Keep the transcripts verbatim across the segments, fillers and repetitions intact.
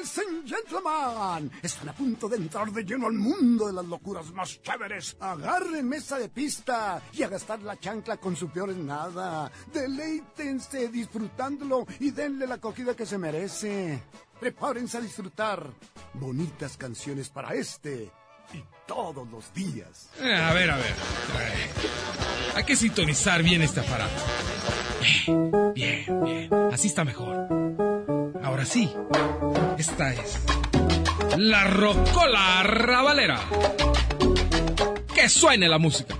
Ladies and gentlemen, están a punto de entrar de lleno al mundo de las locuras más chéveres. Agarren mesa de pista y a gastar la chancla con su peor nada. Deleítense disfrutándolo y denle la acogida que se merece. Prepárense a disfrutar bonitas canciones para este y todos los días. Eh, a ver, a ver. Hay que sintonizar bien este aparato. Bien, bien, bien. Así está mejor. Ahora sí, esta es la Rocola Rabalera. Que suene la música.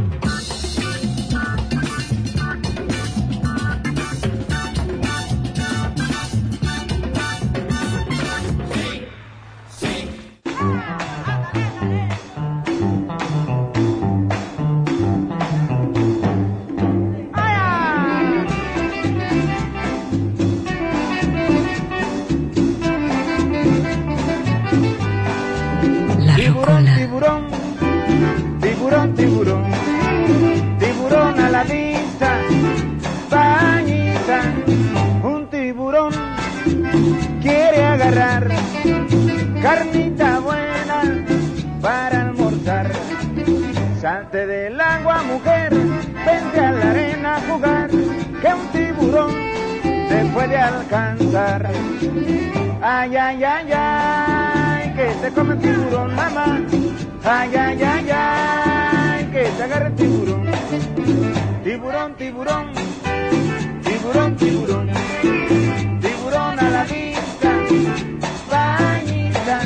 Tiburón, tiburón, tiburón, tiburón a la vista, bañita, un tiburón quiere agarrar carnita buena para almorzar. Salte del agua, mujer, vente a la arena a jugar, que un tiburón te puede alcanzar. Ay, ay, ay, ay, que te come el tiburón, mamá. Ay, ay, ay, ay, que te agarre el tiburón. Tiburón, tiburón, tiburón, tiburón, tiburón a la vista, bañita.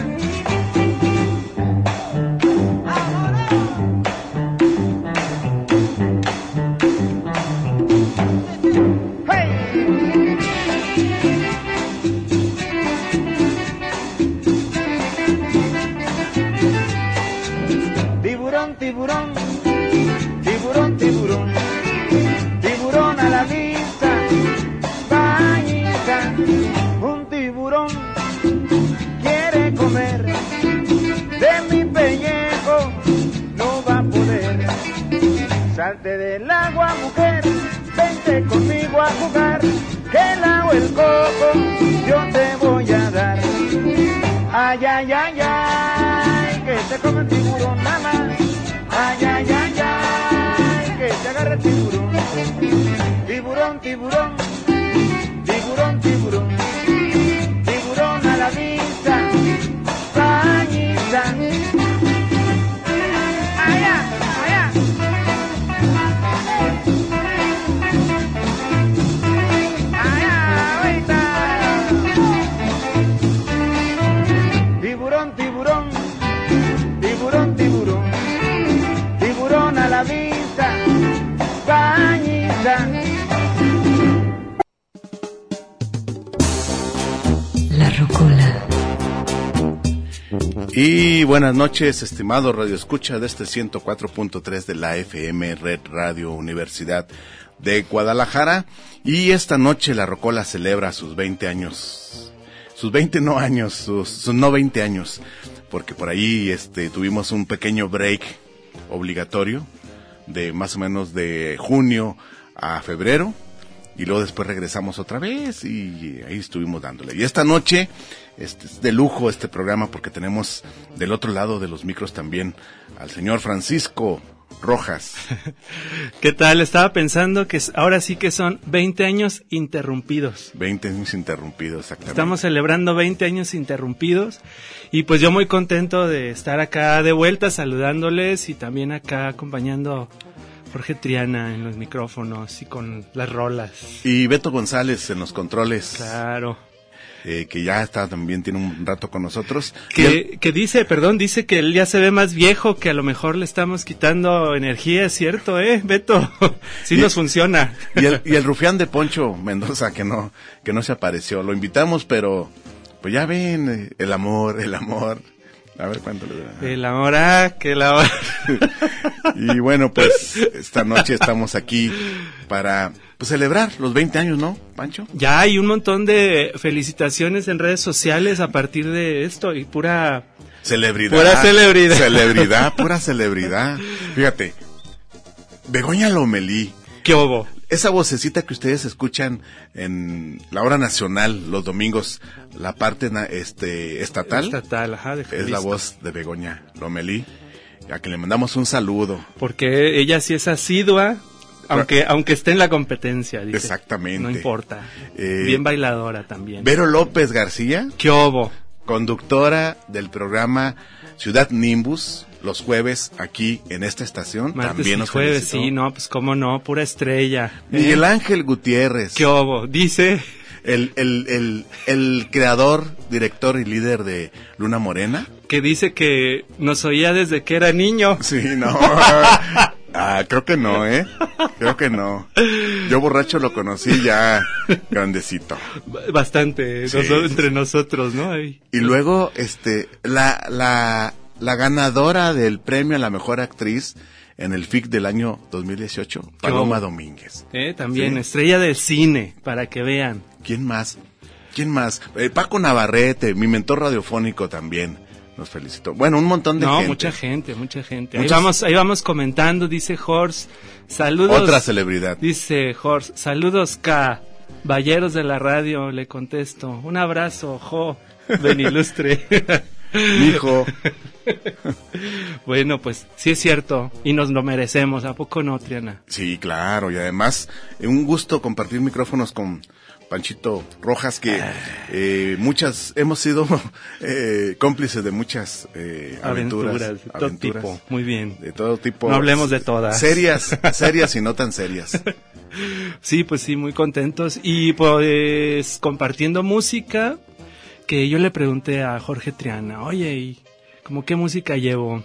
Tiburón, tiburón, tiburón, tiburón, tiburón a la vista, bañita, un tiburón quiere comer de mi pellejo, no va a poder. Salte del agua, mujer, vente conmigo a jugar, que el agua, el coco, yo te voy a dar. Ay, ay, ay, ay, que te come el tiburón, mamá. Ay, ay, ay, ay, que te agarre el tiburón. Tiburón, tiburón, tiburón, tiburón, tiburón a la vista, bañita. Allá, allá. Allá, ahorita. Tiburón, tiburón, tiburón, tiburón, tiburón a la vista, bañita. La Rocola. Y buenas noches, estimado Radio Escucha de este ciento cuatro punto tres de la F M Red Radio Universidad de Guadalajara. Y esta noche La Rocola celebra sus veinte años, sus veinte no años, sus, sus no veinte años, porque por ahí este tuvimos un pequeño break obligatorio de más o menos de junio a febrero y luego después regresamos otra vez y ahí estuvimos dándole. Y esta noche este es de lujo este programa porque tenemos del otro lado de los micros también al señor Francisco Rojas. ¿Qué tal? Estaba pensando que ahora sí que son veinte años interrumpidos. veinte años interrumpidos, exactamente. Estamos celebrando veinte años interrumpidos y pues yo muy contento de estar acá de vuelta saludándoles y también acá acompañando a Jorge Triana en los micrófonos y con las rolas. Y Beto González en los controles. Claro. Eh, que ya está, también tiene un rato con nosotros. Que, él, que dice, perdón, dice que él ya se ve más viejo, que a lo mejor le estamos quitando energía, es cierto, ¿eh, Beto? Sí y, nos funciona. Y el, y el rufián de Poncho Mendoza, que no, que no se apareció. Lo invitamos, pero, pues ya ven, el amor, el amor. A ver cuánto le da. El amor, ah, que el amor. Y bueno, pues, esta noche estamos aquí para... pues celebrar los veinte años, ¿no, Pancho? Ya hay un montón de felicitaciones en redes sociales a partir de esto y pura... Celebridad. Pura celebridad. Celebridad, pura celebridad. Fíjate, Begoña Lomelí. ¿Qué hubo? esa vocecita que ustedes escuchan en la hora nacional los domingos, la parte na, este estatal, estatal ajá, de es la voz de Begoña Lomelí, a quien le mandamos un saludo. Porque ella sí es asidua, aunque aunque esté en la competencia, dice. Exactamente. No importa. Eh, Bien bailadora también. Vero López García. ¿Qué obo? Conductora del programa Ciudad Nimbus, los jueves aquí en esta estación. Martes también y nos jueves, felicitó. sí, no, pues cómo no, pura estrella. Miguel ¿eh? Ángel Gutiérrez. ¿Qué obo? Dice... El, el, el, el creador, director y líder de Luna Morena. Que dice que nos oía desde que era niño. Sí, no. Ah, creo que no, ¿eh? Creo que no. Yo borracho lo conocí ya grandecito. Bastante, Sí, nos- sí, entre sí. nosotros, ¿no? Ay. Y luego, este, la, la, la ganadora del premio a la mejor actriz en el F I C del año dos mil dieciocho, Paloma ¿Cómo? Domínguez. Eh, también, Sí. estrella del cine, para que vean. ¿Quién más? ¿Quién más? Eh, Paco Navarrete, mi mentor radiofónico también nos felicitó. Bueno, un montón de No, gente. mucha gente, mucha gente. Muchas- Ahí vamos, ahí vamos comentando, dice Horst. Saludos. Otra celebridad. Dice Horst, saludos caballeros de la radio, le contesto. Un abrazo, jo, ven ilustre. Mijo. Bueno, pues sí es cierto, y nos lo merecemos, ¿a poco no, Triana? Sí, claro, y además eh, un gusto compartir micrófonos con Panchito Rojas, que eh, muchas, hemos sido eh, cómplices de muchas eh, aventuras. Aventuras, de todo tipo, muy bien. De todo tipo. No hablemos de todas. Serias, serias y no tan serias. Sí, pues sí, muy contentos. Y pues compartiendo música, que yo le pregunté a Jorge Triana, oye, ¿y como qué música llevo?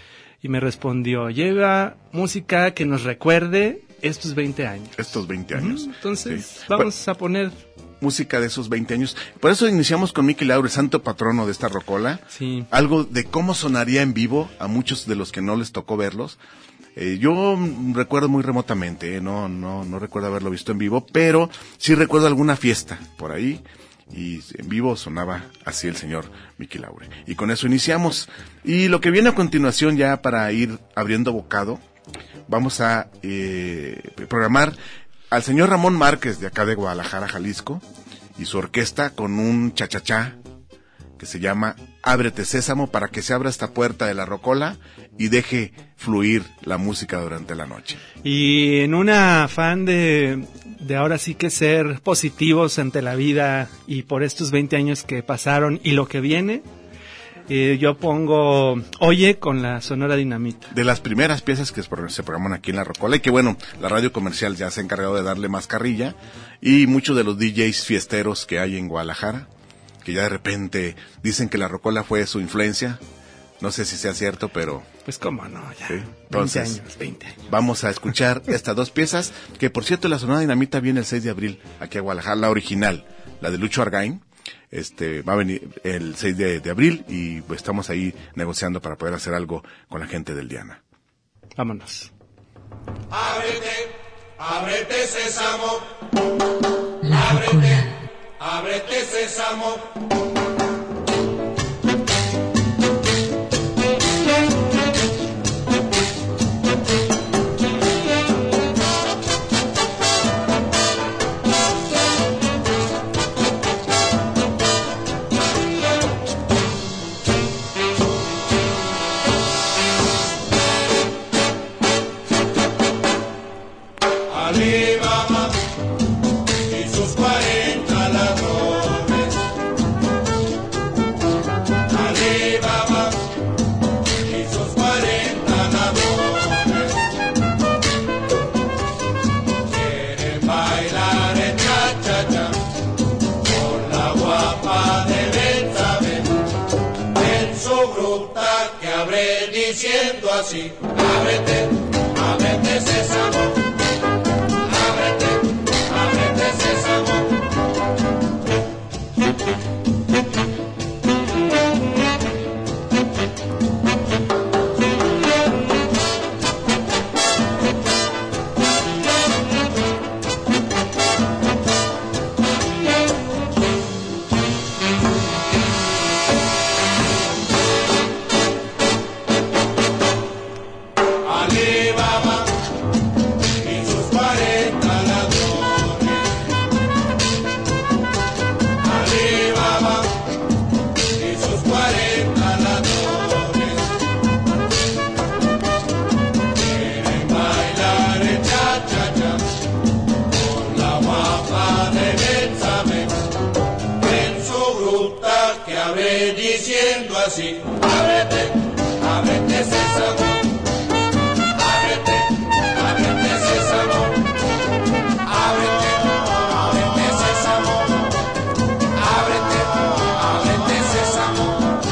Y me respondió, lleva música que nos recuerde estos veinte años. Estos veinte años. Mm, Entonces, Sí. vamos a poner... Música de esos veinte años. Por eso iniciamos con Miki Laure, santo patrono de esta rocola. Sí. Algo de cómo sonaría en vivo a muchos de los que no les tocó verlos. Eh, yo mm, recuerdo muy remotamente, eh, no, no, no recuerdo haberlo visto en vivo, pero sí recuerdo alguna fiesta por ahí y en vivo sonaba así el señor Miki Laure. Y con eso iniciamos. Y lo que viene a continuación, ya para ir abriendo bocado, vamos a eh, programar al señor Ramón Márquez de acá de Guadalajara, Jalisco, y su orquesta con un chachachá que se llama Ábrete Sésamo, para que se abra esta puerta de la rocola y deje fluir la música durante la noche. Y en un afán de, de ahora sí que ser positivos ante la vida y por estos veinte años que pasaron y lo que viene, eh, yo pongo Oye con la Sonora Dinamita. De las primeras piezas que se programan aquí en la rocola, y que bueno, la radio comercial ya se ha encargado de darle más carrilla, y muchos de los D Js fiesteros que hay en Guadalajara, que ya de repente dicen que la rocola fue su influencia. No sé si sea cierto, pero Pues cómo no, ya. sí. veinte Entonces, años, veinte años. vamos a escuchar estas dos piezas, que por cierto la Sonora Dinamita viene el seis de abril aquí a Guadalajara, la original, la de Lucho Argaín, este va a venir el seis de, de abril, y pues estamos ahí negociando para poder hacer algo con la gente del Diana. Vámonos. Ábrete, ábrete sésamo, La rocola. ábrete sésamo. Alibaba y sus cuarenta ladrones. Alibaba y sus cuarenta ladrones. Quieren bailar el cha-cha-cha con la guapa de Betsabé. En su bruta que abre diciendo así: ábrete, ábrete sésamo. Ábrete, ábrete sésamo. Alibaba diciendo así. Ábrete, ábrete sésamo, ábrete, ábrete sésamo, ábrete, ábrete sésamo, ábrete, ábrete sésamo.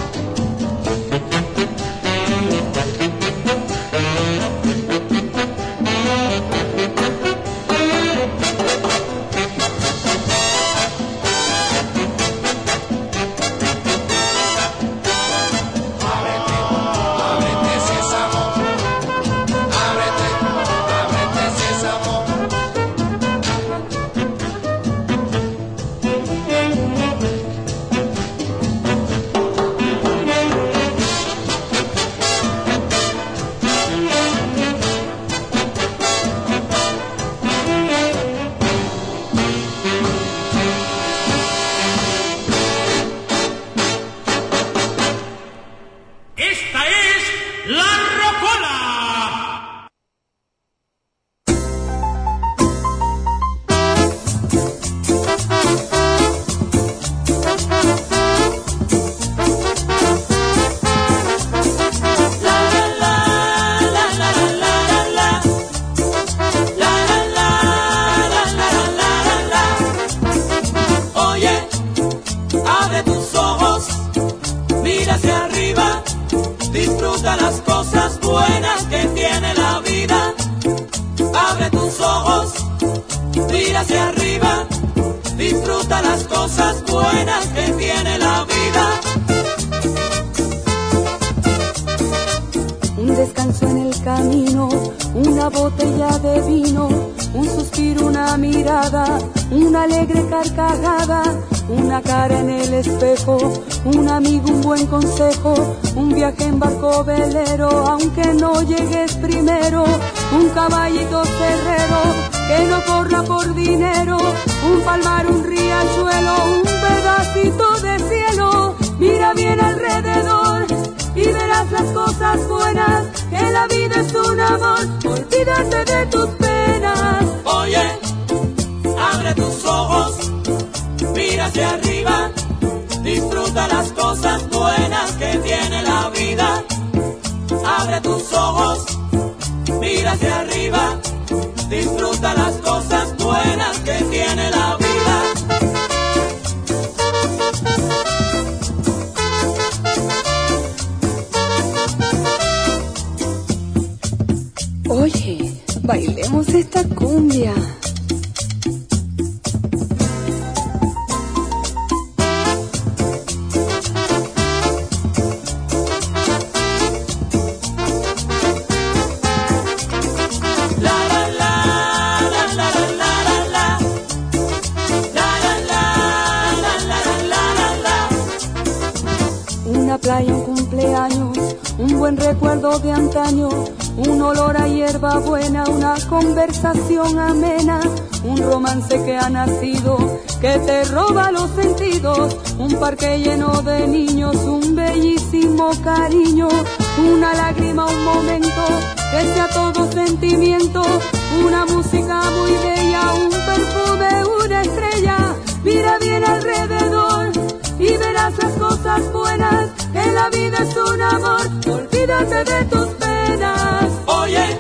Conversación amena, un romance que ha nacido, que te roba los sentidos, un parque lleno de niños, un bellísimo cariño, una lágrima, un momento, que sea todo sentimiento, una música muy bella, un perfume, una estrella. Mira bien alrededor y verás las cosas buenas, que la vida es un amor, olvídate de tus penas. Oye,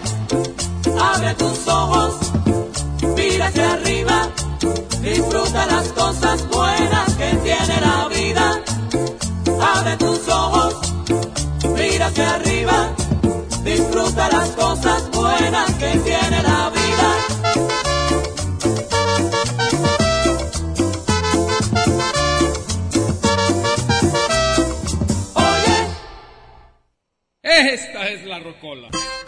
abre tus ojos, mira hacia arriba, disfruta las cosas buenas que tiene la vida. Abre tus ojos, mira hacia arriba, disfruta las cosas buenas que tiene la vida. Oye, esta es la rocola.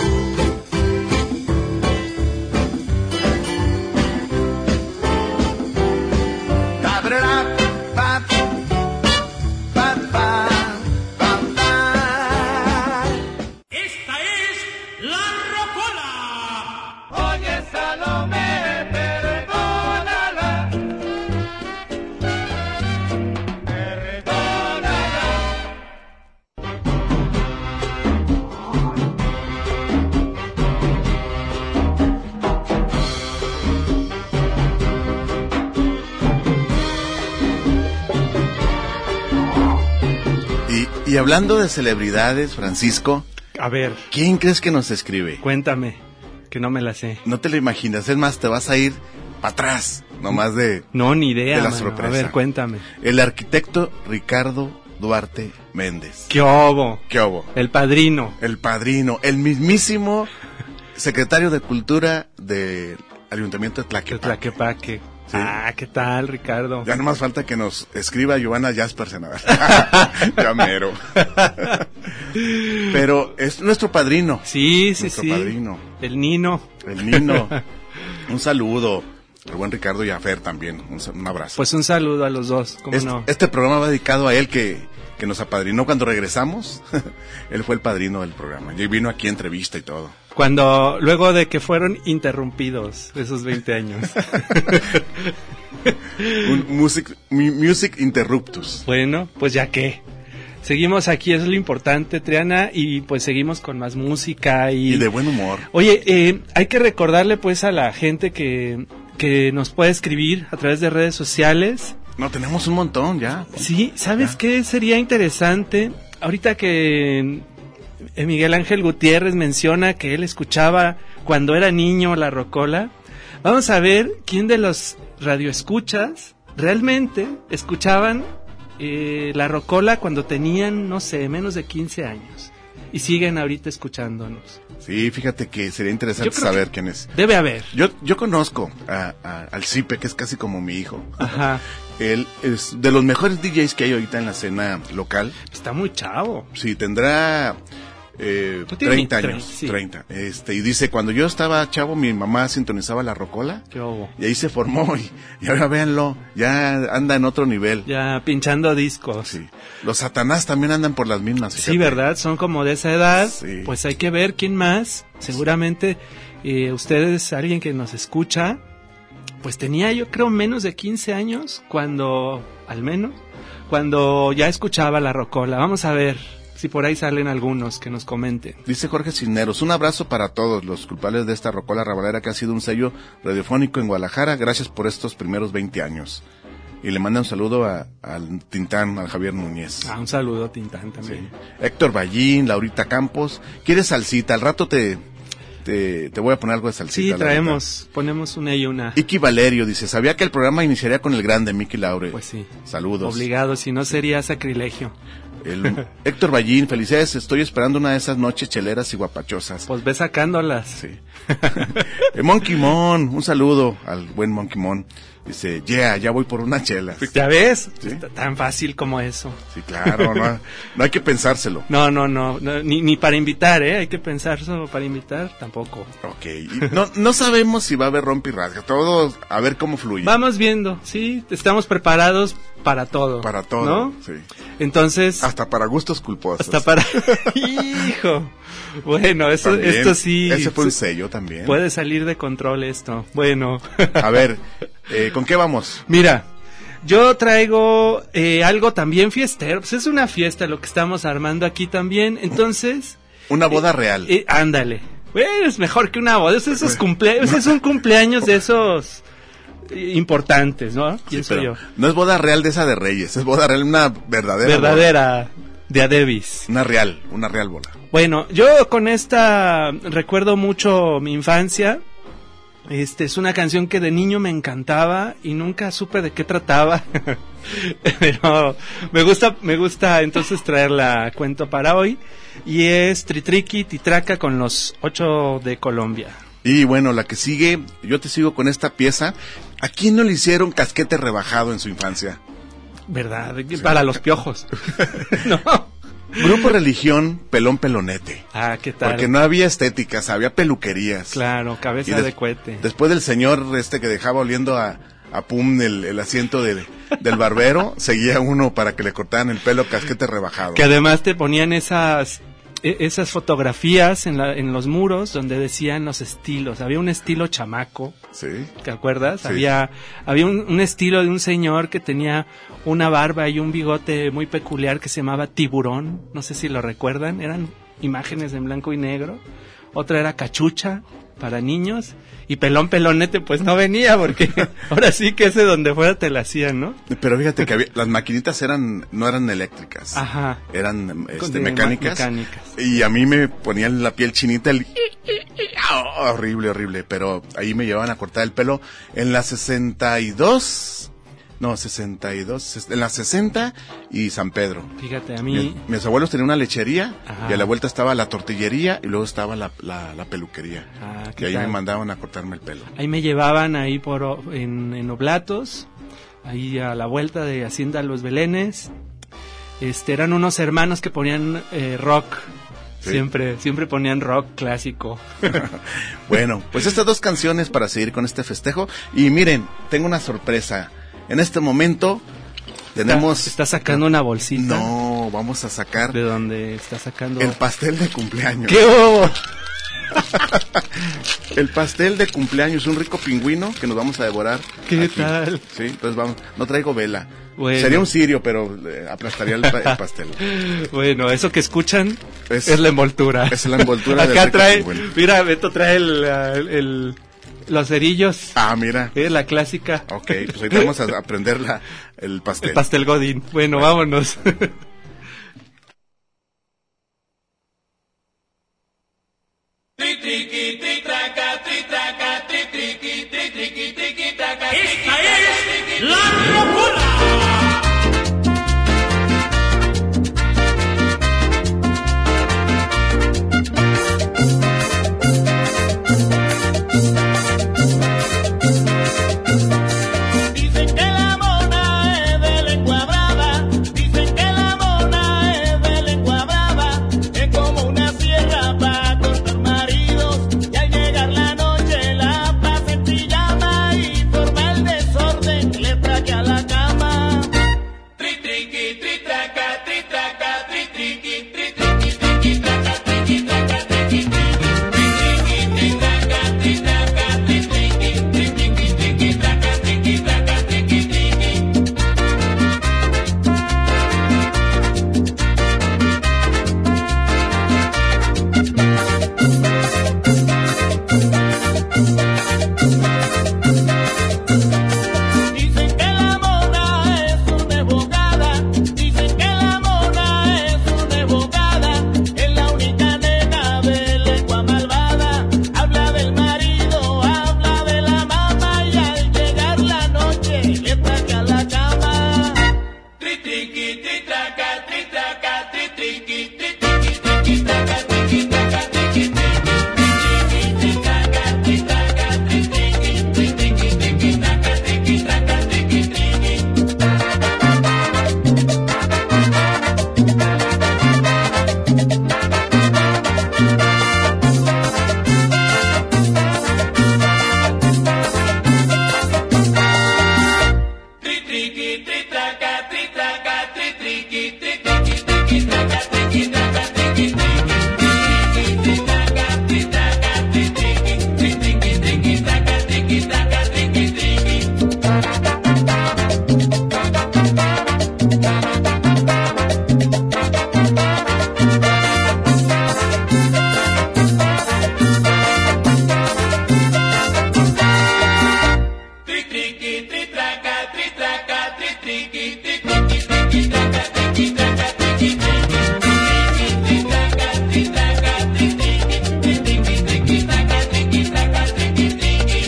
esta es la rocola. Oye, Salomé, perdónala, perdónala. Y hablando de celebridades, Francisco, A ver, ¿quién crees que nos escribe? cuéntame, que no me la sé. No te lo imaginas, es más, te vas a ir para atrás, nomás de, No, ni idea, de la mano. sorpresa. A ver, cuéntame. El arquitecto Ricardo Duarte Méndez. ¿Qué obo? ¿Qué hubo? El padrino. El padrino, el mismísimo secretario de Cultura del Ayuntamiento de De Tlaquepaque. Tlaquepaque. Sí. Ah, ¿qué tal, Ricardo? Ya no más falta que nos escriba Giovanna Jaspersen. A ver. Ya mero. Pero es nuestro padrino. Sí, sí, Nuestro sí. padrino. El Nino. El Nino. Un saludo. El buen Ricardo y a Fer también. Un, un abrazo. Pues un saludo a los dos, ¿cómo este, no? este programa va dedicado a él que, que nos apadrinó cuando regresamos. Él fue el padrino del programa. Y vino aquí a entrevista y todo. Cuando, luego de que fueron interrumpidos esos veinte años. Un music, music interruptus. Bueno, pues ya que. Seguimos aquí, eso es lo importante, Triana, y pues seguimos con más música y... Y de buen humor. Oye, eh, hay que recordarle pues a la gente que, que nos puede escribir a través de redes sociales. No, tenemos un montón ya. Sí, ¿sabes Ya. qué sería interesante? Ahorita que eh, Miguel Ángel Gutiérrez menciona que él escuchaba cuando era niño la rocola, vamos a ver quién de los radioescuchas realmente escuchaban eh, la rocola cuando tenían, no sé, menos de quince años y siguen ahorita escuchándonos. Sí, fíjate que sería interesante Yo creo saber que quién es. Debe haber. Yo, yo conozco a, a- al Cipe, que es casi como mi hijo. Ajá. Él es de los mejores D Js que hay ahorita en la escena local. Está muy chavo. Sí, tendrá eh, Tú tienes treinta tre- años. sí. treinta. Este, y dice, cuando yo estaba chavo, mi mamá sintonizaba la rocola. Qué obo. Y ahí se formó. Y, y ahora véanlo, ya anda en otro nivel. Ya pinchando discos. Sí. Los Satanás también andan por las mismas. Sí, fíjate. ¿verdad? Son como de esa edad. Sí. Pues hay que ver quién más. Seguramente eh, ustedes, alguien que nos escucha, pues tenía yo creo menos de quince años cuando, al menos, cuando ya escuchaba la rocola. Vamos a ver si por ahí salen algunos que nos comenten. Dice Jorge Cisneros, un abrazo para todos los culpables de esta rocola rabalera que ha sido un sello radiofónico en Guadalajara. Gracias por estos primeros veinte años. Y le manda un saludo a- al Tintán, al Javier Núñez. Ah, un saludo, Tintán, también. Héctor Ballín, Laurita Campos. ¿Quieres salsita? Al rato te, te, te voy a poner algo de salsita. Sí, Laurita. traemos, ponemos una y una. Iki Valerio dice, sabía que el programa iniciaría con el grande Miki Laure. Pues sí. Saludos. Obligado, si no sería sacrilegio. El, Héctor Ballín, felicidades, estoy esperando una de esas noches cheleras y guapachosas. Pues ve sacándolas. Sí. El Monkey Mon, un saludo al buen Monkey Mon. Dice, yeah, ya voy por una chela. ¿Ya ves? Sí. Está tan fácil como eso. Sí, claro, no, no hay que pensárselo. No, no, no, no, ni, ni para invitar, ¿eh? Hay que pensar solo para invitar, tampoco. Ok, y no, no sabemos si va a haber rompe y rasga, todo a ver cómo fluye. Vamos viendo, sí, estamos preparados para todo. Para todo, ¿no? sí. Entonces, Hasta para gustos culposos. hasta para... Hijo. Bueno, eso, También, esto sí... Ese fue un se- sello también. Puede salir de control esto. Bueno. A ver, eh, ¿con qué vamos? Mira, yo traigo eh, algo también fiestero. Pues es una fiesta lo que estamos armando aquí también. Entonces... Una boda real. Eh, ándale. Bueno, es mejor que una boda. Es, esos cumple ese es un cumpleaños de esos eh, importantes, ¿no? Sí, Pienso pero yo. no es boda real de esa de Reyes, es boda real, una verdadera. Verdadera de Adebis. boda. Una real, una real boda. Bueno, yo con esta recuerdo mucho mi infancia. Este es una canción que de niño me encantaba y nunca supe de qué trataba. Pero me gusta, me gusta entonces traerla a cuento para hoy. Y es Tritriqui Titraca con los ocho de Colombia. Y bueno, la que sigue, yo te sigo con esta pieza. ¿A quién no le hicieron casquete rebajado en su infancia? ¿Verdad? Para los piojos. No. Grupo Religión, Pelón Pelonete. Ah, ¿qué tal? Porque no había estéticas, había peluquerías. Claro, Y cabeza des- de cohete. Después del señor este que dejaba oliendo a, a pum el, el asiento del, del barbero, seguía uno para que le cortaran el pelo casquete rebajado. Que además te ponían esas e- esas fotografías en, la, en los muros donde decían los estilos. Había un estilo chamaco, Sí. ¿te acuerdas? Sí. Había había un, un estilo de un señor que tenía una barba y un bigote muy peculiar que se llamaba Tiburón. No sé si lo recuerdan. Eran imágenes en blanco y negro. Otra era Cachucha. para niños. Y pelón pelonete pues no venía, porque ahora sí que ese donde fuera te la hacían, ¿no? Pero fíjate que había, las maquinitas eran, no eran eléctricas. Ajá. Eran este, De mecánicas. ma- mecánicas. Y a mí me ponían la piel chinita, el... Oh, horrible, horrible. Pero ahí me llevaban a cortar el pelo en la sesenta y dos... No, sesenta y dos, en la sesenta y San Pedro. Fíjate, a mí... Mi, mis abuelos tenían una lechería. Ajá. Y a la vuelta estaba la tortillería y luego estaba la, la, la peluquería. Ah, y ¿qué ahí tal? me mandaban a cortarme el pelo. Ahí me llevaban ahí por o- en, en Oblatos, ahí a la vuelta de Hacienda Los Belenes. Este, eran unos hermanos que ponían eh, rock. Sí. Siempre, siempre ponían rock clásico. Bueno, pues estas dos canciones para seguir con este festejo. Y miren, tengo una sorpresa. En este momento tenemos... Está, está sacando una bolsita. No, vamos a sacar De donde está sacando... el pastel de cumpleaños. ¡Qué bobo! El pastel de cumpleaños, un rico pingüino que nos vamos a devorar. ¿Qué aquí. tal? Sí, entonces vamos. No traigo vela. Bueno. Sería un cirio, pero eh, aplastaría el, pa- el pastel. Bueno, eso que escuchan Es- es, la envoltura. es la envoltura del Acá rico trae, pingüino. mira, Beto trae el, el- el- los cerillos. Ah, mira. Es la clásica. Ok, pues ahorita vamos a aprender la, el pastel. El pastel Godín. Bueno, vámonos. Esta es la locura. Dicen que la mona es de lengua brava, dicen que la mona es de lengua brava, es como una sierra para cortar maridos, y al llegar la noche la plaza en pijama y forma el desorden, le traque a la cama. Tri triqui, tri traca, tri traca, tri triqui, tri triqui, triqui traca, triqui traca, triqui triqui, tri triqui, tri traca, tri traca, tri triqui, tri triqui, triqui traca, triqui traca, triqui triqui. Dicen que la mona es una evocada, dicen que la mona es una evocada, es la única nena de lengua malvada, habla del marido, habla de la mamá y al llegar la noche le traca a la cama. Tri triqui, tri traca, tri traca, tri triqui, tri triqui, triqui traca, triqui traca, triqui triqui, tri traca, tri traca, tri triqui, tri triqui, triqui traca, triqui traca, triqui triqui. Tri triqui, tri traca, tri traca, tri triqui, tri triqui, triqui traca, triqui traca, triqui triqui, triqui, tri traca, tri traca, tri triqui, tri triqui, triqui traca, triqui traca, triqui triqui. Tri triqui, tri traca, tri traca, tri triqui, tri triqui, triqui traca, triqui traca, triqui triqui, triqui, tri traca, tri traca, tri triqui, tri triqui, triqui traca, triqui traca, triqui triqui.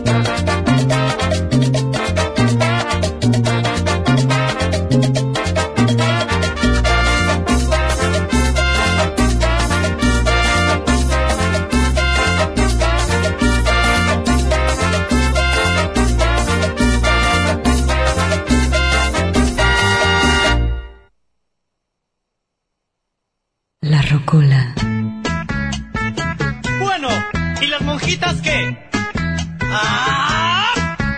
La rocola. Bueno, ¿y las monjitas qué? ¡Ah!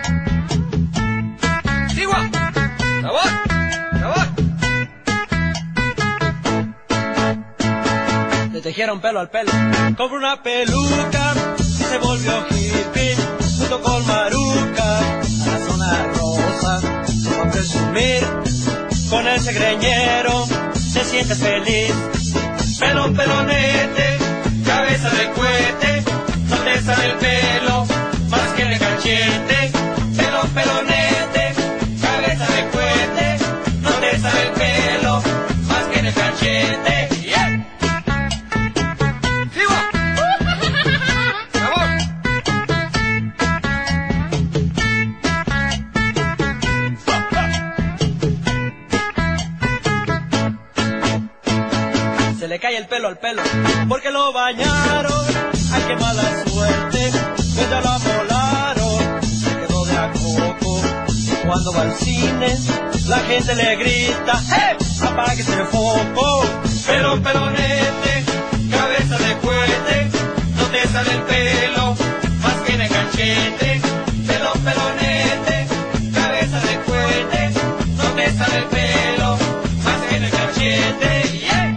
¡Sigua! ¡Sabor! ¡Sabor! Le tejieron pelo al pelo. Compró una peluca y se volvió hippie. Junto con Maruca a la zona rosa. Solo a presumir con ese greñero. Se siente feliz. Pelón, pelonete, cabeza de cohete, no te sale el pelo, más que de cachete, pelo pelonete, cabeza de cohete, no te sale el pelo, más que de cachete. Yeah. Se le cae el pelo al pelo, porque lo bañaron, ay qué mala suerte, pues ya lo amolaron, se quedó de a coco, cuando va al cine, la gente le grita, ¡hey! Apáguese el foco, pelo pelonete, cabeza de cohete, no te sale el pelo, más que de cachete, pelo pelonete, cabeza de cohete, no te sale el pelo, más que de cachete, yeah.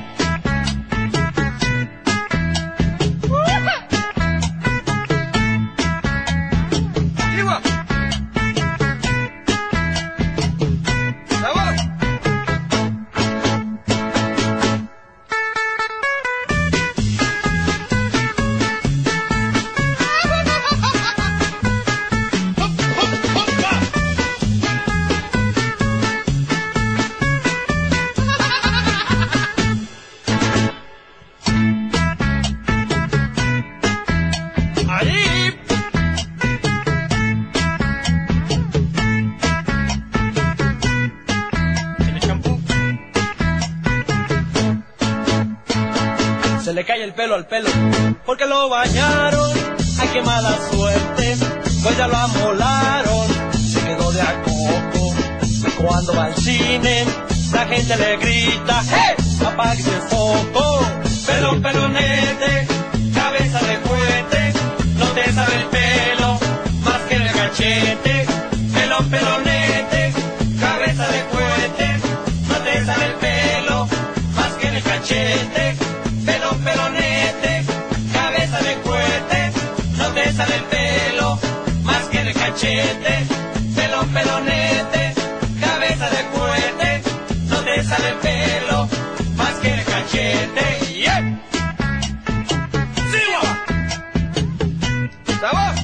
Se le cae el pelo al pelo, porque lo bañaron, ay qué mala suerte, pues ya lo amolaron, se quedó de a coco, cuando va al cine, la gente le grita, ¡hey! Apáguese el foco, pelo pelonete, cabeza de cohete, no te sale el pelo, más que de cachete, pelo pelonete, cabeza de cohete, no te sale el pelo, más que de cachete, pelo pelonete, cabeza de cohete, no te sale el pelo, más que de cachete, pelo pelonete, cabeza de cohete, no te sale el pelo, más que de cachete, yeah. ¡Sigo! ¡Sabor!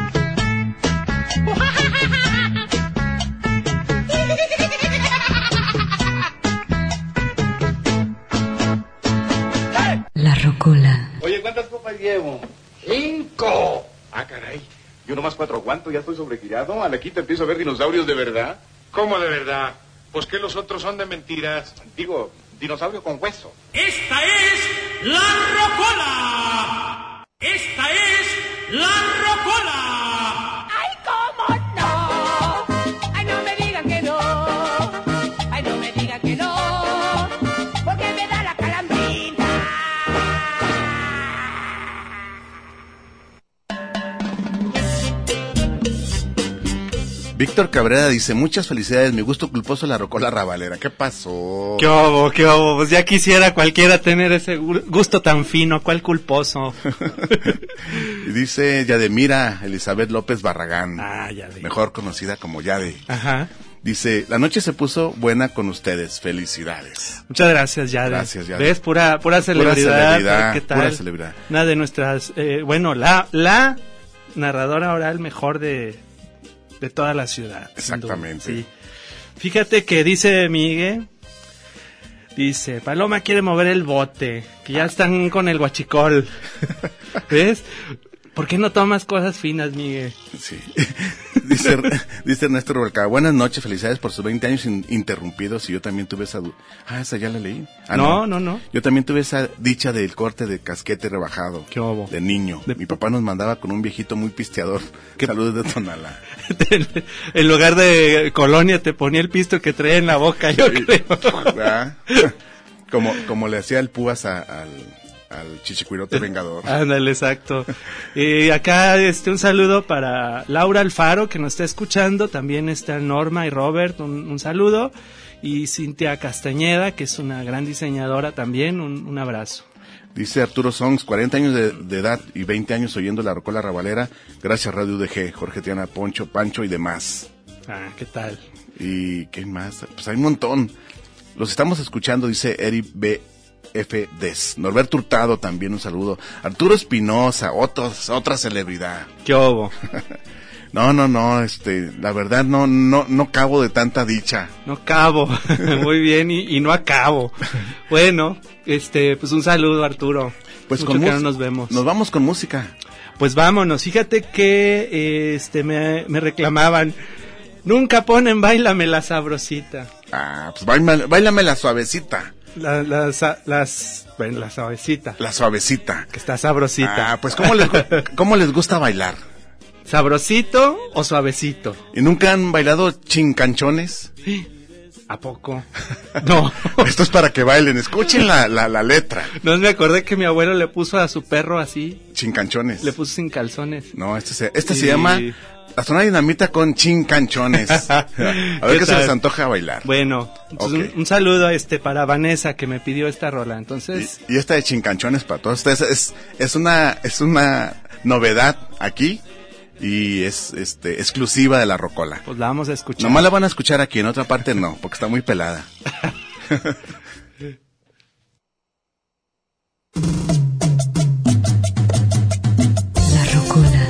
La Rocola. Oye, ¿cuántas copas llevo? ¡Cinco! Ah, caray. Yo nomás cuatro aguanto, ya estoy sobregirado. A la quinta empiezo a ver dinosaurios de verdad. ¿Cómo de verdad? Pues que los otros son de mentiras. Digo, dinosaurio con hueso. Esta es la Rocola. Esta es la Rocola. ¡Ay, cómo no! ¡Ay, no me digan que no! ¡Ay, no me digan que no! Porque me da la calambrita. Víctor Cabrera dice, muchas felicidades, mi gusto culposo la Rocola Rabalera. ¿Qué pasó? ¿Qué obo, qué obo? Pues ya quisiera cualquiera tener ese gusto tan fino, ¿cuál culposo? Y dice Yademira Elizabeth López Barragán, ah, Yade. Mejor conocida como Yade. Ajá. Dice, la noche se puso buena con ustedes, felicidades. Muchas gracias, Yade. Gracias, Yade. ¿Ves? Pura, pura celebridad. Pura celebridad, ¿qué tal? pura celebridad. Una de nuestras, eh, bueno, la, la narradora oral mejor de... de toda la ciudad. Exactamente. Sí. Fíjate que dice Miguel, dice, Paloma quiere mover el bote, que ya están con el guachicol. ¿Ves? ¿Por qué no tomas cosas finas, Miguel? Sí. Dice, dice Ernesto Rubalcaba, buenas noches, felicidades por sus veinte años in- interrumpidos y yo también tuve esa... Du- ah, esa ya la leí. Ah, no, no, no, no. Yo también tuve esa dicha del corte de casquete rebajado. ¿Qué obo? De niño. De... Mi papá nos mandaba con un viejito muy pisteador. ¿Qué? Saludos de Tonalá. En lugar de colonia te ponía el pisto que traía en la boca, yo sí, creo. Como, como le hacía el púas a, al... al chichicuirote vengador. Ándale, exacto. Y acá este un saludo para Laura Alfaro, que nos está escuchando. También está Norma y Robert, un, un saludo. Y Cintia Castañeda, que es una gran diseñadora también, un, un abrazo. Dice Arturo Songs, cuarenta años de, de edad y veinte años oyendo la Rocola Rabalera. Gracias Radio U D G, Jorge Tiana, Poncho, Pancho y demás. Ah, ¿qué tal? ¿Y qué más? Pues hay un montón. Los estamos escuchando, dice Eri B. F. Des. Norberto Hurtado también un saludo. Arturo Espinosa, otros, otra celebridad. ¿Qué hubo? No, no, no, este, la verdad no, no, no cabo de tanta dicha. No cabo, muy bien, y, y no acabo. Bueno, este, pues un saludo, Arturo. Pues Mucho con que mus- no nos vemos. Nos vamos con música. Pues vámonos, fíjate que, este, me, me reclamaban, nunca ponen Báilame la Sabrosita. Ah, pues báilame, báilame la suavecita. La, la, sa- las, bueno, la suavecita. La suavecita. Que está sabrosita. Ah, pues ¿cómo les, gu- cómo les gusta bailar? ¿Sabrosito o suavecito? ¿Y nunca han bailado chincanchones? ¿A poco? No. Esto es para que bailen, escuchen la, la, la letra. No me acordé que mi abuelo le puso a su perro así. Chincanchones. Le puso sin calzones. No, este se, este Sí. se llama La Zona Dinamita con chincanchones. A ver qué se tal? les antoja bailar. Bueno, entonces Ok. un, un saludo este para Vanessa que me pidió esta rola. Entonces, Y, y esta de chincanchones para todos ustedes es, es una, es una novedad aquí y es este exclusiva de la Rocola. pues la vamos a escuchar. Nomás la van a escuchar aquí, en otra parte no, porque está muy pelada. La Rocola.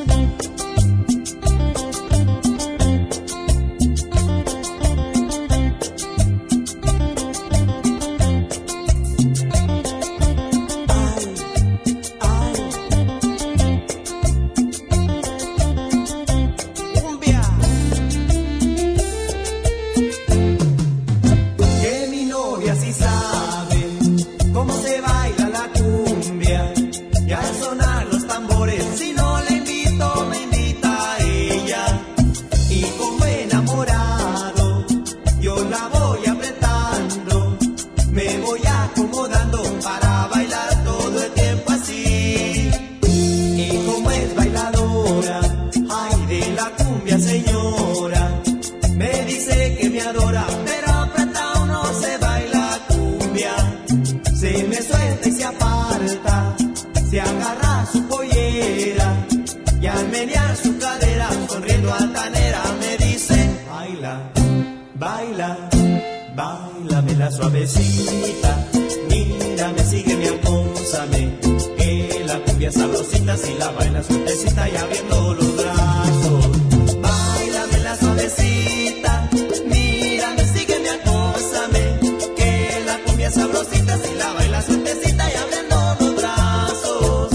Que mi novia sí sabe cómo se baila la cumbia, y al sonar los tambores, si no la invito, me invita a ella, y como enamorado, yo la voy apretando, me voy acomodando para bailar todo el tiempo así, y como es bailadora, ay de la cumbia señora, me dice que me adora, pero apretado no se baila cumbia. Se me suelta y se aparta, se agarra a su pollera, y al menear su cadera, sonriendo altanera, me dice, baila, baila, bailame la suavecita, mírame, sígueme, acósame, que la cumbia sabrosita, si la baila sueltecita y abriendo los brazos. Báilame la suavecita, mírame, sígueme, acósame, que la cumbia sabrosita, si la baila sueltecita y abriendo los brazos.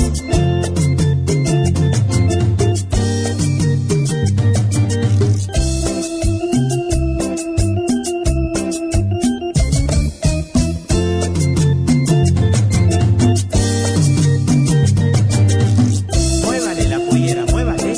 Muévale la pollera, muévale.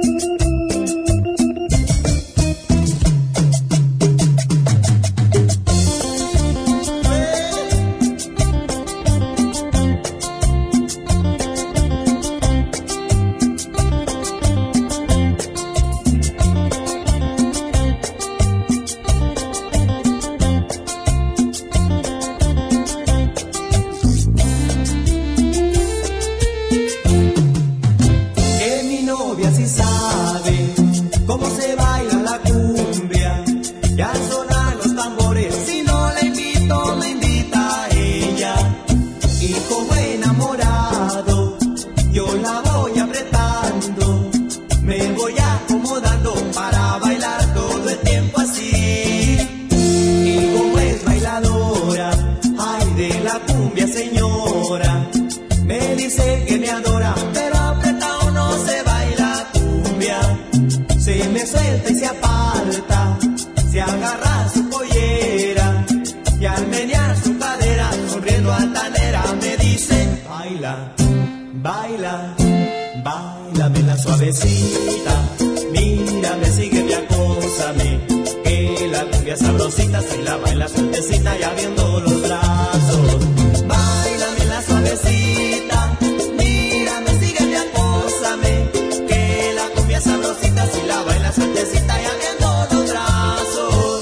Que mi novia sí sabe cómo se baila la cumbia, y al sonar los tambores, si no la invito, me invita a ella, y como enamorado, yo la voy apretando, me voy acomodando para bailar todo el tiempo así, y como es bailadora, ay de la cumbia señora, me dice que me adora, pero apretado no se baila cumbia. Se me suelta y se aparta, se agarra a su pollera, y al menear su cadera, sonriendo altanera, me dice, baila, baila, bailame la suavecita, mírame, sígueme, acósame, que la cumbia sabrosita, si la baila sueltecita y abriendo los brazos. Báilame la suavecita, mírame, sígueme, acósame, que la cumbia sabrosita, si la baila sueltecita y abriendo los brazos.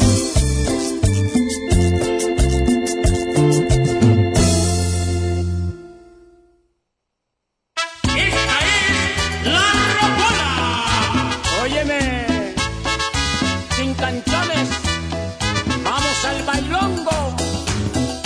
Óyeme, sin canciones, vamos al bailongo.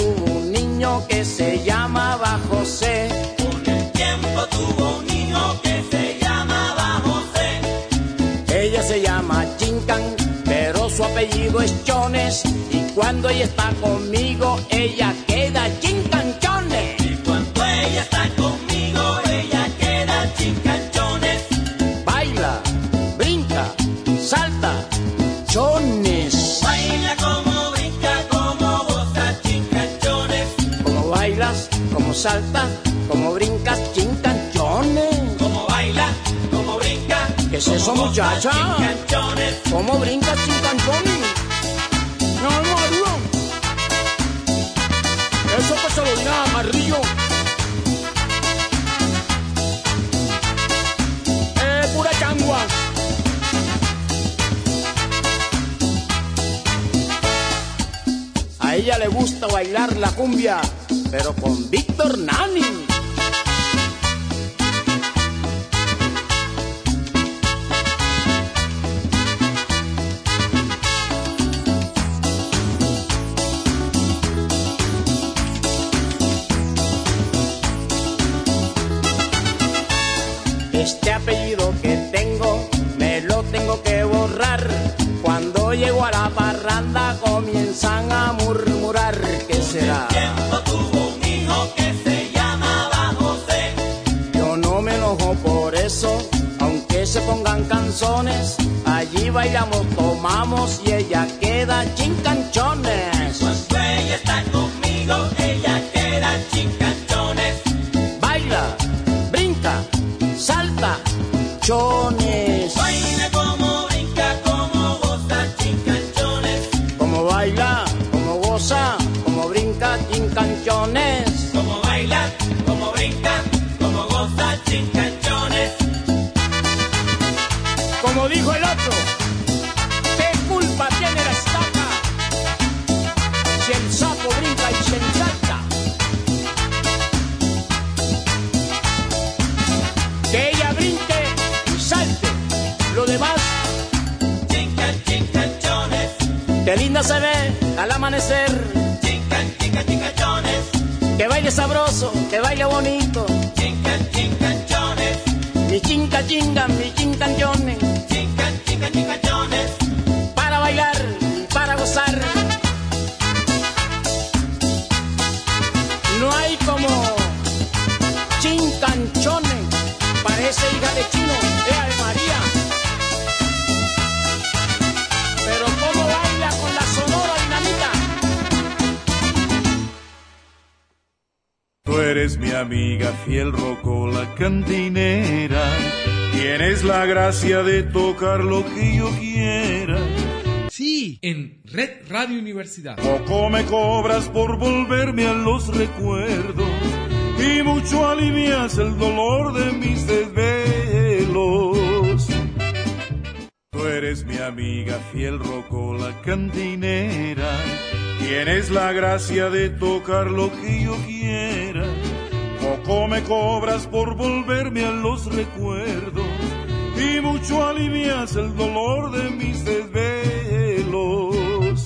tuvo un niño que se llamaba José. Con el tiempo tuvo un niño que se llamaba José. Ella se llama Chincan, pero su apellido es Chones. Y cuando ella está conmigo, ella queda Chincanchones. Y cuando ella está conmigo, ella queda Chincanchones. Baila, brinca, salta, chones. Baila como brinca, como goza, Chincanchones. Como bailas, como saltas, como brincas, Chincanchones. Como baila, como brinca. ¿Qué es eso, muchacha? Chincanchones. ¿Cómo brinca, Chincanchones? No, no, no. Eso que se lo diga a Marrillo. Eh, pura changua. A ella le gusta bailar la cumbia, pero con Víctor Nani. Este apellido que tengo, me lo tengo que borrar. Cuando llego a la parranda comienzan a murmurar. ¿Qué será? Tiempo tuvo un hijo que se llamaba José. Yo no me enojo por eso, aunque se pongan canzones. Allí bailamos, tomamos y ella queda Chincanchones. Cuando ella está conmigo, ella queda Chincanchones. Baila, brinca, salta, chones. Baila como brinca, como goza, Chincanchones. Como baila, como goza, como brinca, Chincanchones. Como baila, como brinca, como goza, Chincanchones. Como dijo el otro, ¿qué culpa tiene la estaca? Si el sapo brinca y se ensalta. Que ella brinque y salte, lo demás, Chincan, Chincanchones. qué linda se ve al amanecer. Chincan, Chincan, Chincanchones. Que baile sabroso, que baile bonito. Chincan, Chincanchones. Mi chinca chinga, mi chincanchones. Chincan, Chincan, Chincanchones. Para bailar y para gozar. No hay como Chincanchones. Parece hija de chino, de Ave María. Pero cómo baila con la sonora dinamita. Tú eres mi amiga fiel, rocola cantinera. Tienes la gracia de tocar lo que yo quiera. Sí, en Red Radio Universidad. Poco me cobras por volverme a los recuerdos y mucho alivias el dolor de mis desvelos. Tú eres mi amiga fiel, rocola cantinera. Tienes la gracia de tocar lo que yo quiera. Poco me cobras por volverme a los recuerdos y mucho alivias el dolor de mis desvelos.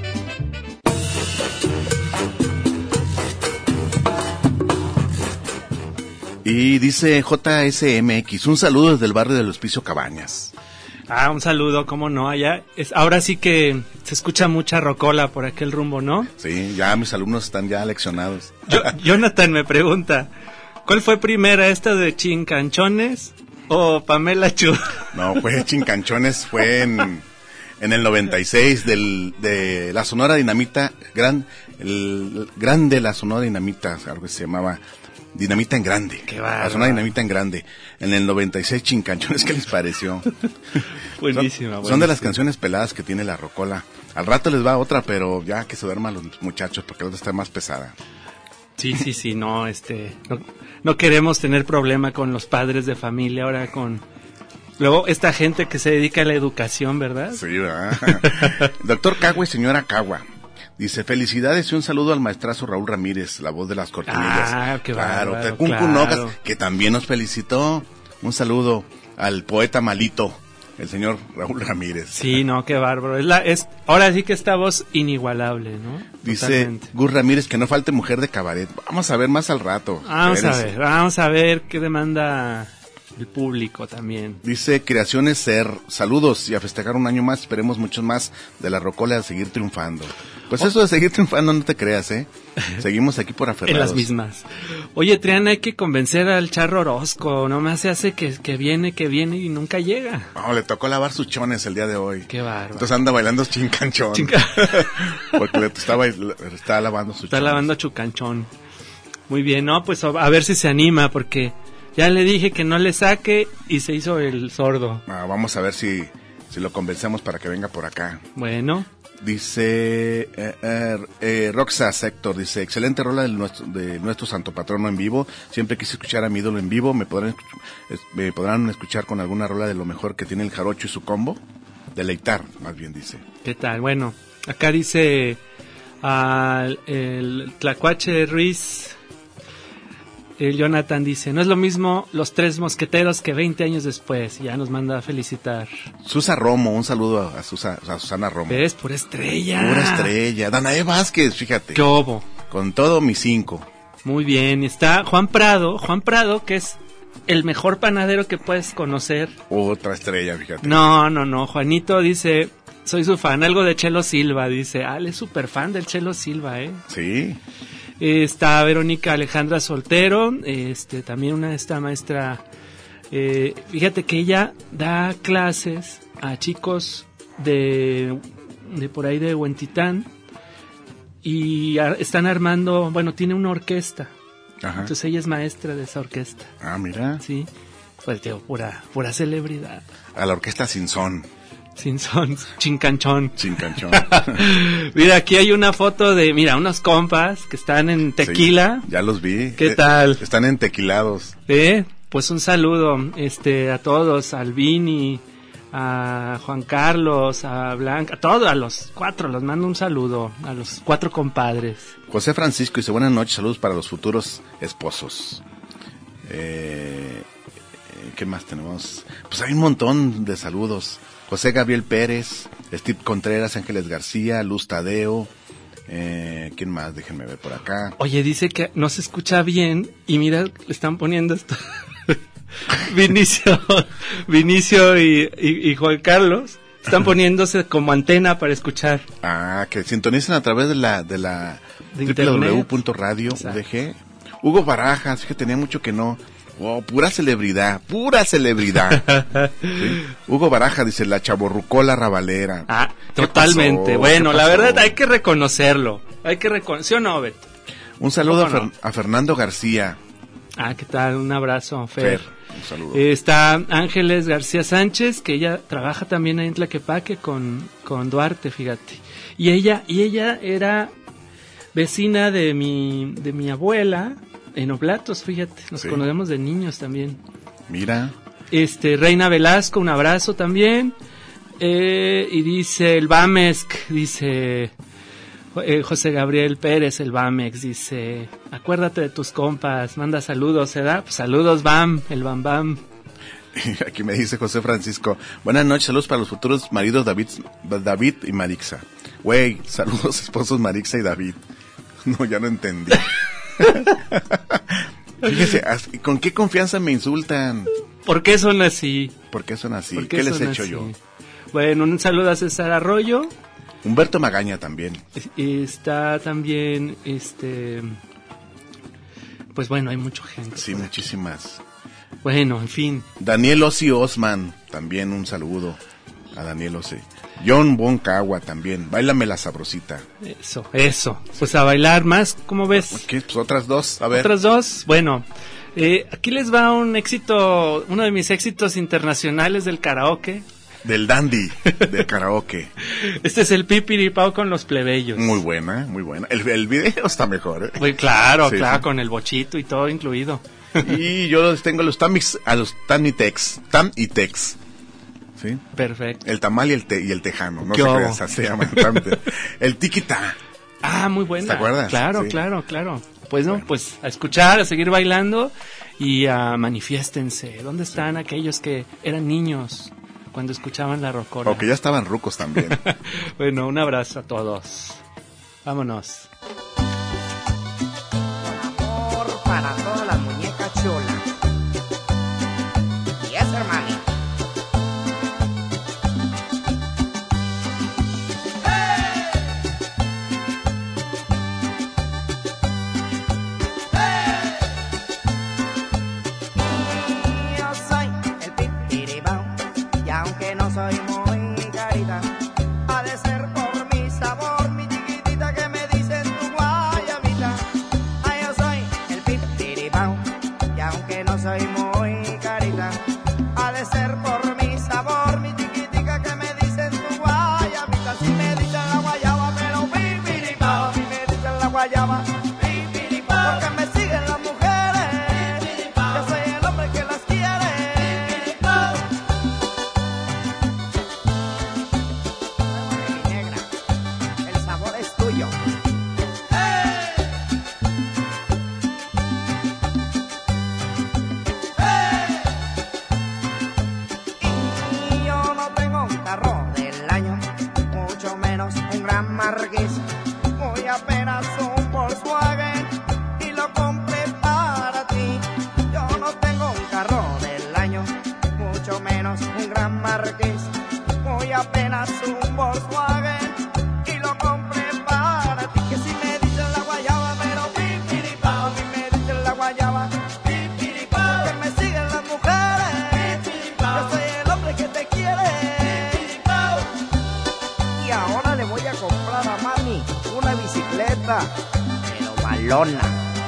Y dice J S M X, un saludo desde el barrio del Hospicio Cabañas. Ah, un saludo, cómo no, allá. Es, ahora sí que se escucha mucha rocola por aquel rumbo, ¿no? Sí, ya mis alumnos están ya leccionados. Yo, Jonathan me pregunta, ¿cuál fue primera, esta de Chincanchones o Pamela Chu? No, fue Chincanchones, fue en, en el noventa y seis del, de la Sonora Dinamita, gran, el, grande la Sonora Dinamita, algo que se llamaba Dinamita en Grande. Qué bárbaro. La Sonora Dinamita en Grande. En el noventa y seis Chincanchones, ¿qué les pareció? Buenísima, son, son de las canciones peladas que tiene la rocola. Al rato les va otra, pero ya que se duerman los muchachos porque la otra está más pesada. Sí, sí, sí, no, este, no, no queremos tener problema con los padres de familia, ahora con, luego esta gente que se dedica a la educación, ¿verdad? Sí, ¿verdad? Doctor Cagua y señora Cagua, dice, felicidades y un saludo al maestrazo Raúl Ramírez, la voz de las cortinillas. Ah, qué claro, bárbaro, Tecuncu claro. Nogas, que también nos felicitó. Un saludo al poeta Malito, el señor Raúl Ramírez. Sí, no, qué bárbaro. Es la, es, ahora sí que esta voz inigualable, ¿no? Dice Totalmente. Gus Ramírez que no falte mujer de cabaret. Vamos a ver más al rato. Vamos Espérense. a ver, vamos a ver qué demanda el público también. Dice Creaciones Ser, saludos y a festejar un año más, esperemos muchos más de la Rocola a seguir triunfando. Pues eso de seguir triunfando no te creas, ¿eh? Seguimos aquí por aferrados. En las mismas. Oye, Triana, hay que convencer al Charro Orozco, nomás se hace que, que viene, que viene y nunca llega. No, le tocó lavar sus chones el día de hoy. Qué bárbaro. Entonces anda bailando chincanchón. Chinca... Porque le está, bail... está lavando sus Está chones. lavando chucanchón. Muy bien, ¿no? Pues a ver si se anima, porque ya le dije que no le saque y se hizo el sordo. Ah, vamos a ver si, si lo convencemos para que venga por acá. Bueno. Dice eh, eh, eh, Roxa Sector, dice, excelente rola de nuestro, de nuestro santo patrono en vivo, siempre quise escuchar a mi ídolo en vivo, ¿me podrán, me podrán escuchar con alguna rola de lo mejor que tiene el jarocho y su combo? Deleitar, más bien dice. ¿Qué tal? Bueno, acá dice uh, el Tlacuache Ruiz, el Jonathan dice, no es lo mismo Los Tres Mosqueteros que veinte años después. Ya nos manda a felicitar. Susa Romo, un saludo a, Susa, a Susana Romo. ¿Ves? Pura estrella. Pura estrella. Danae Vázquez, fíjate. ¿Qué obo? Con todo mi cinco. Muy bien. Está Juan Prado. Juan Prado, que es el mejor panadero que puedes conocer. Otra estrella, fíjate. No, no, no. Juanito dice, soy su fan. Algo de Chelo Silva. Dice, ah, él es súper fan del Chelo Silva, ¿eh? Sí. Está Verónica Alejandra Soltero, este también una esta maestra, eh, fíjate que ella da clases a chicos de, de por ahí de Huentitán y a, están armando, bueno, tiene una orquesta. Ajá. Entonces ella es maestra de esa orquesta. Ah, mira. Sí, pues tío, pura, pura celebridad. A la orquesta Sin Son. Sin son, chincanchón. Chincanchón. Mira, aquí hay una foto de, mira, unos compas que están en tequila. Sí, ya los vi. ¿Qué eh, tal? Están entequilados. Eh, pues un saludo este, a todos, a Albini, a Juan Carlos, a Blanca, a todos, a los cuatro, los mando un saludo, a los cuatro compadres. José Francisco dice, buenas noches, saludos para los futuros esposos. Eh, ¿Qué más tenemos? Pues hay un montón de saludos. José Gabriel Pérez, Steve Contreras, Ángeles García, Luz Tadeo, eh, ¿quién más? Déjenme ver por acá. Oye, dice que no se escucha bien y mira, le están poniendo esto. Vinicio, Vinicio y, y, y Juan Carlos están poniéndose como antena para escuchar. Ah, que sintonicen a través de la de la de doble u doble u doble u punto radio u d g. Hugo Barajas, fíjate, tenía mucho que no. Oh, pura celebridad, pura celebridad. ¿Sí? Hugo Baraja dice, la chaborrucola rabalera. Ah, totalmente. Pasó? Bueno, la verdad hay que reconocerlo. Hay que reconocer, ¿sí o no, Beto? Un saludo a, Fer, no? a Fernando García. Ah, ¿qué tal? Un abrazo, Fer. Fer, un saludo. Eh, está Ángeles García Sánchez, que ella trabaja también ahí en Tlaquepaque con, con Duarte, fíjate. Y ella, y ella era vecina de mi, de mi abuela, en Oblatos, fíjate, nos sí. conocemos de niños también. Mira. Este, Reina Velasco, un abrazo también. Eh, y dice el Bamex, dice eh, José Gabriel Pérez, el Bamex, dice, acuérdate de tus compas, manda saludos, ¿se da? Pues saludos, Bam, el Bam Bam. Aquí me dice José Francisco, buenas noches, saludos para los futuros maridos David, David y Marixa. Güey, saludos esposos Marixa y David. No, ya no entendí. Fíjese, ¿con qué confianza me insultan? ¿Por qué son así? ¿Por qué son así? ¿Qué, ¿Qué les he hecho así? yo? Bueno, un saludo a César Arroyo. Humberto Magaña también. Está también, este... Pues bueno, hay mucha gente. Sí, muchísimas. Bueno, en fin. Daniel Ossi Osman, también un saludo a Daniel Ossi. John Boncagua también, Báilame la Sabrosita. Eso, eso. Pues a bailar más, ¿cómo ves? ¿Qué? Pues otras dos, a ver. Otras dos, bueno. Eh, aquí les va un éxito, uno de mis éxitos internacionales del karaoke. Del dandy, del karaoke. Este es el Pipiripao con los plebeyos. Muy buena, muy buena. El, el video está mejor, ¿eh? Muy claro, sí, claro, sí. Con el bochito y todo incluido. Y yo los tengo a los Tamix, a los Tamitex, Tam y Tex. ¿Sí? Perfecto. El tamal y el, te, y el tejano, no sé qué se llama. El tiquita. Ah, muy buena. ¿Te acuerdas? Claro, sí. claro, claro. Pues no, bueno. Pues a escuchar, a seguir bailando y a manifiéstense. ¿Dónde están aquellos que eran niños cuando escuchaban la rocola. O que ya estaban rucos también. Bueno, un abrazo a todos. Vámonos. Amor para todas las muñecas chulas. Y eso, hermano. Soy muy carita, ha de ser por mi sabor, mi chiquitita que me dicen tu guayabita. Ay, yo soy el pipiripao, y aunque no soy muy carita, ha de ser por mi sabor, mi chiquitica que me dicen tu guayabita. Si me dicen la guayaba, pero pipiripao, si me dicen la guayaba, pipiripao, porque me siguen las mujeres, yo soy el hombre que las quiere. Marqués, muy apenas un Volkswagen y lo compré para ti. Yo no tengo un carro del año, mucho menos un Gran Marqués, muy apenas un Volkswagen y lo compré para ti. Que si me dicen la guayaba, pero pipiripao, a mí me dicen la guayaba, pipiripao, que me siguen las mujeres, pipiripao, yo soy el hombre que te quiere, pipiripao. Y ahora le voy a comprar a mami una bicicleta, pero balona.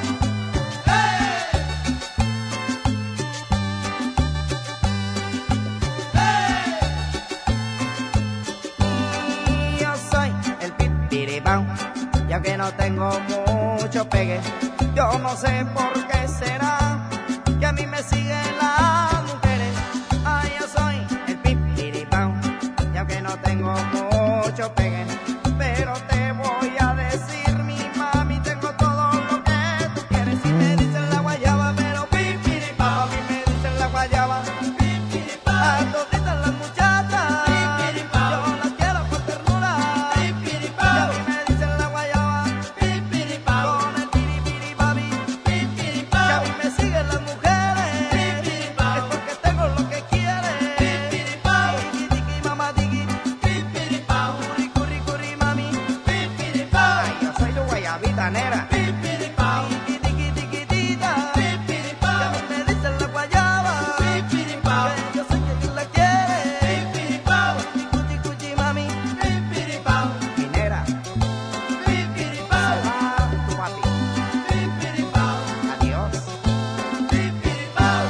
Y yo soy el pipiripao, ya que no tengo mucho pegue. Yo no sé por qué será que a mí me siguen las mujeres. Ay, yo soy el pipiripao, ya que no tengo mucho pegue. Pero te voy a decir, mi mami, tengo todo lo que tú quieres. Si me dicen la guayaba, pero pipiripao, a mí me dicen la guayaba, pipiripao, a toditas las muchachas, pipiripao, yo las quiero por ternura, pipiripao, y a mí me dicen la guayaba, pipiripao, con el piripiripapi, pipiripao, y a mí me siguen las mujeres, pipiripao, es porque tengo lo que quieren, pipiripao, tiki tiki mamá tiki, pipiripao, curri curri curri mami, pipiripao, ay, yo soy tu guayabita negra, pipiripao, tiki tiki tiquitita, pipiripao, y a mí me dicen la guayaba, pipiripao, que yo soy quien la quiere, pipiripao, cuchi cuchi mami, pipiripao, mi negra, pipiripao, se va tu papi, pipiripao, adiós, pipiripao.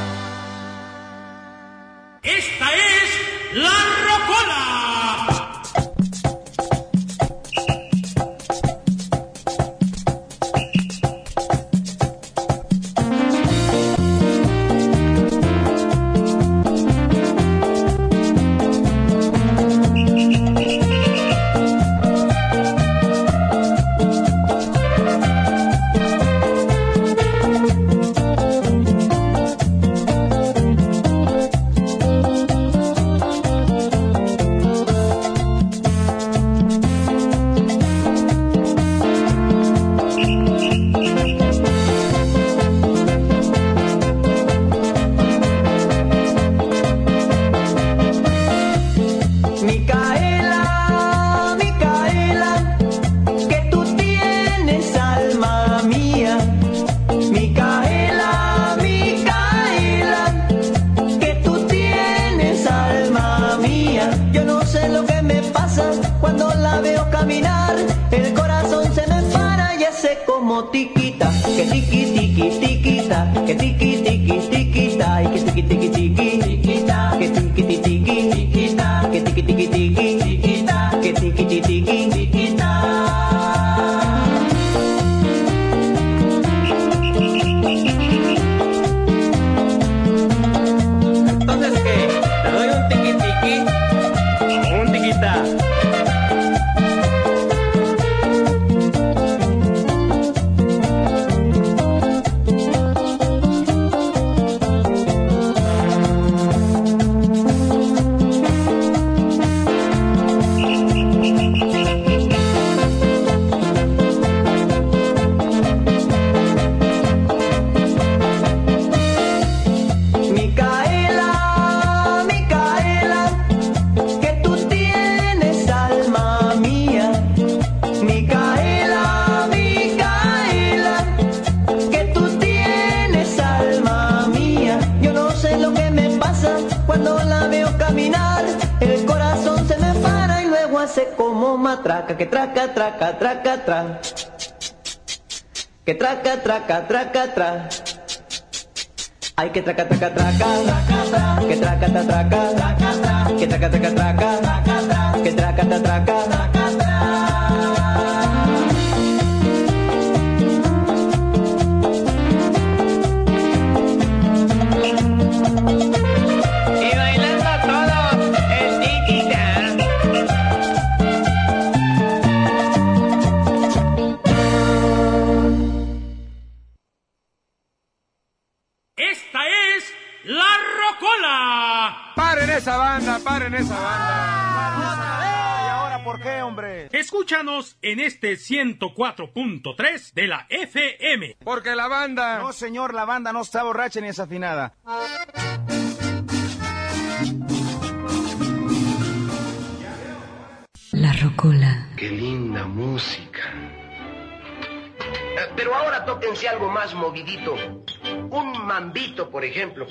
Esta es la rocola. Micaela, Micaela, que tú tienes alma mía. Micaela, Micaela, que tú tienes alma mía. Yo no sé lo que me pasa cuando la veo caminar. El corazón se me para y hace como tiquita, que tiqui tiqui tiquita, que tiqui tiqui tiquita, y que tiqui tiqui tiqui tiquita, que tiqui tiqui tiquita, que tiqui tiqui tiqui tiquita, que tiqui tiqui tiqui tiquita. Entonces, ¿qué? ¿Te doy un tiqui tiqui? ¿Un tiquita? hace como matraca, que traca, traca, traca, tra. Que traca, traca, traca, tra. Ay, que traca, traca, traca, que traca, ta, traca, que traca, traca, traca, que traca, ta, traca. Y bailando todo el tiki-tac. Esta es La Rocola. ¡Paren esa banda! ¡Paren esa banda! ¿Y ahora por qué, hombre? Escúchanos en este ciento cuatro punto tres de la F M. Porque la banda... No, señor, la banda no está borracha ni desafinada. La Rocola. Qué linda música. Eh, pero ahora tóquense algo más movidito. Un mambito, por ejemplo.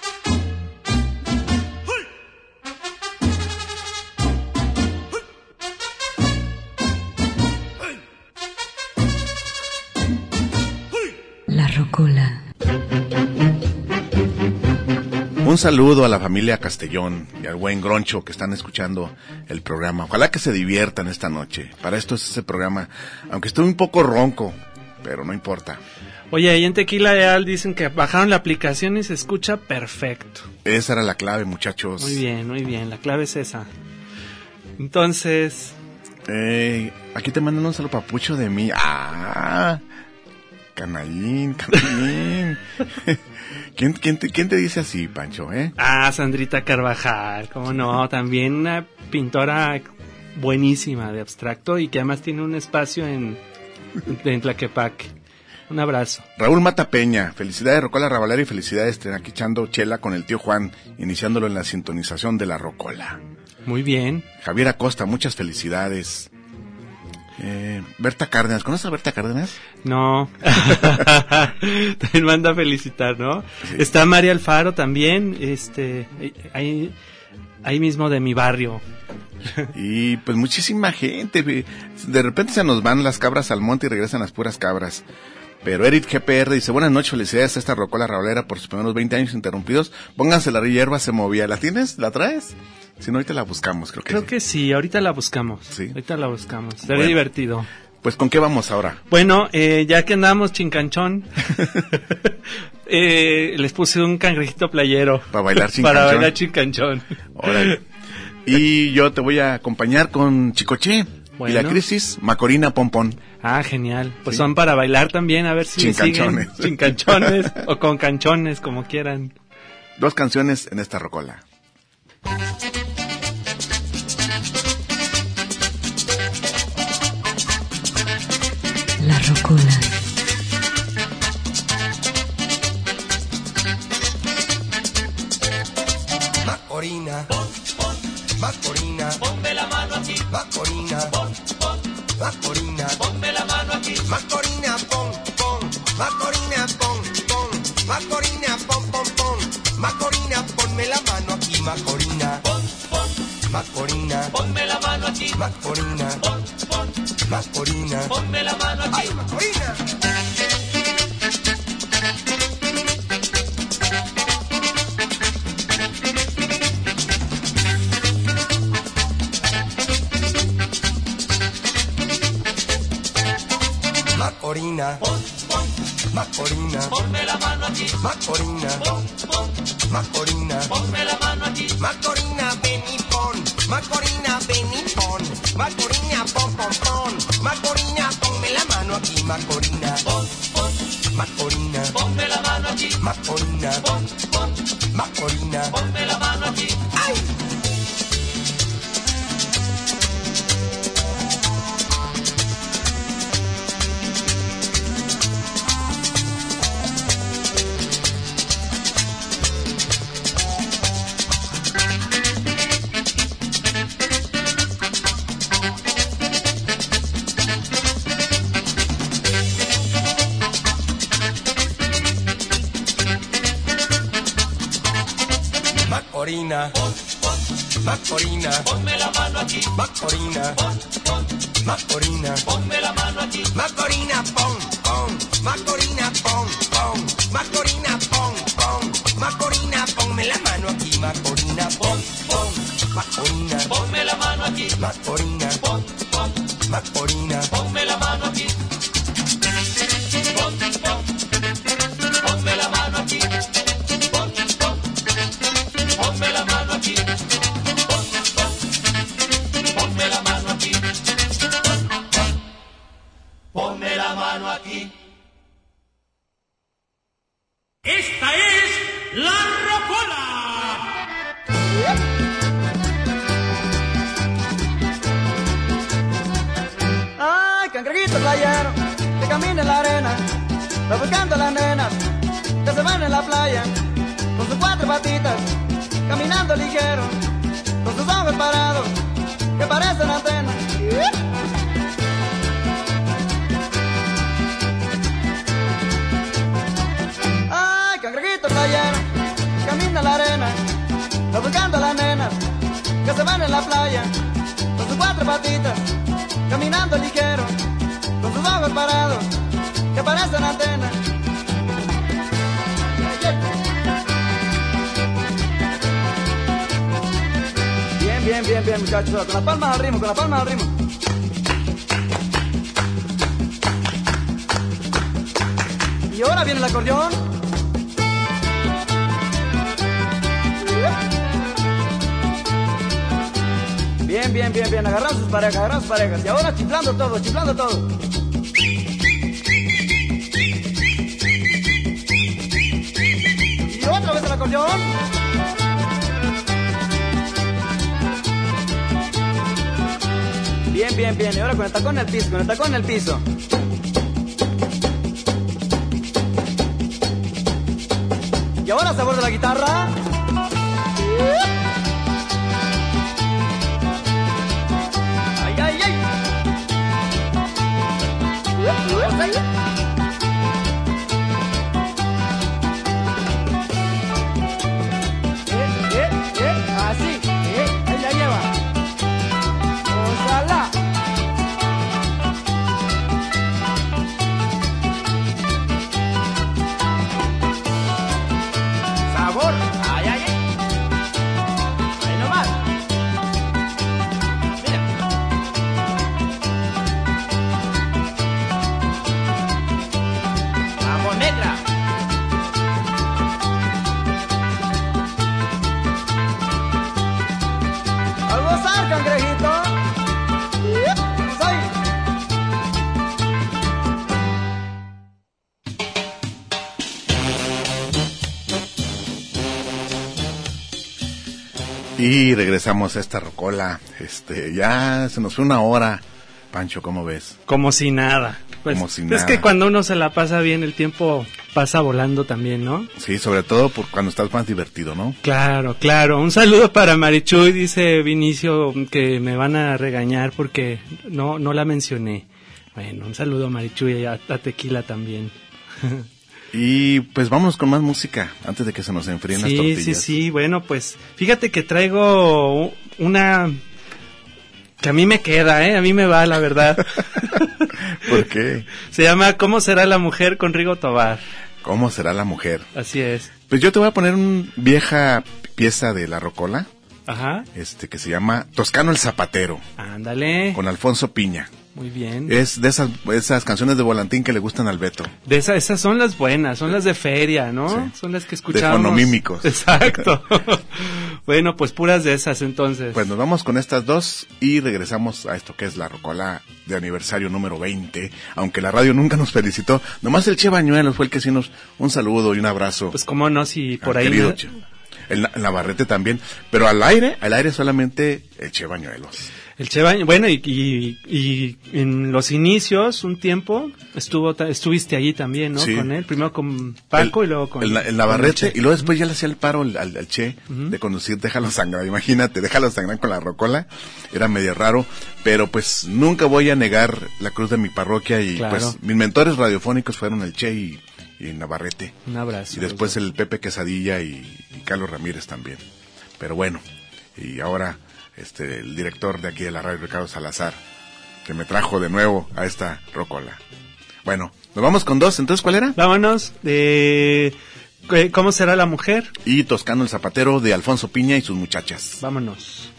La Rocola. Un saludo a la familia Castellón y al buen Groncho que están escuchando el programa. Ojalá que se diviertan esta noche. Para esto es ese programa, aunque estoy un poco ronco, pero no importa. Oye, ahí en Tequila Leal dicen que bajaron la aplicación y se escucha perfecto. Esa era la clave, muchachos. Muy bien, muy bien, la clave es esa. Entonces... Eh, aquí te mandan un saludo papucho de mí. ¡Ah! Canallín, canallín. ¿Quién, quién, te, ¿Quién te dice así, Pancho, eh? Ah, Sandrita Carvajal, cómo no, también una pintora buenísima de abstracto y que además tiene un espacio en, en Tlaquepaque. Un abrazo. Raúl Mata Peña, felicidades Rocola Rabalera y felicidades, estén aquí echando chela con el tío Juan, iniciándolo en la sintonización de la Rocola. Muy bien. Javier Acosta, muchas felicidades. Eh, Berta Cárdenas, ¿conoces a Berta Cárdenas? No. También manda a felicitar, ¿no? Sí. Está María Alfaro también, este, ahí, ahí mismo de mi barrio. Y pues muchísima gente. De repente se nos van las cabras al monte y regresan las puras cabras. Pero Eric G P R dice, buenas noches, felicidades a esta Rocola Rabalera por sus primeros veinte años interrumpidos. Pónganse la hierba, se movía. ¿La tienes? ¿La traes? Si no, ahorita la buscamos, creo que Creo sí. que sí, ahorita la buscamos. Sí. Ahorita la buscamos. Sería bueno, divertido. Pues, ¿con qué vamos ahora? Bueno, eh, ya que andamos chincanchón, eh, les puse un cangrejito playero. Para bailar chincanchón. Para bailar chincanchón. Órale. Y yo te voy a acompañar con Chicoche. Bueno. Y la crisis, Macorina Pompón. Ah, genial. Pues sí, son para bailar también, a ver si chincanchones. siguen chincanchones o con canchones, como quieran. Dos canciones en esta Rocola. La Rocola. Macorina, Macorina, ponme la mano aquí. Macorina, Pon, pon, Macorina, ponme la mano aquí. Macorina, pon, pon, Macorina, pon, pon, Macorina, pon, pon, pon, Macorina, ponme la mano aquí, Macorina, Pon, pon, Macorina, ponme la mano aquí. Macorina, Pon, pon, Macorina, ponme la mano aquí. ¡ay, Macorina! Macorina, Pon, pon, Macorina, ponme la mano aquí. Macorina, Pon, pon, Macorina, ponme la mano aquí. Macorina, ven y pon, Macorina, ven y pon, Macorina, pon, pon, pon, Macorina, ponme la mano aquí, Macorina, Pon, pon, Macorina, ponme la mano aquí. Macorina, Pon, pon, Macorina, ponme la mano aquí. ¡ay! Macorina, Pon, pon, Macorina, ponme la mano aquí. Macorina, Pon, pon, Macorina, ponme la mano aquí. Macorina, pon, pon, Macorina, pon, pon, Macorina, pon, pon, Macorina, ponme la mano aquí, Macorina, pon, pon, Macorina, Ponme la mano aquí. Macorina, Pon, pon, Macorina, ponme la mano aquí. Pon, pon, ponme la mano aquí. Pon, pon, ponme la mano aquí. Pon, pon, ponme la mano aquí. Pon, pon, ponme la mano aquí. Esta es la rocola. Ay, cangrejito playero, que camina en la arena, va buscando a las nenas, que se van en la playa, con sus cuatro patitas, caminando ligero, con sus ojos parados, que parecen antenas. Ay, cangrejito playero, camina en la arena, va buscando a las nenas, que se van en la playa, con sus cuatro patitas, caminando ligero, con sus ojos parados, que parecen antenas. Bien, bien, bien, bien, muchachos, con las palmas al ritmo, con las palmas al ritmo. Y ahora viene el acordeón. Bien, bien, bien, bien, agarran sus parejas, agarran sus parejas. Y ahora chiflando todo, chiflando todo. Y otra vez el acordeón. Bien, bien, bien. Y ahora con el tacón en el piso, con el tacón en el piso. Y ahora sabor de la guitarra. Ay, ay, ay. Eh, eh, eh, así, eh, ahí la lleva. Ojalá. Sabor, ay, ay, ay. Ahí nomás. Mira. Vamos, negra. Al gozar, cangrejito. Soy. Y regresamos a esta rocola. Este, ya se nos fue una hora. Pancho, ¿cómo ves? Como si nada. Pues, Como si es nada. que cuando uno se la pasa bien, el tiempo pasa volando también, ¿no? Sí, sobre todo por cuando estás más divertido, ¿no? Claro, claro. Un saludo para Marichuy, dice Vinicio, que me van a regañar porque no no la mencioné. Bueno, un saludo a Marichuy y a, a Tequila también. Y pues vámonos con más música antes de que se nos enfríen las Sí, tortillas. sí, sí. Bueno, pues fíjate que traigo una que a mí me queda, ¿eh? A mí me va, la verdad. ¿Por qué? Se llama ¿Cómo será la mujer? Con Rigo Tobar. ¿Cómo será la mujer? Así es. Pues yo te voy a poner una vieja pieza de la rocola, Ajá. este que se llama Toscano el Zapatero, Ándale. con Alfonso Piña. Muy bien. Es de esas esas canciones de volantín que le gustan al Beto. De esas, esas son las buenas, son las de feria, ¿no? Sí. Son las que escuchamos. De fonomímicos. Exacto. Bueno, pues puras de esas entonces. Pues nos vamos con estas dos y regresamos a esto que es la rocola de aniversario número veinte, aunque la radio nunca nos felicitó, nomás el Che Bañuelos fue el que sí nos un saludo y un abrazo. Pues cómo no, si por al ahí... querido me- Che. El, Na- Navarrete también, pero al aire, al aire solamente el Che Bañuelos. El Che Bañuelos, bueno, y, y, y en los inicios, un tiempo, estuvo ta- estuviste allí también, ¿no? Sí. Con él, primero con Paco El- y luego con... el, Na- el con Navarrete, Che. y luego después ya le hacía el paro al, al- al Che Ujú. de conducir Déjalo Sangrar, imagínate, Déjalo Sangrar con la rocola, era medio raro, pero pues nunca voy a negar la cruz de mi parroquia y Claro. pues mis mentores radiofónicos fueron el Che y, y Navarrete. Un abrazo. Y después el Pepe Quesadilla y, y Carlos Ramírez también. Pero bueno, y ahora este el director de aquí de la radio, Ricardo Salazar, que me trajo de nuevo a esta rocola. Bueno, nos vamos con dos, entonces, ¿cuál era? Vámonos de ¿Cómo será la mujer? Y Toscano el Zapatero, de Alfonso Piña y sus muchachas. Vámonos.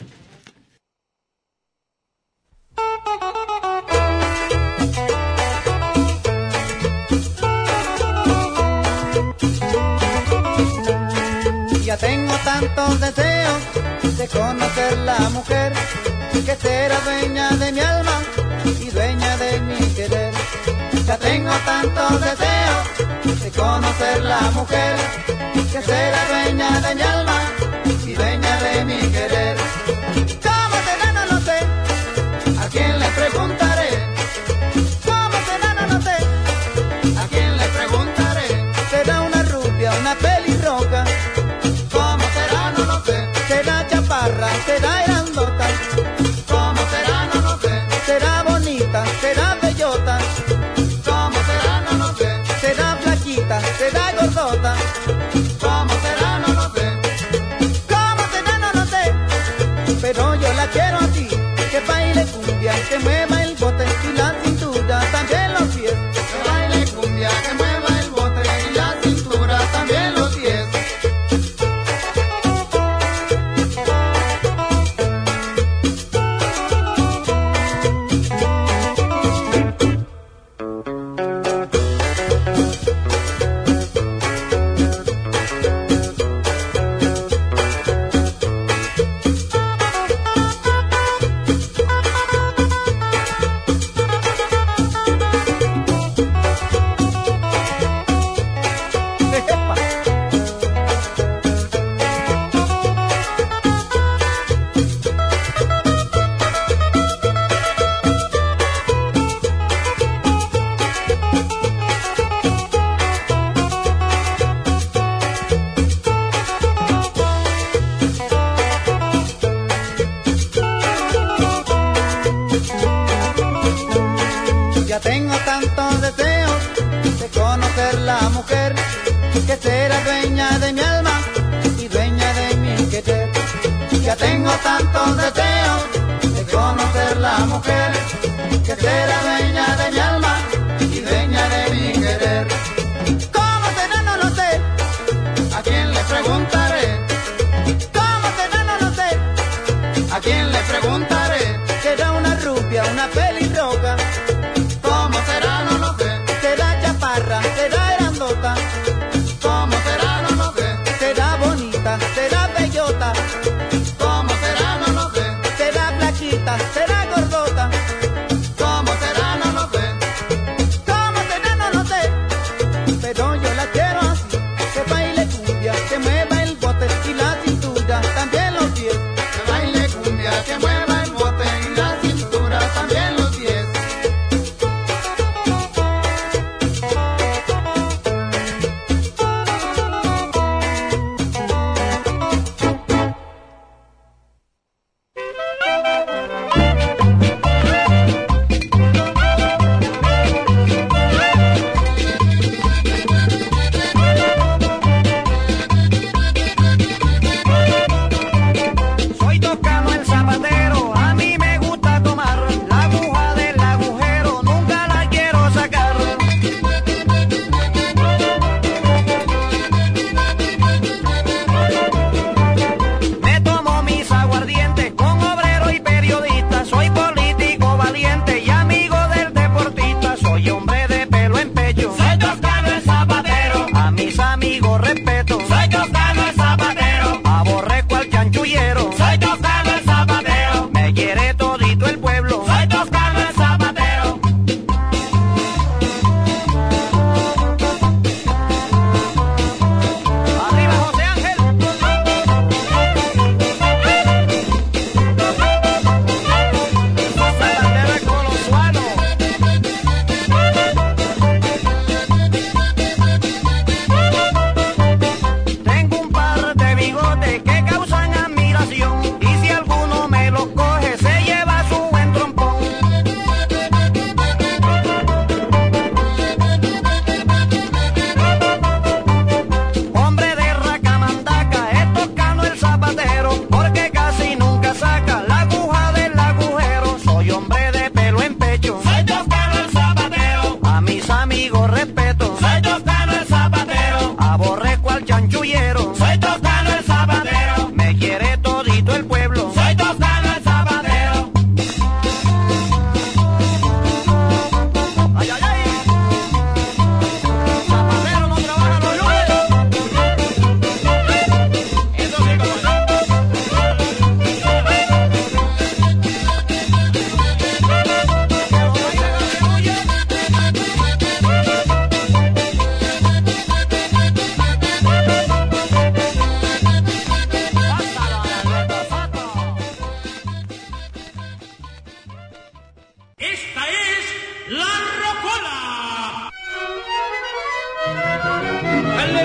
Ya tengo tantos deseos de conocer la mujer que será dueña de mi alma y dueña de mi querer. Ya tengo tantos deseos de conocer la mujer que será dueña de mi alma y dueña de mi querer. ¿Cómo será? No lo sé, ¿a quién le preguntaré? ¿Cómo será? No lo sé, ¿a quién le preguntaré? Será una rubia, una pelirroja. ¿Cómo será? No lo sé. Será chaparra, será grandota. ¿Cómo será? No lo sé. Será bonita, será bellota. ¿Cómo será? No lo sé. Será flaquita, será gordota. ¿Cómo será? No lo sé. ¿Cómo será? No lo sé. Pero yo la quiero así, que baile cumbia, que mueva el bote y la cintura, también los pies. Que baile cumbia, que mueva el bote y la cintura, también los pies. Ya tengo tantos deseos de conocer la mujer que será dueña de mi alma y dueña de mi querer. Ya tengo tantos deseos de conocer la mujer que será dueña de mi alma y dueña de mi querer. ¿Cómo será? No lo sé, ¿a quién le preguntaré? ¿Cómo será? No lo sé, ¿a quién le preguntaré? Será una rubia, una pelirroja. ¿Cómo será? No lo sé. Será chaparra, será grandota. ¿Cómo será? No lo sé. Será bonita, será bellota. ¿Cómo será? No lo sé. Será flaquita, será gordota. ¿Cómo será? No lo sé.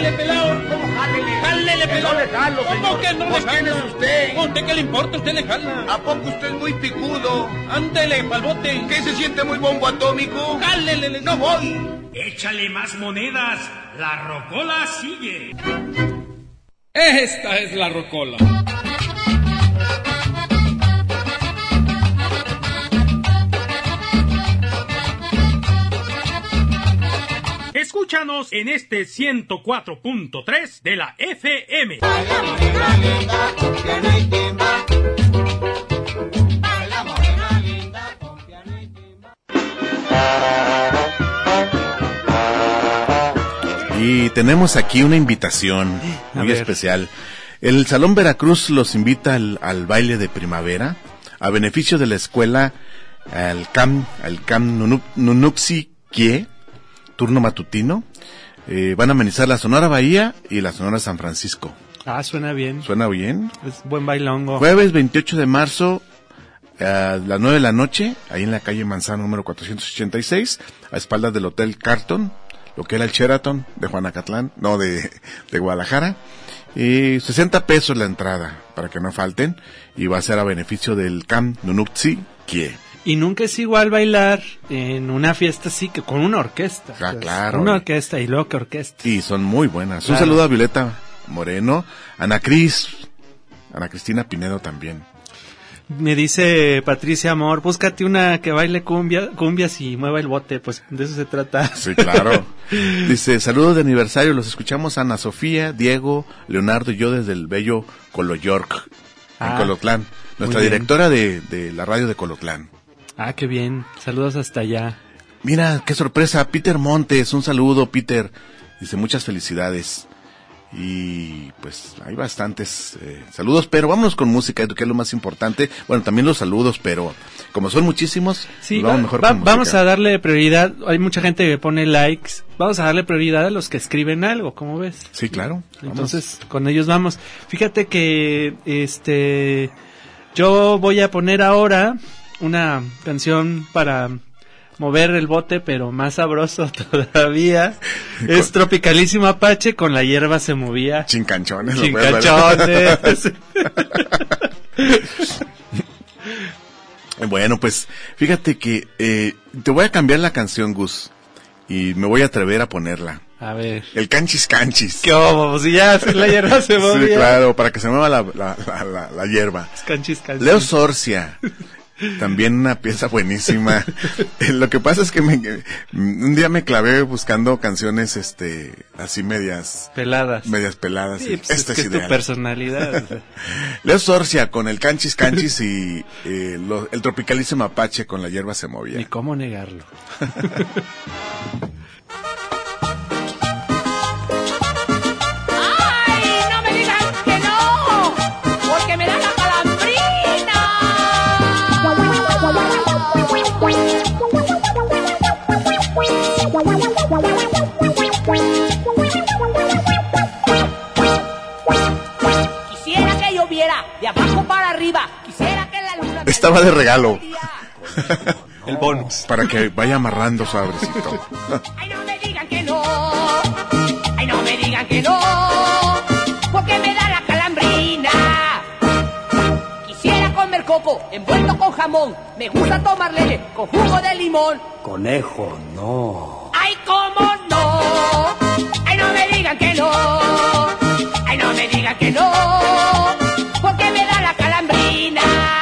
Jálele, pelao. ¿Cómo jálele? Jálele, pelao. No le jalo, ¿Cómo señor? que no le Pues, jalo? ¿quién es usted? ¿A usted qué le importa? Usted le jala. ¿A poco usted es muy picudo? Ándele, pa'l bote. ¿Qué se siente muy bombo atómico? Jálele. No voy. Échale más monedas, la rocola sigue. Esta es la rocola. Escúchanos en este ciento cuatro punto tres de la F M. Y tenemos aquí una invitación muy especial. El Salón Veracruz los invita al, al baile de primavera a beneficio de la escuela al CAM, al CAM Nunup, Nunupsi Kie, turno matutino. Eh, van a amenizar la Sonora Bahía y la Sonora San Francisco. Ah, suena bien. ¿Suena bien? Es buen bailongo. Jueves veintiocho de marzo a las nueve de la noche, ahí en la calle Manzano número cuatrocientos ochenta y seis, a espaldas del Hotel Carton, lo que era el Sheraton de Juanacatlán, no, de, de Guadalajara. Y sesenta pesos la entrada, para que no falten, y va a ser a beneficio del CAM Nunupsi Kie. Y nunca es igual bailar en una fiesta así que con una orquesta. Ah, claro. Una orquesta y luego que orquesta. Y son muy buenas. Claro. Un saludo a Violeta Moreno, Ana Cris, Ana Cristina Pinedo también. Me dice Patricia Amor, búscate una que baile cumbia, cumbias y mueva el bote, pues de eso se trata. Sí, claro. Dice, saludos de aniversario, los escuchamos Ana Sofía, Diego, Leonardo y yo desde el bello Coloyork, en Ah, Colotlán. Nuestra muy bien. directora de, de la radio de Colotlán. Ah, qué bien. Saludos hasta allá. Mira, qué sorpresa, Peter Montes, un saludo, Peter. Dice, muchas felicidades. Y pues hay bastantes eh, saludos, pero vámonos con música, que es lo más importante. Bueno, también los saludos, pero como son muchísimos, Sí, vamos va- mejor va- con música. vamos a darle prioridad. Hay mucha gente que pone likes. Vamos a darle prioridad a los que escriben algo, ¿cómo ves? Sí, claro. Vamos. Entonces, con ellos vamos. Fíjate que este yo voy a poner ahora una canción para mover el bote, pero más sabroso todavía. Es Tropicalísimo Apache, con La hierba se movía. Chincanchones. Chincanchones. Bueno, pues fíjate que eh, te voy a cambiar la canción, Gus, y me voy a atrever a ponerla. A ver. El Canchis Canchis. ¿Qué hubo? Si ya la hierba se movía. Sí, claro, para que se mueva la, la, la, la, la hierba. Canchis, canchis. Leo Sorcia. También una pieza buenísima. Eh, Lo que pasa es que me, un día me clavé buscando canciones este así medias Peladas. medias peladas. Sí, y pues esta es que es es tu ideal. personalidad. Leo Sorcia con el Canchis Canchis y eh, lo- el Tropicalísimo Apache con La hierba se movía. Ni cómo negarlo. ¡Ay, no me digan que no! Porque me da la calambrina. Quisiera que lloviera de abajo para arriba. Quisiera que la luna... Estaba de regalo. El bonus. Para que vaya amarrando suavecito. Ay, no me digan que no. Ay, no me digan que no. Porque me da la calambrina. Quisiera comer coco envuelto con jamón. Me gusta tomar leche con jugo de limón. Conejo, no. Ay, cómo no. Ay, no me digan que no. Ay, no me digan que no. Porque me da la calambrina.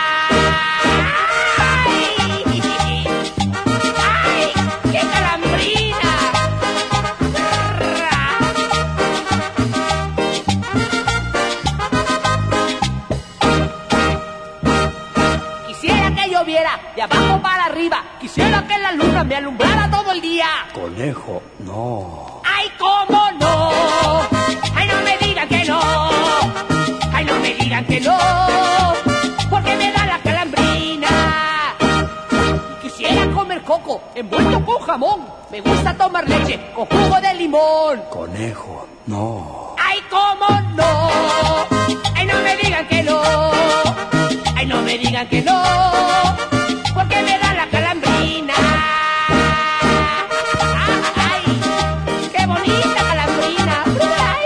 ¡Qué calambrina! Quisiera que lloviera de abajo para arriba. Quisiera que la luna me alumbrara todo el día. Conejo, no. ¡Ay, cómo no! ¡Ay, no me digan que no! ¡Ay, no me digan que no! Porque me da la calambrina. Quisiera comer coco envuelto con jamón. Me gusta tomar leche con jugo de limón. Conejo, no. ¡Ay, cómo no! ¡Ay, no me digan que no! ¡Ay, no me digan que no! Porque me da la calambrina. ¡Ay, qué bonita calambrina! ¡Ay!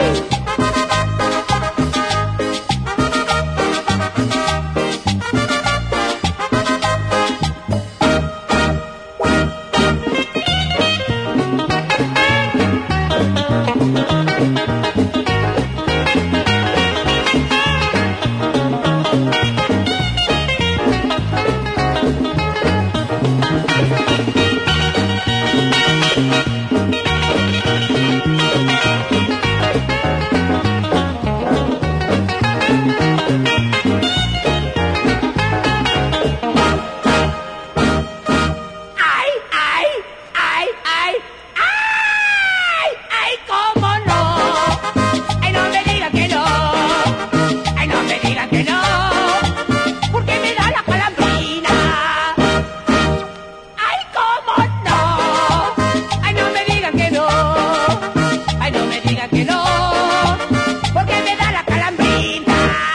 diga que no, porque me da la calambrita.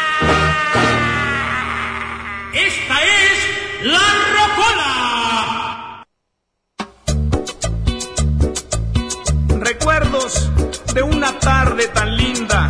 Esta es la Rocola. Recuerdos de una tarde tan linda.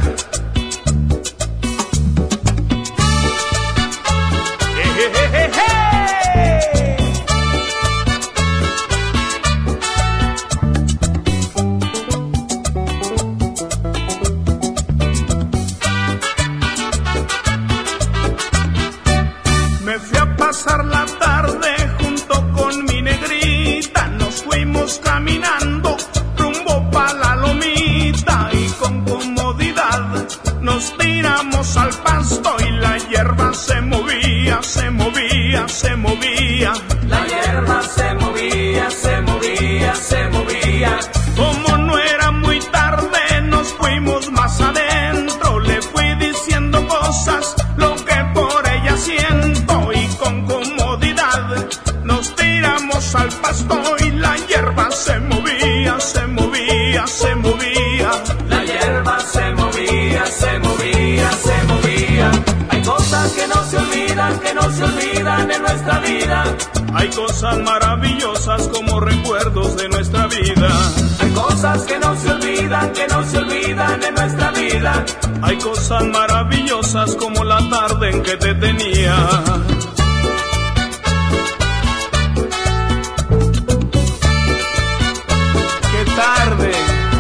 Me fui a pasar la tarde junto con mi negrita, nos fuimos caminando rumbo pa' la lomita y con comodidad nos tiramos al pasto y la hierba se movía, se movía, se movía. La hierba se movía, se movía, se movía. Como no era muy tarde, nos fuimos más adentro. Le fui diciendo cosas, lo que por ella siento. Y con comodidad nos tiramos al pasto y la hierba se movía, se movía, se movía. La hierba se movía, se movía, se movía. Hay cosas que no se olvidan, que no se olvidan en nuestra vida. Hay cosas maravillosas como recuerdos de nuestra vida. Hay cosas que no se olvidan, que no se olvidan en nuestra vida. Hay cosas maravillosas como la tarde en que te tenía. ¡Qué tarde!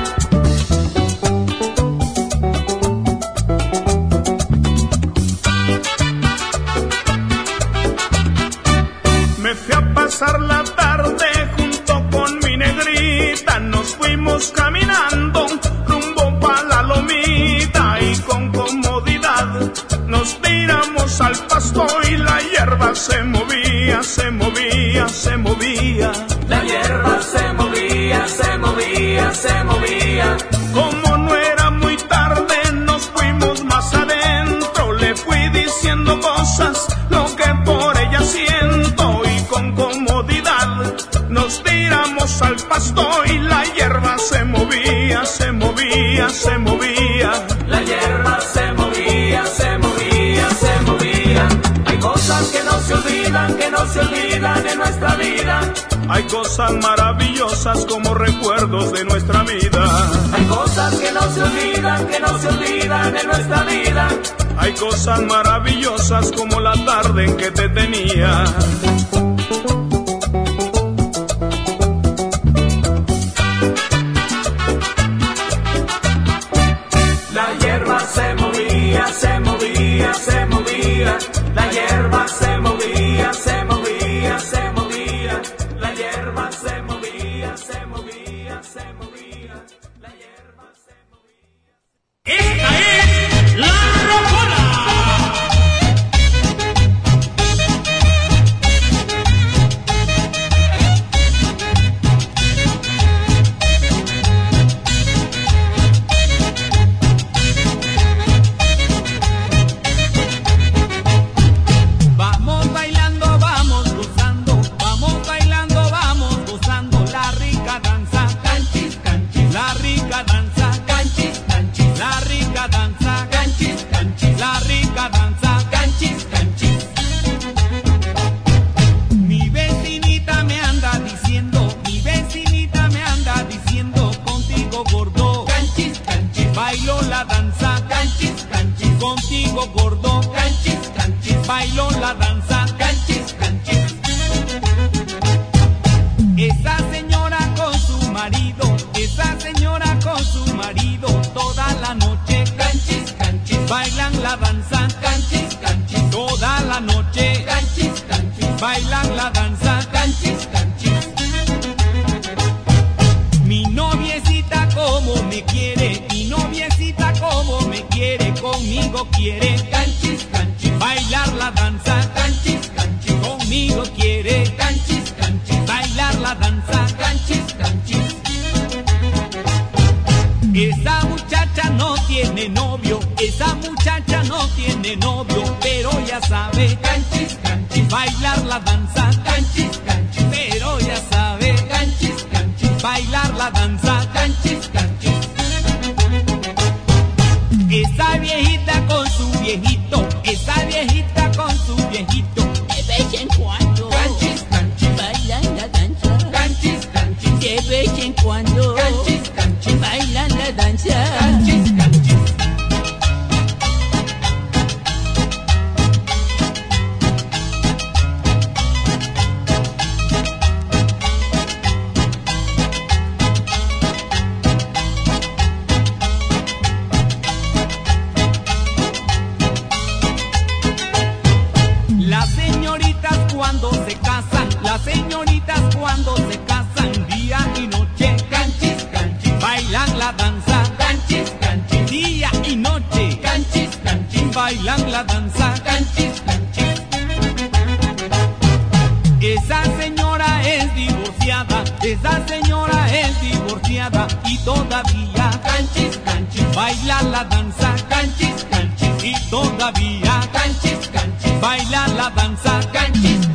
Me fui a pasar la tarde junto con mi negrita, nos fuimos caminando rumbo pa' la lomita y con comodidad nos tiramos al pasto y la hierba se movía, se movía, se movía. La hierba se movía, se movía, se movía. Como no era muy tarde, nos fuimos más adentro. Le fui diciendo cosas, lo que por ella siento. Y con comodidad nos tiramos al pasto y la hierba se movía, se movía, se movía. La hierba se movía, se movía, se movía. Hay cosas que no se olvidan, que no se olvidan en nuestra vida. Hay cosas maravillosas como recuerdos de nuestra vida. Hay cosas que no se olvidan, que no se olvidan en nuestra vida. Hay cosas maravillosas como la tarde en que te tenía. La hierba se movía, se movía, se movía. La hierba se movía, se movía, se movía. La hierba se movía, se movía, se movía. La hierba se movía. Esta es la Rocola. Vamos bailando, vamos gozando, vamos bailando, vamos gozando la rica danza, canchis, canchis, la rica danza, canchis, canchis, la rica danza, canchis, canchis, la rica danza, canchis, canchis. Mi vecinita me anda diciendo, mi vecinita me anda diciendo, contigo gordo, canchis, canchis, bailo la danza, canchis, canchis, contigo gordo, canchis, canchis, bailo la danza, canchis, canchis. Esa señora con su marido, esa señora con su marido, toda la noche, canchis, canchis, bailan la danza, canchis, canchis, toda la noche, canchis, canchis, bailan la danza, canchis, canchis. Mi noviecita como me quiere, mi noviecita como me quiere, conmigo quiere, canchis, canchis, bailar la danza, canchis, canchis, conmigo quiere, canchis, canchis, bailar la danza, canchis, canchis. Esa muchacha no tiene novio, esa muchacha no tiene novio, pero ya sabe, canchis, canchis, bailar la danza, canchis, canchis, pero ya sabe, canchis, canchis, bailar la danza, canchis, canchis. Esa viejita con su viejito, esa viejita con su viejito, de vez en cuando canchis, canchis, bailan la danza. Canchis, canchis, de vez en cuando canchis, canchis, bailan la danza. Canchis, canchis. Las señoritas cuando se casan día y noche, canchis, canchis, bailan la danza, canchis, canchis, día y noche, canchis, canchis, bailan la danza, canchis, canchis. Esa señora es divorciada, esa señora es divorciada y todavía, canchis, canchis, baila la danza, canchis, canchis, y todavía, canchis, canchis, baila la danza, canchis, canchis.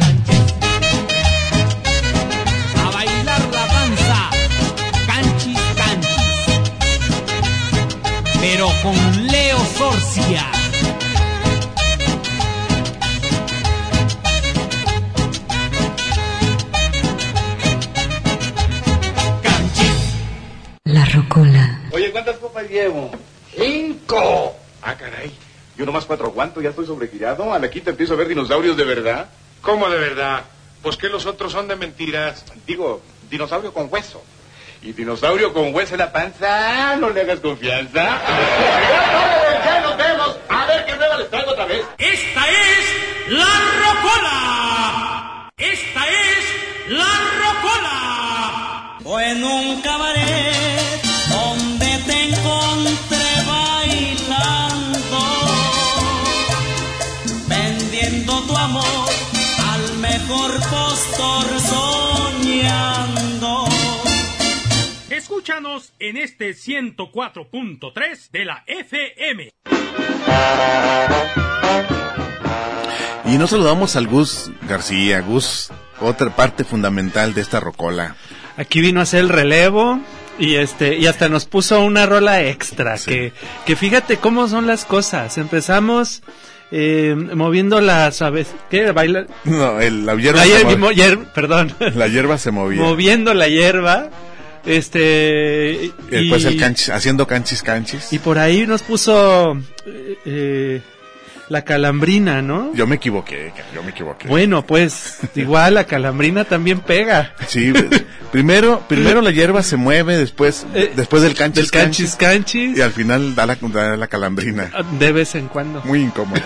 Pero con Leo Sorcia. La rocola. Oye, ¿cuántas copas llevo? ¡Cinco! Ah, caray. Yo nomás cuatro aguanto, ya estoy sobregirado. A la quinta empiezo a ver dinosaurios de verdad. ¿Cómo de verdad? Pues que los otros son de mentiras. Digo, dinosaurio con hueso. Y dinosaurio con hueso en la panza, no le hagas confianza. Ya nos vemos. A ver qué nueva les traigo otra vez. Esta es la rocola. Esta es la rocola. O en un cabaret donde te encontré bailando, vendiendo tu amor al mejor postor soñando. Escúchanos en este ciento cuatro punto tres de la F M. Y nos saludamos al Gus García. Gus, otra parte fundamental de esta rocola. Aquí vino a hacer el relevo y este y hasta nos puso una rola extra. Sí. que que fíjate cómo son las cosas. Empezamos eh, moviendo las aves. ¿Qué? ¿Baila? No, el, la hierba. La se hier- movía. hier- perdón. La hierba se movía. Moviendo la hierba. Este y después el canchis, haciendo canchis canchis. Y por ahí nos puso eh, eh, la calambrina, ¿no? Yo me equivoqué, yo me equivoqué. Bueno, pues igual la calambrina también pega. Sí, primero primero la hierba se mueve, después eh, después del canchis del canchis, canchis canchis y al final da la, da la calambrina. De vez en cuando. Muy incómodo.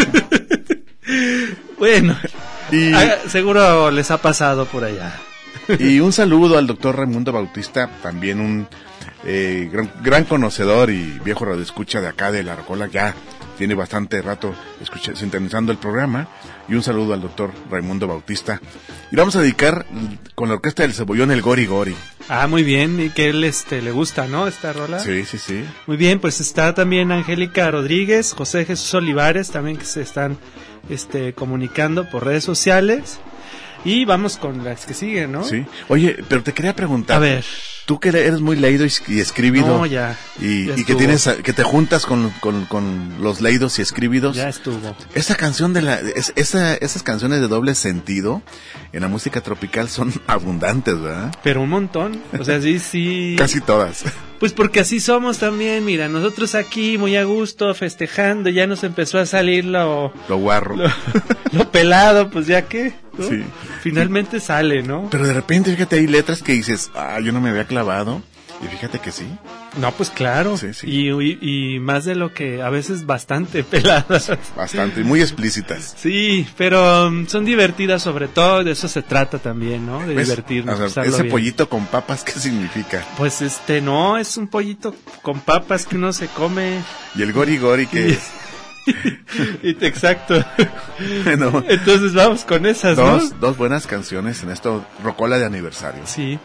Bueno, y ah, seguro les ha pasado por allá. Y un saludo al doctor Raimundo Bautista, también un eh, gran, gran conocedor y viejo radioescucha de acá de La Rocola, ya tiene bastante rato escucha, sintonizando el programa. Y un saludo al doctor Raimundo Bautista. Y vamos a dedicar con la orquesta del Cebollón el Gori Gori. Ah, muy bien, y que él este, le gusta, ¿no? Esta rola. Sí, sí, sí. Muy bien, pues está también Angélica Rodríguez, José Jesús Olivares, también que se están este, comunicando por redes sociales. Y vamos con las que siguen, ¿no? Sí. Oye, pero te quería preguntar. A ver. Tú que eres muy leído y, y escribido. No, ya. Y, ya y que tienes, que te juntas con, con, con los leídos y escribidos. Ya estuvo. Esa canción de la, es, esa, esas canciones de doble sentido en la música tropical son abundantes, ¿verdad? Pero un montón. O sea, sí, sí. Casi todas. Pues porque así somos también, mira, nosotros aquí muy a gusto, festejando, ya nos empezó a salir lo... Lo guarro. Lo, lo pelado, pues ya que, ¿no? Sí. Finalmente sale, ¿no? Pero de repente, fíjate, hay letras que dices, ah, yo no me había clavado, y fíjate que sí. No, pues claro, sí, sí. Y, y, y más de lo que, a veces bastante peladas. Bastante, muy explícitas. Sí, pero um, son divertidas sobre todo, de eso se trata también, ¿no? De ¿ves? divertirnos. O sea, ese bien. Pollito con papas, ¿qué significa? Pues este, no, es un pollito con papas que uno se come. ¿Y el Gori Gori qué es? Exacto. Bueno, entonces vamos con esas, dos, ¿no? Dos buenas canciones en esto, rocola de aniversario. Sí.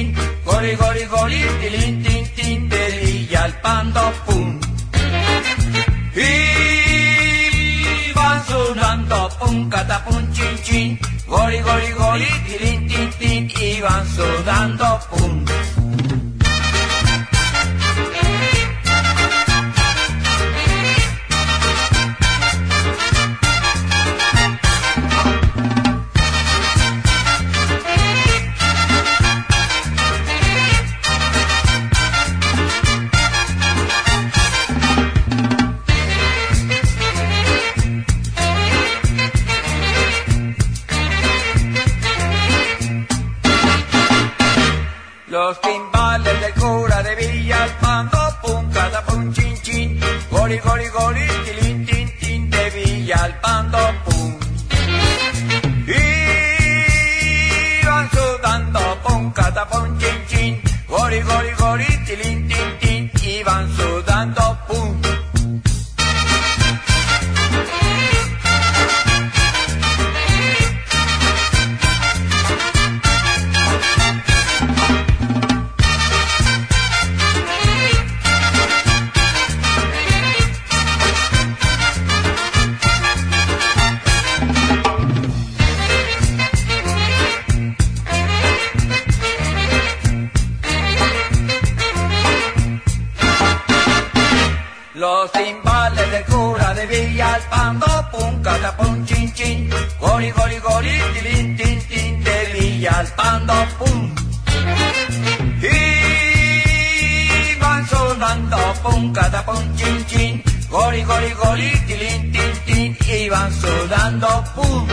chin, gori, gori, gori, tilín, tin, tin, de Villalpando, pum. Y van sonando, pum, catapum, chin, chin, gori, gori, gori, tilín, tin, tin, y van sudando, pum. Los timbales del cura de Villalpando, pum, cada pum, chin, chin, gori, gori, gori, tilín, tin, tin, de Villalpando, pum. Y van sudando, pum, cada pum, chin, chin, gori, gori, gori, tilín, tin, tin, y van sudando, pum. Los timbales del cura de Villalpando, pum, cada pum, chin, chin, gori, gori, gori, tilín, tin, tin, de Villalpando, pum. Y van sonando, pum, cada pum, chin, chin, gori, gori, gori, tilín, tin, tin, y van sudando, pum.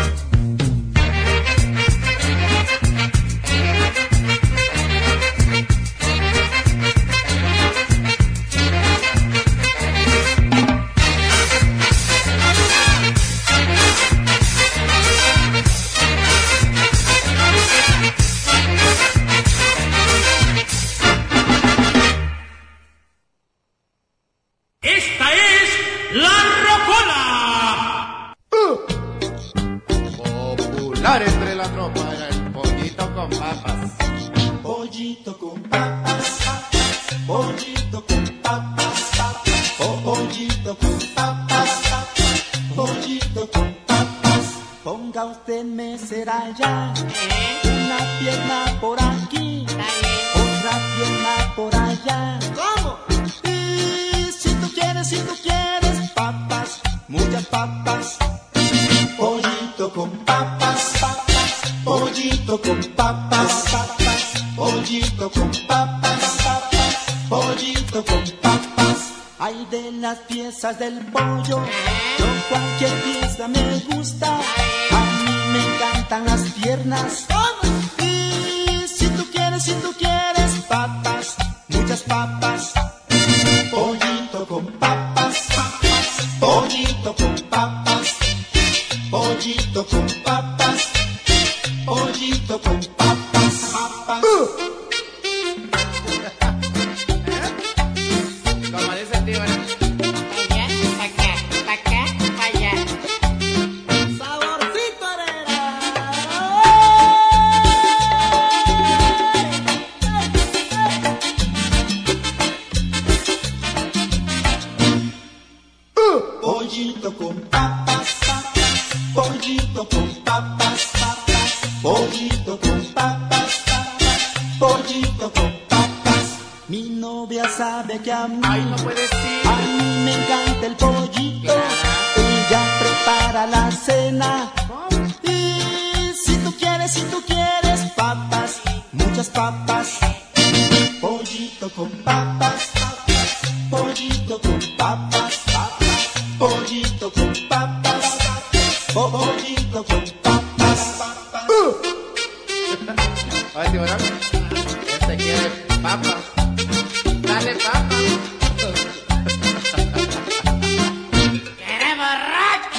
Esta es la Rocola. Popular entre la tropa era el pollito con papas. Pollito con papas, pollito con papas, oh, pollito con papas, pollito con papas. Ponga usted mesera ya, una pierna por aquí, otra pierna por allá. ¿Cómo? Y si tú quieres, si tú quieres papas, muchas papas. Pollito con papas, papas, pollito con papas, papas, pollito con papas, papas, pollito con papas. Hay de las piezas del pollo, yo cualquier pieza me gusta. A mí me encantan las piernas. Y si tú quieres, si tú quieres papas, muchas papas. Pollito con papas, papas, pollito con papas, pollito con papas, pollito con papas, papas. Como dice el tío, ¿eh? Pa' acá, pa' acá, pa' allá. Saborcito Herrera. Pollito con papas, papas, pollito con papas, papas, pollito con papas, papas, pollito con papas. Mi novia sabe que a mí, Ay, no puede ser. a mí me encanta el pollito. Ella prepara la cena. Y si tú quieres, si tú quieres papas, muchas papas. Pollito con papas, papas, pollito con papas, papas, pollito con papas, pollito con papas, papas. Oye, tío, ¿verdad? Este quiere papas. Dale papas. ¡Quiere borracho!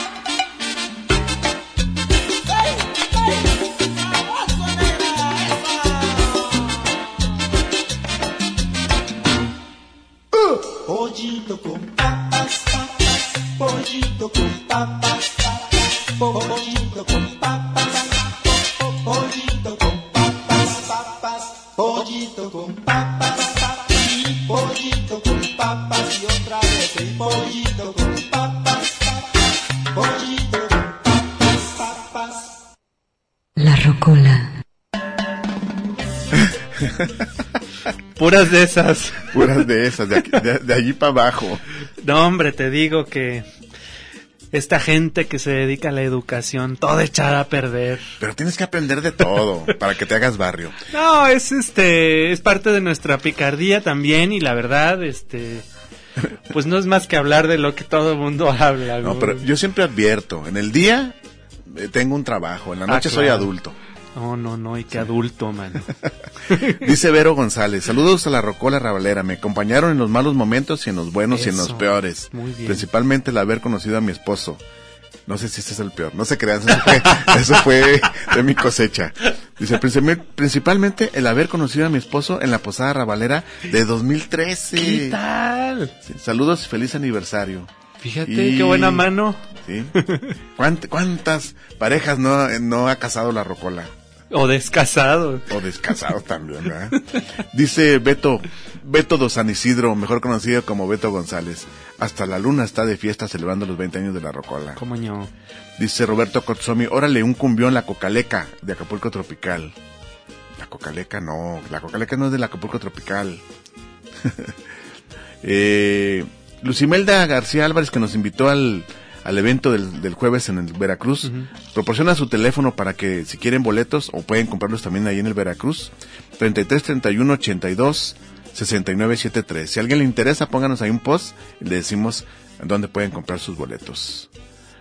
Pollito con papas, papas, pollito con papas, papas, pollito con papas, pollito con papas, papas, pollito pollito con papas, papas, pollito con papas y otra vez el pollito con papas, papas, pollito con papas, papas. La rocola. Puras de esas. Puras de esas, de, aquí, de, de allí para abajo. No, hombre, te digo que esta gente que se dedica a la educación, toda echada a perder. Pero tienes que aprender de todo para que te hagas barrio. No, es este, es parte de nuestra picardía también y la verdad, este, pues no es más que hablar de lo que todo el mundo habla. No, ¿no? pero yo siempre advierto, en el día eh, tengo un trabajo, en la noche Ah, soy claro. adulto. No, no, no, y qué adulto, mano. Dice Vero González, saludos a la Rocola Rabalera, me acompañaron en los malos momentos y en los buenos y en los Eso, peores. muy bien. Principalmente el haber conocido a mi esposo. No sé si este es el peor, no se crean, eso fue, eso fue de mi cosecha. Dice, "Princip- principalmente el haber conocido a mi esposo en la Posada Rabalera de dos mil trece. ¿Qué tal? Sí, saludos y feliz aniversario. Fíjate, Y- qué buena mano. ¿Sí? ¿Cuánt- ¿Cuántas parejas no, no ha casado la Rocola? O descasado. O descasado también, ¿verdad? Dice Beto, Beto do San Isidro, mejor conocido como Beto González. Hasta la luna está de fiesta celebrando los veinte años de la Rocola. ¿Cómo no? Dice Roberto Kotsomi, órale, un cumbión, la Cocaleca, de Acapulco Tropical. La Cocaleca no, la Cocaleca no es del Acapulco Tropical. eh, Lucimelda García Álvarez, que nos invitó al... al evento del, del jueves en el Veracruz, uh-huh. proporciona su teléfono para que si quieren boletos o pueden comprarlos también ahí en el Veracruz, treinta y tres, treinta y uno, ochenta y dos, sesenta y nueve setenta y tres. Si a alguien le interesa, pónganos ahí un post y le decimos dónde pueden comprar sus boletos.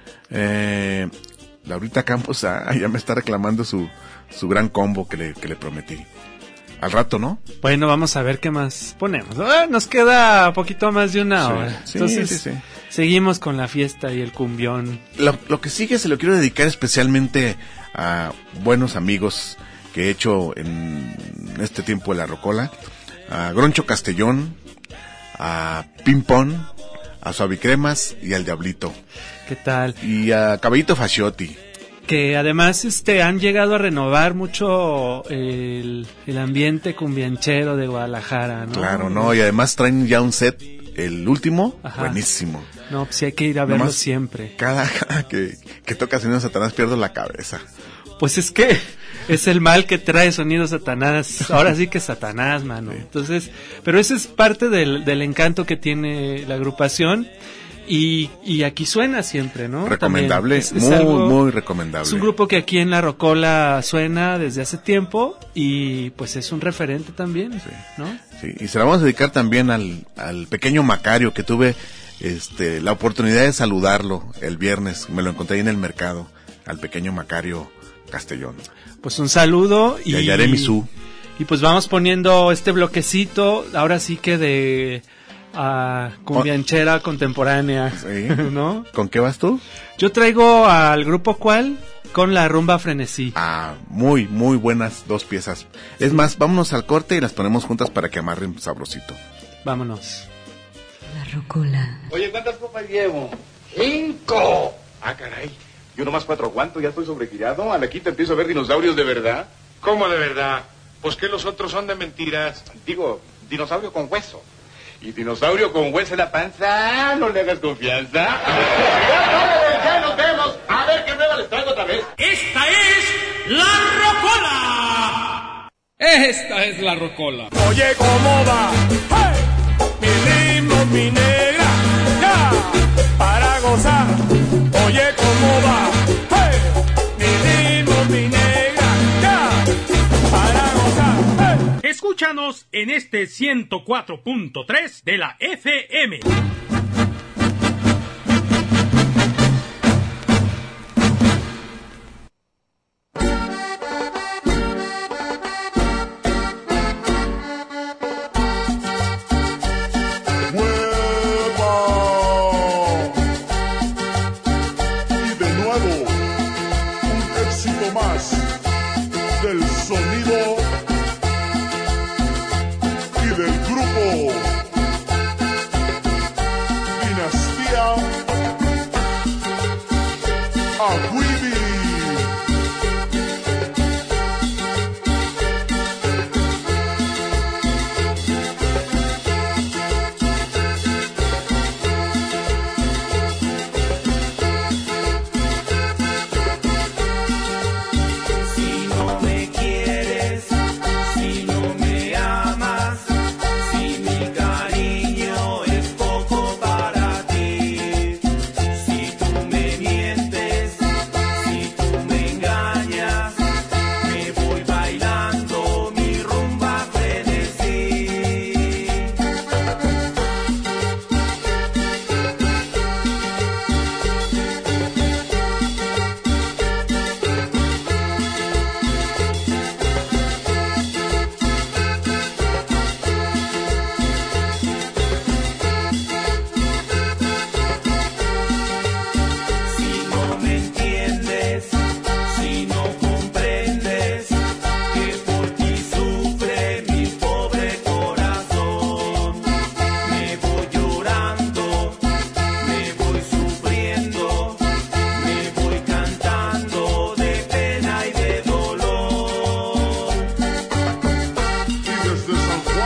Eh, Laurita Campos ah, ya me está reclamando su, su gran combo que le, que le prometí. Al rato, ¿no? Bueno, vamos a ver qué más ponemos. Ah, nos queda poquito más de una Sí, hora. sí, Entonces, sí, sí. seguimos con la fiesta y el cumbión. Lo, lo que sigue se lo quiero dedicar especialmente a buenos amigos que he hecho en este tiempo de la Rocola. A Groncho Castellón, a Ping Pong, a Suavicremas y al Diablito. ¿Qué tal? Y a Caballito Fasciotti. Que además este han llegado a renovar mucho el, el ambiente cumbianchero de Guadalajara, ¿no? Claro, no, y además traen ya un set, el último, Ajá. buenísimo. No, pues sí hay que ir a verlo Nomás siempre. Cada, cada que, que toca Sonido Satanás pierdo la cabeza. Pues es que es el mal que trae Sonido Satanás. Ahora sí que Satanás, mano. Sí. Entonces, pero ese es parte del, del encanto que tiene la agrupación. Y, y aquí suena siempre, ¿no? Recomendable, es, es muy, algo, muy recomendable. Es un grupo que aquí en La Rocola suena desde hace tiempo y pues es un referente también, sí. ¿no? Sí, y se la vamos a dedicar también al, al pequeño Macario que tuve este, la oportunidad de saludarlo el viernes, me lo encontré ahí en el mercado, al pequeño Macario Castellón. Pues un saludo y... Y a Yaremi Su. Y pues vamos poniendo este bloquecito, ahora sí que de... a cumbianchera oh. contemporánea, sí. ¿no? ¿Con qué vas tú? Yo traigo al grupo ¿Cuál? Con la rumba frenesí. Ah, muy, muy buenas dos piezas. Es más, vámonos al corte y las ponemos juntas para que amarren sabrosito. Vámonos. La Rocola. Oye, ¿cuántas copas llevo? ¡Cinco! Ah, caray. Yo nomás cuatro aguanto, ya estoy sobregirado. A la quinta empiezo a ver dinosaurios de verdad. ¿Cómo de verdad? Pues que los otros son de mentiras. Digo, dinosaurio con hueso. Y dinosaurio con hueso en la panza, no le hagas confianza. Ya, ya nos vemos. A ver qué nueva les traigo otra vez. Esta es la Rocola. Esta es la Rocola. Oye, ¿cómo va? ¡Hey! Mi ritmo, mi negra, ya, para gozar. Oye, ¿cómo va? ¡Hey! Mi ritmo, mi negra, ya, para gozar. ¡Hey! Escúchanos en este ciento cuatro punto tres de la F M. Del sonido y del grupo Dinastía Aguibi.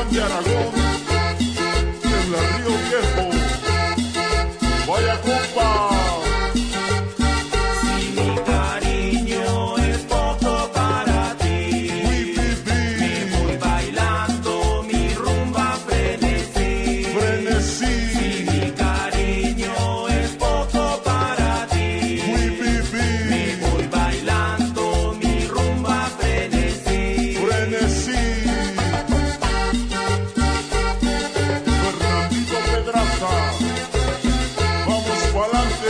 Juan de Aragón, en la Río Viejo. Vaya compa. Si mi cariño es poco para ti, me voy bailando mi rumba frenesí. Frenesí. Si mi cariño es poco para ti, me voy bailando mi rumba frenesí. Frenesí. Fernandito Pedraza, vamos pa'lante.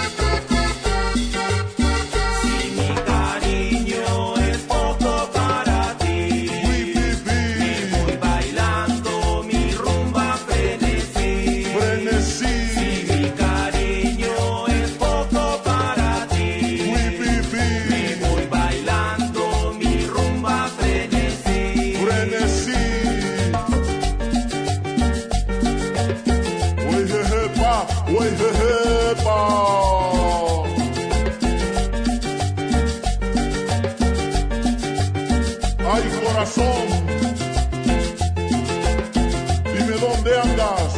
Si mi cariño es poco para ti, me voy bailando mi rumba frenesí. Frenesí. Si mi cariño es poco para ti, me voy bailando mi rumba frenesí. Frenesí. Uy, jejepa, uy, jejepa. Ay, corazón, dime dónde andas.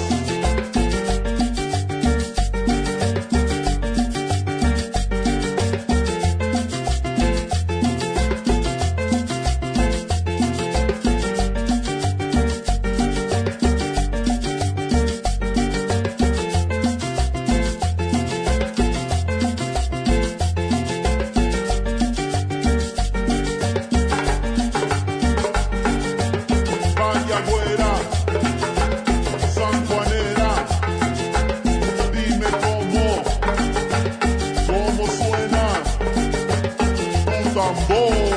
Vaya güera, sanjuanera, dime cómo, cómo suena tu tambor.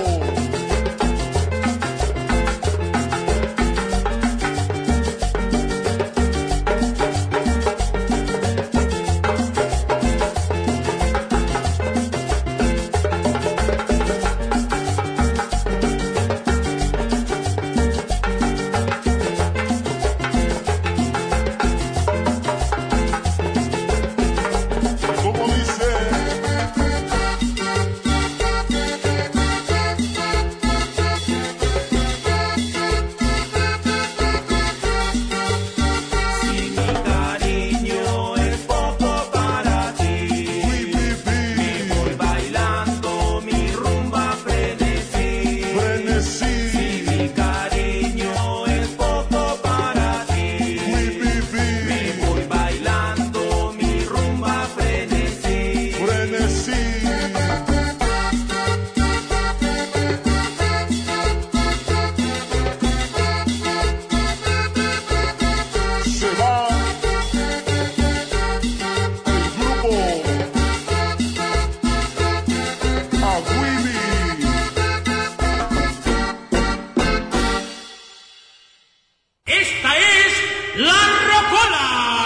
¿Cómo dice? Si mi cariño es poco para ti, me voy bailando mi rumba frenesí. Frenesí. Si mi cariño es poco para ti, me voy bailando mi rumba frenesí. Frenesí. Se va el grupo Agüibi. Esta es la rocola.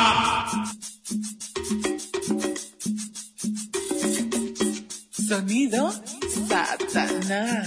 Sonido Satanás.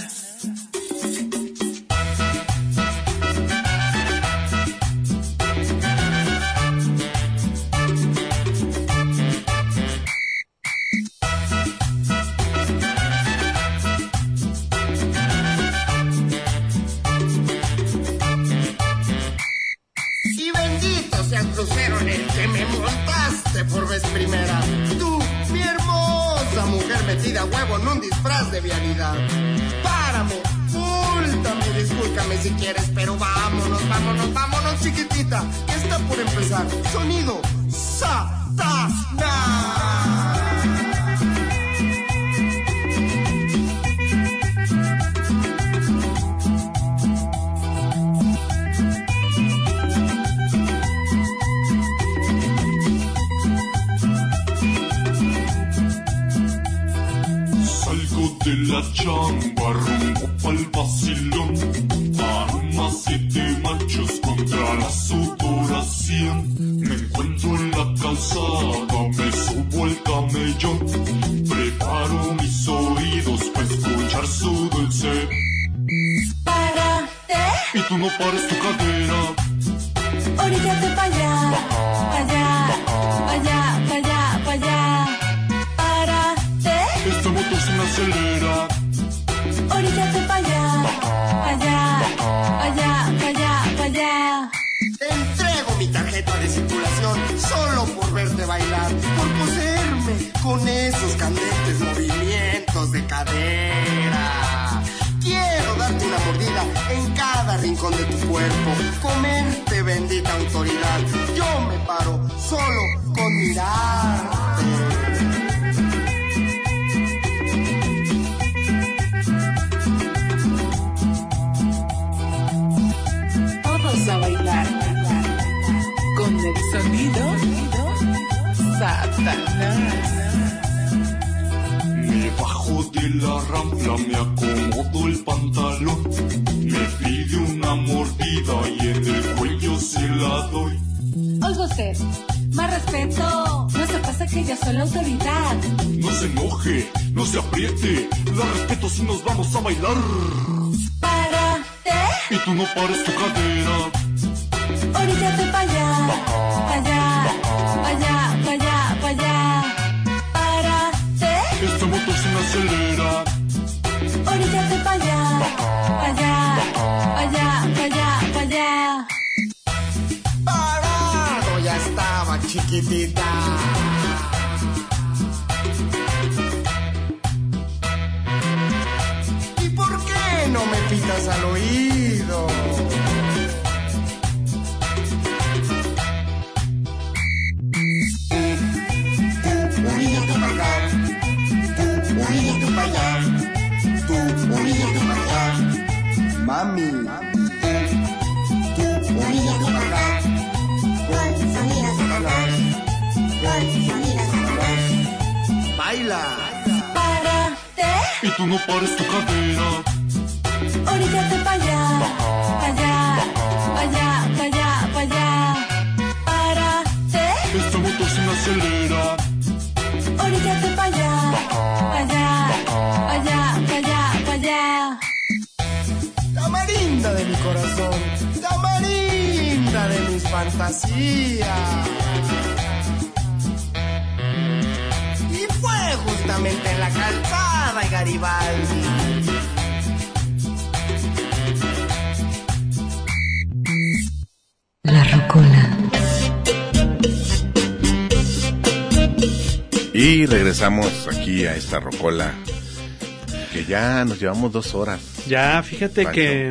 Y bendito sea el crucero en el que me montaste por vez primera. Tú, mi hermosa mujer metida a huevo en un disfraz de vialidad. Párame, múltame, discúlpame si quieres, pero vámonos, vámonos, vámonos, chiquitita, que está por empezar. Sonido Satanás. Salgo de la chamba rumbo pa'l vacilón. Armas siete machos contra la sudoración. Me encuentro en la calzada, me subo al camellón. Preparo mis oídos para escuchar su dulce. Párate, Y tú no pares tu cadera. oríllate pa' allá, pa' allá, pa' allá, pa' allá, pa' allá. Párate, Este motor se me acelera. oríllate pa' allá, pa' allá, pa' allá, pa' allá, pa' allá. Te entrego mi tarjeta de circulación solo por verte bailar, por poseerme con esos candentes movimientos de cadera. Quiero darte una mordida en cada rincón de tu cuerpo, comerte bendita autoridad. Yo me paro solo con mirarte. Todos a bailar con el sonido Satanás. Me bajo de la rampla, me acomodo el pantalón, me pide una mordida y en el cuello se la doy. Oiga usted, más respeto, no se pasa que ya soy la autoridad. No se enoje, no se apriete, la respeto si nos vamos a bailar. Párate. Y tú no pares tu cadera. Oríllate pa' allá, pa' allá, pa' allá, pa' allá, pa' allá. Párate. Este motor se me acelera. Oríllate pa' allá, pa' allá, pa' allá, pa' allá, pa' allá. Parado ya estaba, chiquitita. ¿Y por qué no me pitas al oído? Mami, tú, oríllate para acá, con sonidos satanás, con sonidos satanás. Baila. Párate. Y tú no pares tu cadera. Oríllate pa' allá, pa' allá, pa' allá, pa' allá, pa' allá. Párate. Este motor se me acelera. Oríllate pa' allá, pa' allá, pa' allá, pa' allá, pa' allá. Tamarinda de mi corazón, tamarinda de mis fantasías. Y fue justamente en la calzada de Garibaldi. La Rocola. Y regresamos aquí a esta rocola, que ya nos llevamos dos horas. Ya, fíjate Pancho. que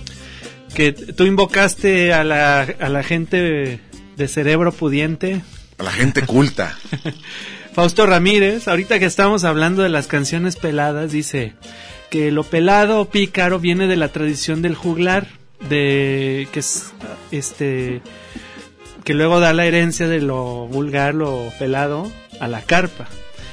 que tú invocaste a la, a la gente de cerebro pudiente. A la gente culta. Fausto Ramírez, ahorita que estamos hablando de las canciones peladas, dice que lo pelado o pícaro viene de la tradición del juglar, de que es este que luego da la herencia de lo vulgar, lo pelado, a la carpa.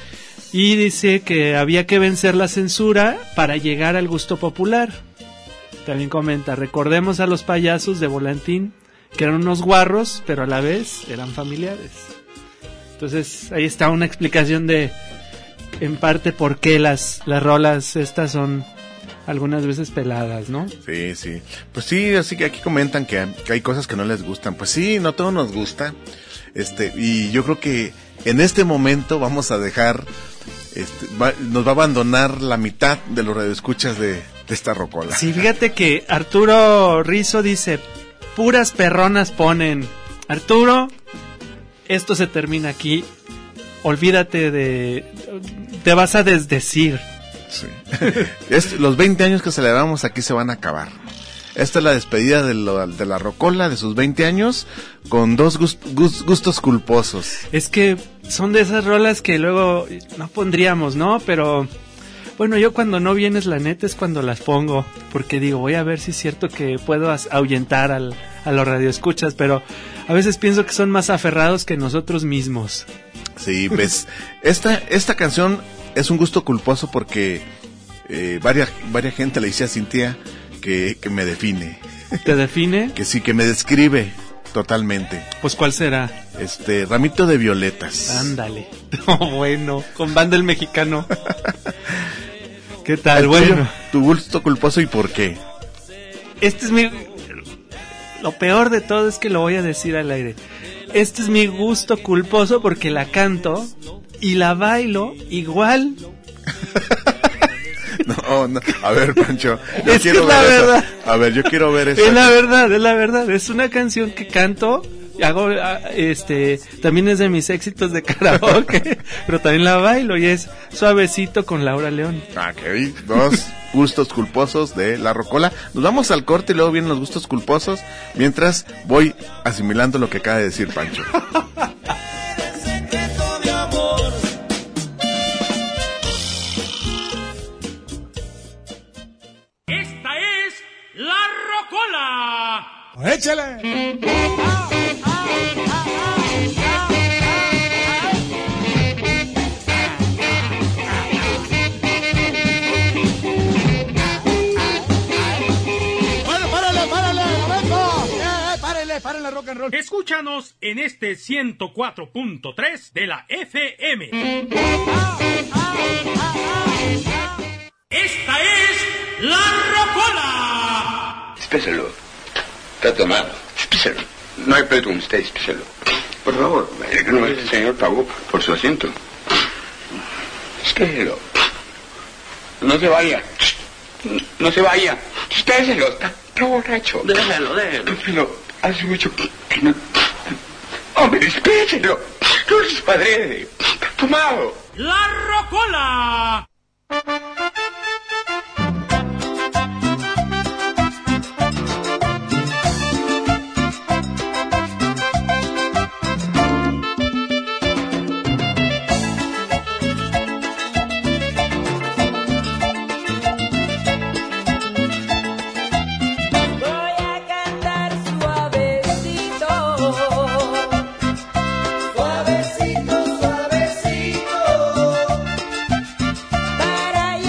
Y dice que había que vencer la censura para llegar al gusto popular. También comenta, recordemos a los payasos de Volantín, que eran unos guarros, pero a la vez eran familiares. Entonces ahí está una explicación de, en parte, por qué las, las rolas estas son algunas veces peladas, ¿no? Sí, sí. Pues sí, así que aquí comentan que, que hay cosas que no les gustan. Pues sí, no todo nos gusta. Este, y yo creo que en este momento vamos a dejar, este, va, nos va a abandonar la mitad de los radioescuchas de, de esta rocola. Sí, fíjate que Arturo Rizo dice, puras perronas ponen. Arturo, esto se termina aquí. Olvídate de... Te vas a desdecir. Sí. Es, los veinte años que celebramos aquí se van a acabar. Esta es la despedida de, lo, de la rocola de sus veinte años con dos gust, gust, gustos culposos. Es que son de esas rolas que luego no pondríamos, ¿no? Pero bueno, yo cuando no vienes, la neta, es cuando las pongo, porque digo, voy a ver si es cierto que puedo ahuyentar al, a los radioescuchas, pero a veces pienso que son más aferrados que nosotros mismos. Sí, pues esta, esta canción es un gusto culposo porque eh, varias, varias gente le dice a Cintia que, que me define. ¿Te define? Que sí, que me describe totalmente. Pues ¿cuál será? Este, Ramito de Violetas. Ándale. Oh, bueno, con Banda el Mexicano. ¿Qué tal? Tu, bueno. Tu gusto culposo y por qué. Este es mi... Lo peor de todo es que lo voy a decir al aire. Este es mi gusto culposo porque la canto y la bailo igual. No, No, no. A ver, Pancho, yo Es que quiero es la ver eso. verdad. A ver, yo quiero ver eso. Es la verdad, es la verdad. Es una canción que canto. Hago, ah, este, también es de mis éxitos de karaoke, pero también la bailo y es Suavecito con Laura León. Ok, dos gustos culposos de La Rocola. Nos vamos al corte y luego vienen los gustos culposos, mientras voy asimilando lo que acaba de decir Pancho. Esta es La Rocola. ¡Échale! Paren la rock and roll. Escúchanos en este ciento cuatro punto tres de la F M. Esta es La Rocola. Espéselo. Está tomado. Espéselo. No hay pedo con usted, espéselo. Por favor, el que no el señor pagó por su asiento. Espéselo. No se vaya. No se vaya. Espéselo. Está, está borracho. Déjelo, déjelo. Déjelo. Hace mucho que no... ¡Hombre, despéchelo! ¡No eres padre! ¡Está tomado! La Rocola. Suavecito, suavecito, para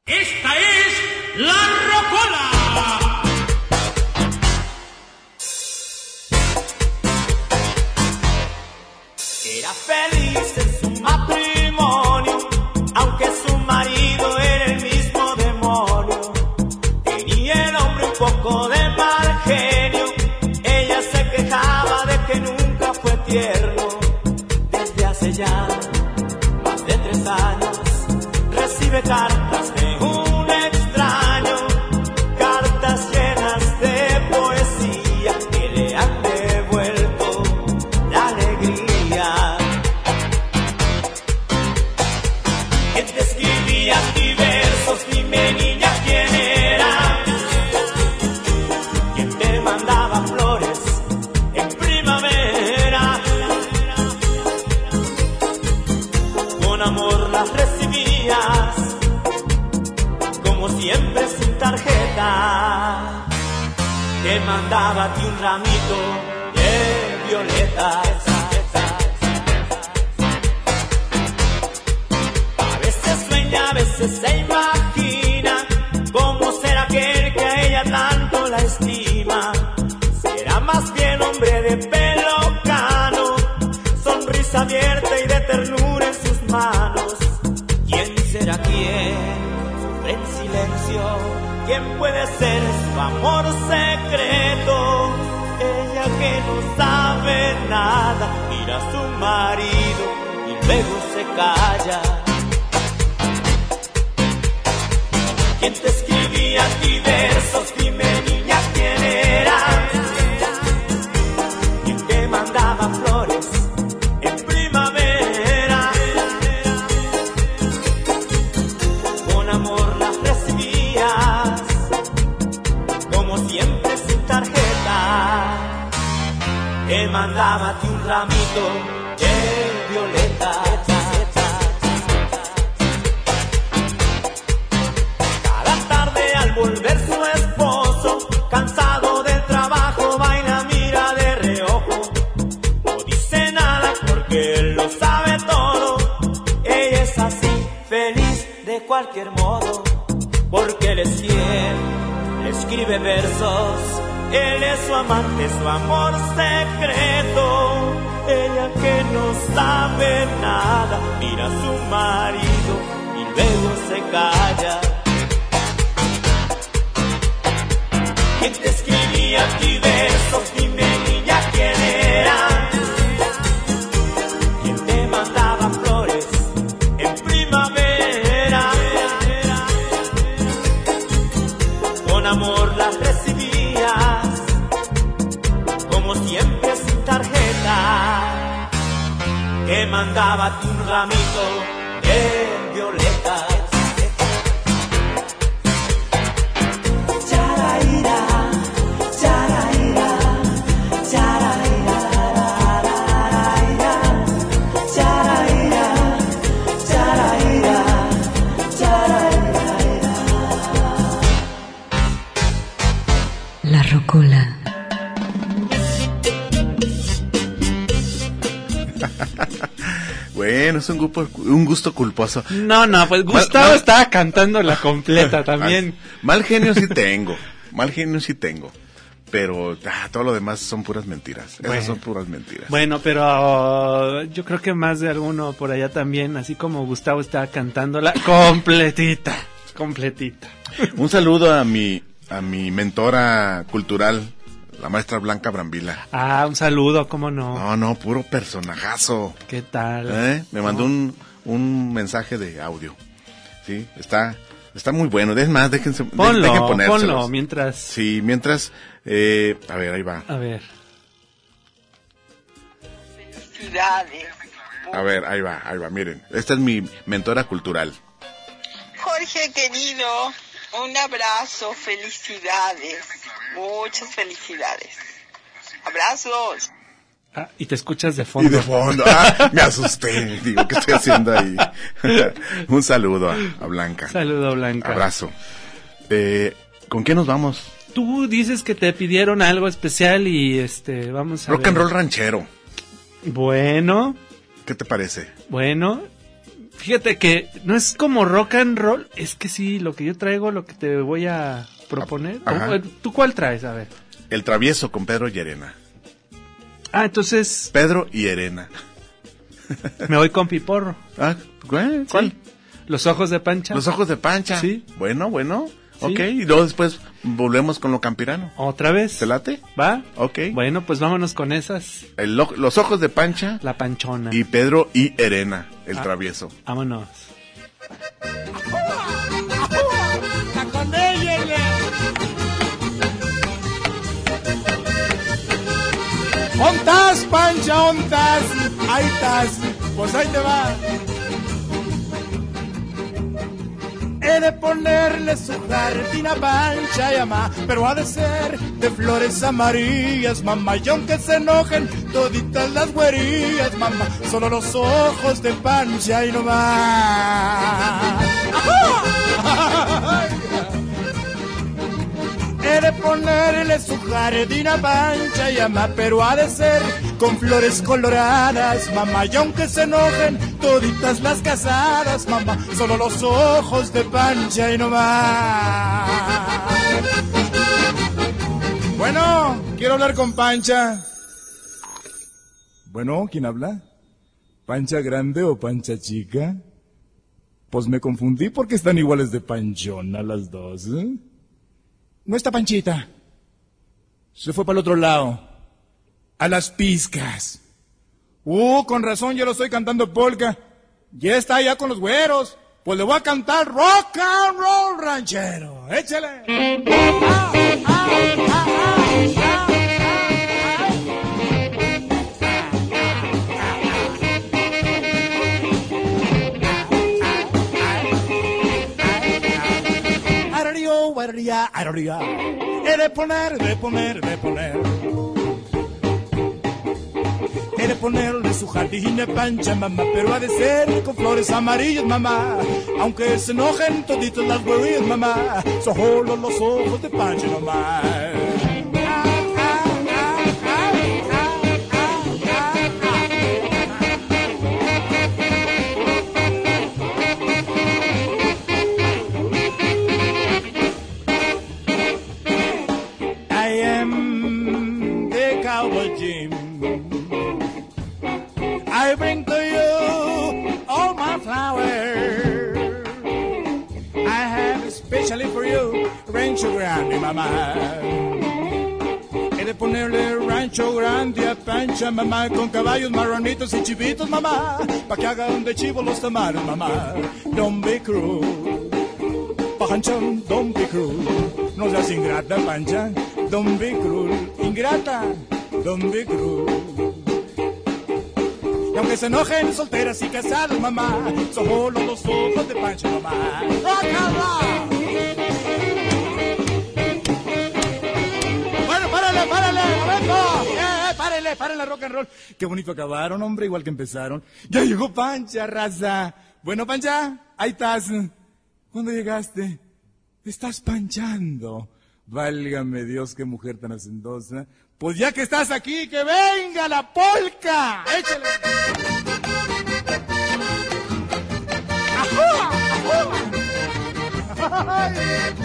Esta es La Rocola. Era feliz en su matrimonio, aunque su marido era el mismo demonio. Tenía el hombre un poco de mal genio, ella se quejaba de que nunca fue tierno. Desde hace ya más de tres años recibe cartas de un extraño, cartas llenas de poesía que le han devuelto la alegría. Que te escribía ti versos, dime niña quién era, quien te mandaba flores en primavera, con amor las recibías, como siempre sin tarjeta. Te mandaba a ti un ramito de violetas. A veces sueña, a veces se imagina cómo será aquel que a ella tanto la estima. Será más bien hombre de pelo cano, sonrisa abierta y de ternura en sus manos. ¿Quién será quién? Sufre en silencio. ¿Quién puede ser su amor secreto? Ella que no sabe nada, mira a su marido y luego se calla. ¿Quién te escribía a ti versos? Dime niña quién era, quien te mandaba flores en primavera, con amor las recibías, como siempre sin tarjeta. Te mandaba a ti un ramito de violetas. Volver su esposo, cansado del trabajo, vaina, mira de reojo. No dice nada porque él lo sabe todo. Ella es así, feliz de cualquier modo, porque él es fiel, le escribe versos. Él es su amante, su amor secreto. Ella que no sabe nada, mira a su marido y luego se calla. ¿Quién te escribía a ti versos? Dime niña quién era, quien te mandaba flores en primavera, con amor las recibías, como siempre sin tarjeta. Te mandaba a ti un ramito de violetas. La Rocola. Bueno, es un, grupo, un gusto culposo. No, no, pues Gustavo mal, mal, estaba cantando la completa también. Mal, mal genio sí tengo, mal genio sí tengo. Pero ah, todo lo demás son puras mentiras. Esas bueno, son puras mentiras. Bueno, pero uh, yo creo que más de alguno por allá también, así como Gustavo estaba cantándola completita, completita. Un saludo a mi a mi mentora cultural, la maestra Blanca Brambila. Ah, un saludo, ¿cómo no? No, no, puro personajazo. ¿Qué tal? ¿Eh? Me mandó oh. un, un mensaje de audio. Sí, está está muy bueno. Es más, déjense ponlo, dejen ponérselos. Ponlo mientras. Sí, mientras. Eh, a ver, ahí va. A ver. Felicidades. A ver, ahí va, ahí va. Miren, esta es mi mentora cultural. Jorge querido, un abrazo, felicidades, muchas felicidades. Abrazos. Ah, y te escuchas de fondo. Y de fondo, ah, me asusté. Digo, ¿qué estoy haciendo ahí? Un saludo a, a Blanca. Saludo, Blanca. Abrazo. Eh, ¿Con qué nos vamos? Tú dices que te pidieron algo especial y este, vamos a Rock ver. and roll ranchero. Bueno. ¿Qué te parece? Bueno. Fíjate que no es como rock and roll, es que sí, lo que yo traigo, lo que te voy a proponer. Ajá. ¿Tú cuál traes? A ver. El Travieso con Pedro y Erena. Ah, entonces... Pedro y Erena. Me voy con Piporro. Ah, ¿cuál? ¿Cuál? Sí. Los ojos de Pancha. Los ojos de Pancha. Sí. Bueno, bueno. Sí. Ok, y luego después volvemos con lo campirano. ¿Otra vez? ¿Te late? ¿Va? Ok. Bueno, pues vámonos con esas. El, los ojos de Pancha. La Panchona. Y Pedro y Erena, el ah, Travieso. Vámonos. ¡Ontas, Pancha, ontas! Ahí estás, pues ahí te va. He de ponerle su jardín a Pancha y mamá, pero ha de ser de flores amarillas, mamá. Y aunque se enojen toditas las güerillas, mamá, solo los ojos de Pancha y no más. He de ponerle su jardín a Pancha y mamá, pero ha de ser con flores coloradas, mamá. Y aunque se enojen toditas las casadas, mamá, solo los ojos de Pancha y no más. Bueno, quiero hablar con Pancha. Bueno, ¿quién habla? ¿Pancha grande o Pancha chica? Pues me confundí porque están iguales de panchona las dos, ¿eh? No está Panchita. Se fue para el otro lado. A las pizcas. Uh, con razón yo lo estoy cantando polka. Ya está allá con los güeros. Pues le voy a cantar rock and roll ranchero. Échale. Ah, ah, ah, ah, He de poner, de poner, de poner. He de ponerle su jardín a Pancha, mamá, pero ha de ser con flores amarillas, mamá. Aunque se enojen toditos las huevillas, mamá, solo los ojos de Pancha nomás. I bring to you all my flowers. I have especially for you Rancho Grande, mamá. He de ponerle Rancho Grande a Pancha, mamá, con caballos marronitos y chivitos, mamá, pa' que hagan de chivo los tamales, mamá. Don't be cruel, Pancha, don't be cruel. No seas ingrata, Pancha, don't be cruel. Ingrata, don't be cruel. Y aunque se enojen solteras y casadas, mamá, solo los ojos de Pancha, mamá. ¡Rock and roll! Bueno, párale, párale, momento. Eh, eh, párale, párale, rock and roll. Qué bonito acabaron, hombre, igual que empezaron. Ya llegó Pancha, raza. Bueno, Pancha, ahí estás. ¿Cuándo llegaste? Te estás panchando. Válgame Dios, qué mujer tan hacendosa. Pues ya que estás aquí, que venga la polca. Échale. ¡Ajúa! ¡Ajúa! ¡Ay!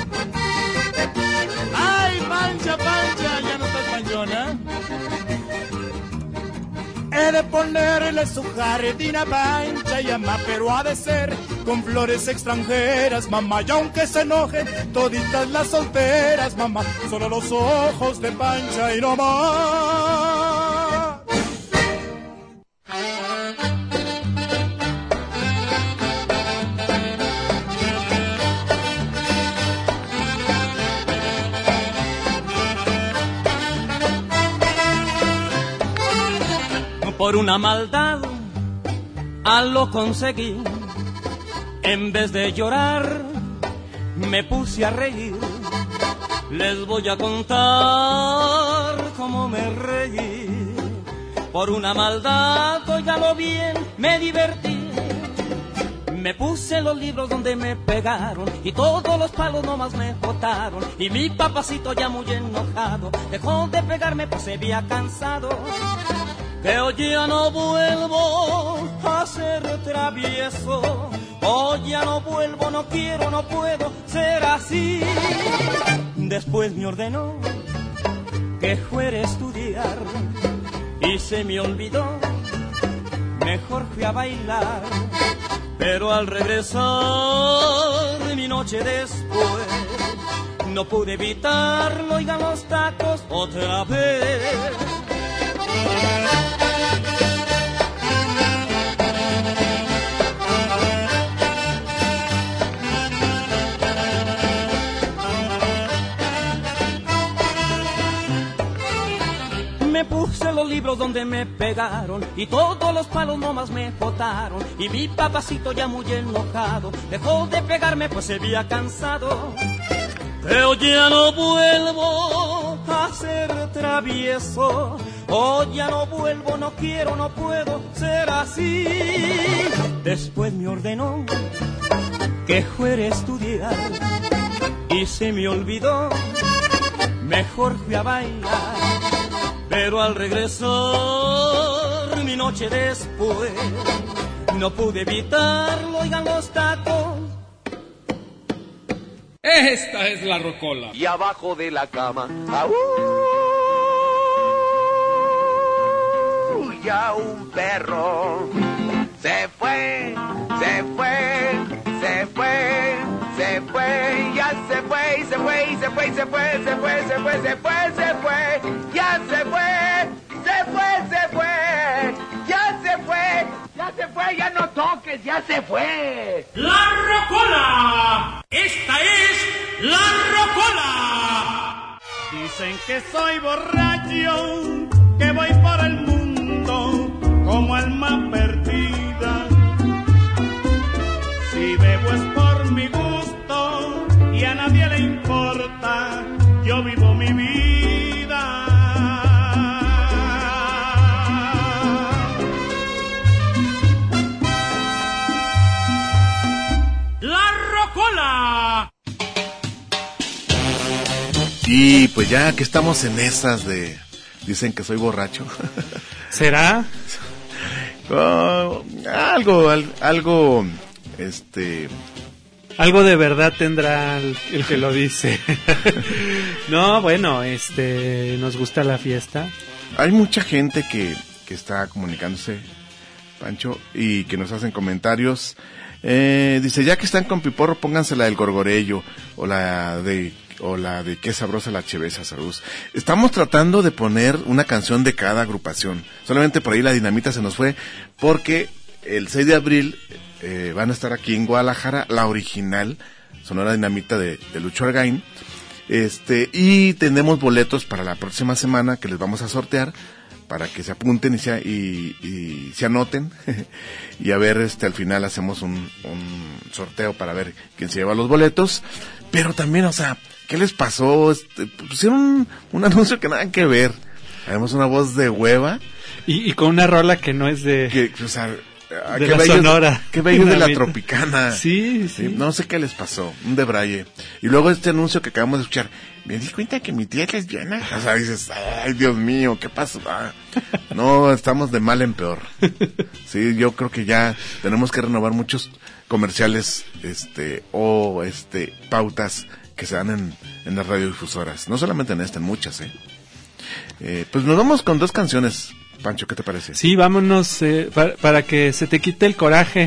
¡Ay, Pancha, Pancha! Ya no estás panchona. He de ponerle su jardín a Pancha y mamá, pero ha de ser con flores extranjeras, mamá. Y aunque se enojen toditas las solteras, mamá, solo los ojos de Pancha y no más. Por una maldad a lo conseguí. En vez de llorar me puse a reír. Les voy a contar cómo me reí. Por una maldad, óigalo bien, me divertí. Me puse los libros donde me pegaron y todos los palos nomás me botaron. Y mi papacito ya muy enojado dejó de pegarme pues se había cansado. que hoy ya no vuelvo a ser travieso. Hoy ya no vuelvo, no quiero, no puedo ser así. Después me ordenó que fuera a estudiar y se me olvidó, mejor fui a bailar. Pero al regresar de mi noche después, no pude evitarlo, oigan los tacos otra vez. Me puse los libros donde me pegaron y todos los palos nomás me botaron. Y mi papacito ya muy enojado dejó de pegarme pues se había cansado. Pero ya no vuelvo a ser travieso. Hoy ya no vuelvo, no quiero, no puedo ser así. Después me ordenó que fuera a estudiar y se me olvidó, mejor fui a bailar. Pero al regresar mi noche después, no pude evitarlo, oigan los tacos. Esta es la rocola. Y abajo de la cama, ¡aú! Ya un perro se fue, se fue, se fue, se fue, ya se fue, se fue, se fue, se fue, se fue, se fue, se fue, se fue, ya se fue, se fue, se fue, ya se fue, ya se fue, ya no toques, ya se fue. ¡La rocola! ¡Esta es la rocola! Dicen que soy borracho, que voy por el mundo como alma perdida. Si bebo es por mi gusto y a nadie le importa, yo vivo mi vida. ¡La rocola! Y pues ya que estamos en esas de... Dicen que soy borracho. ¿Será? Oh, algo, al, algo, este... Algo de verdad tendrá el, el que lo dice. No, bueno, este, nos gusta la fiesta. Hay mucha gente que, que está comunicándose, Pancho, y que nos hacen comentarios. Eh, dice, ya que están con Piporro, pónganse la del Gorgorello, o la de... o la de Qué sabrosa la chevesa, salud. Estamos tratando de poner una canción de cada agrupación. Solamente por ahí la Dinamita se nos fue, porque el seis de abril eh, van a estar aquí en Guadalajara, la original Sonora Dinamita de, de Lucho Argaín. Este, y tenemos boletos para la próxima semana que les vamos a sortear para que se apunten y se, y, y se anoten. Y a ver, este, al final hacemos un, un sorteo para ver quién se lleva los boletos. Pero también, o sea, ¿qué les pasó? Este, pusieron un, un anuncio que nada que ver. Además una voz de hueva. Y, y con una rola que no es de... Que, o sea, de qué la bello, Sonora. Qué bello de la Tropicana. Sí, sí, sí. No sé qué les pasó. Un debraye. Y luego este anuncio que acabamos de escuchar. Me di cuenta que mi tía es lesbiana. O sea, dices, ay, Dios mío, ¿qué pasó? Ah, no, estamos de mal en peor. Sí, yo creo que ya tenemos que renovar muchos comerciales, este, o este, pautas que se dan en, en las radiodifusoras. No solamente en esta, en muchas, eh. eh pues nos vamos con dos canciones, Pancho, ¿qué te parece? Sí, vámonos eh, para, para que se te quite el coraje.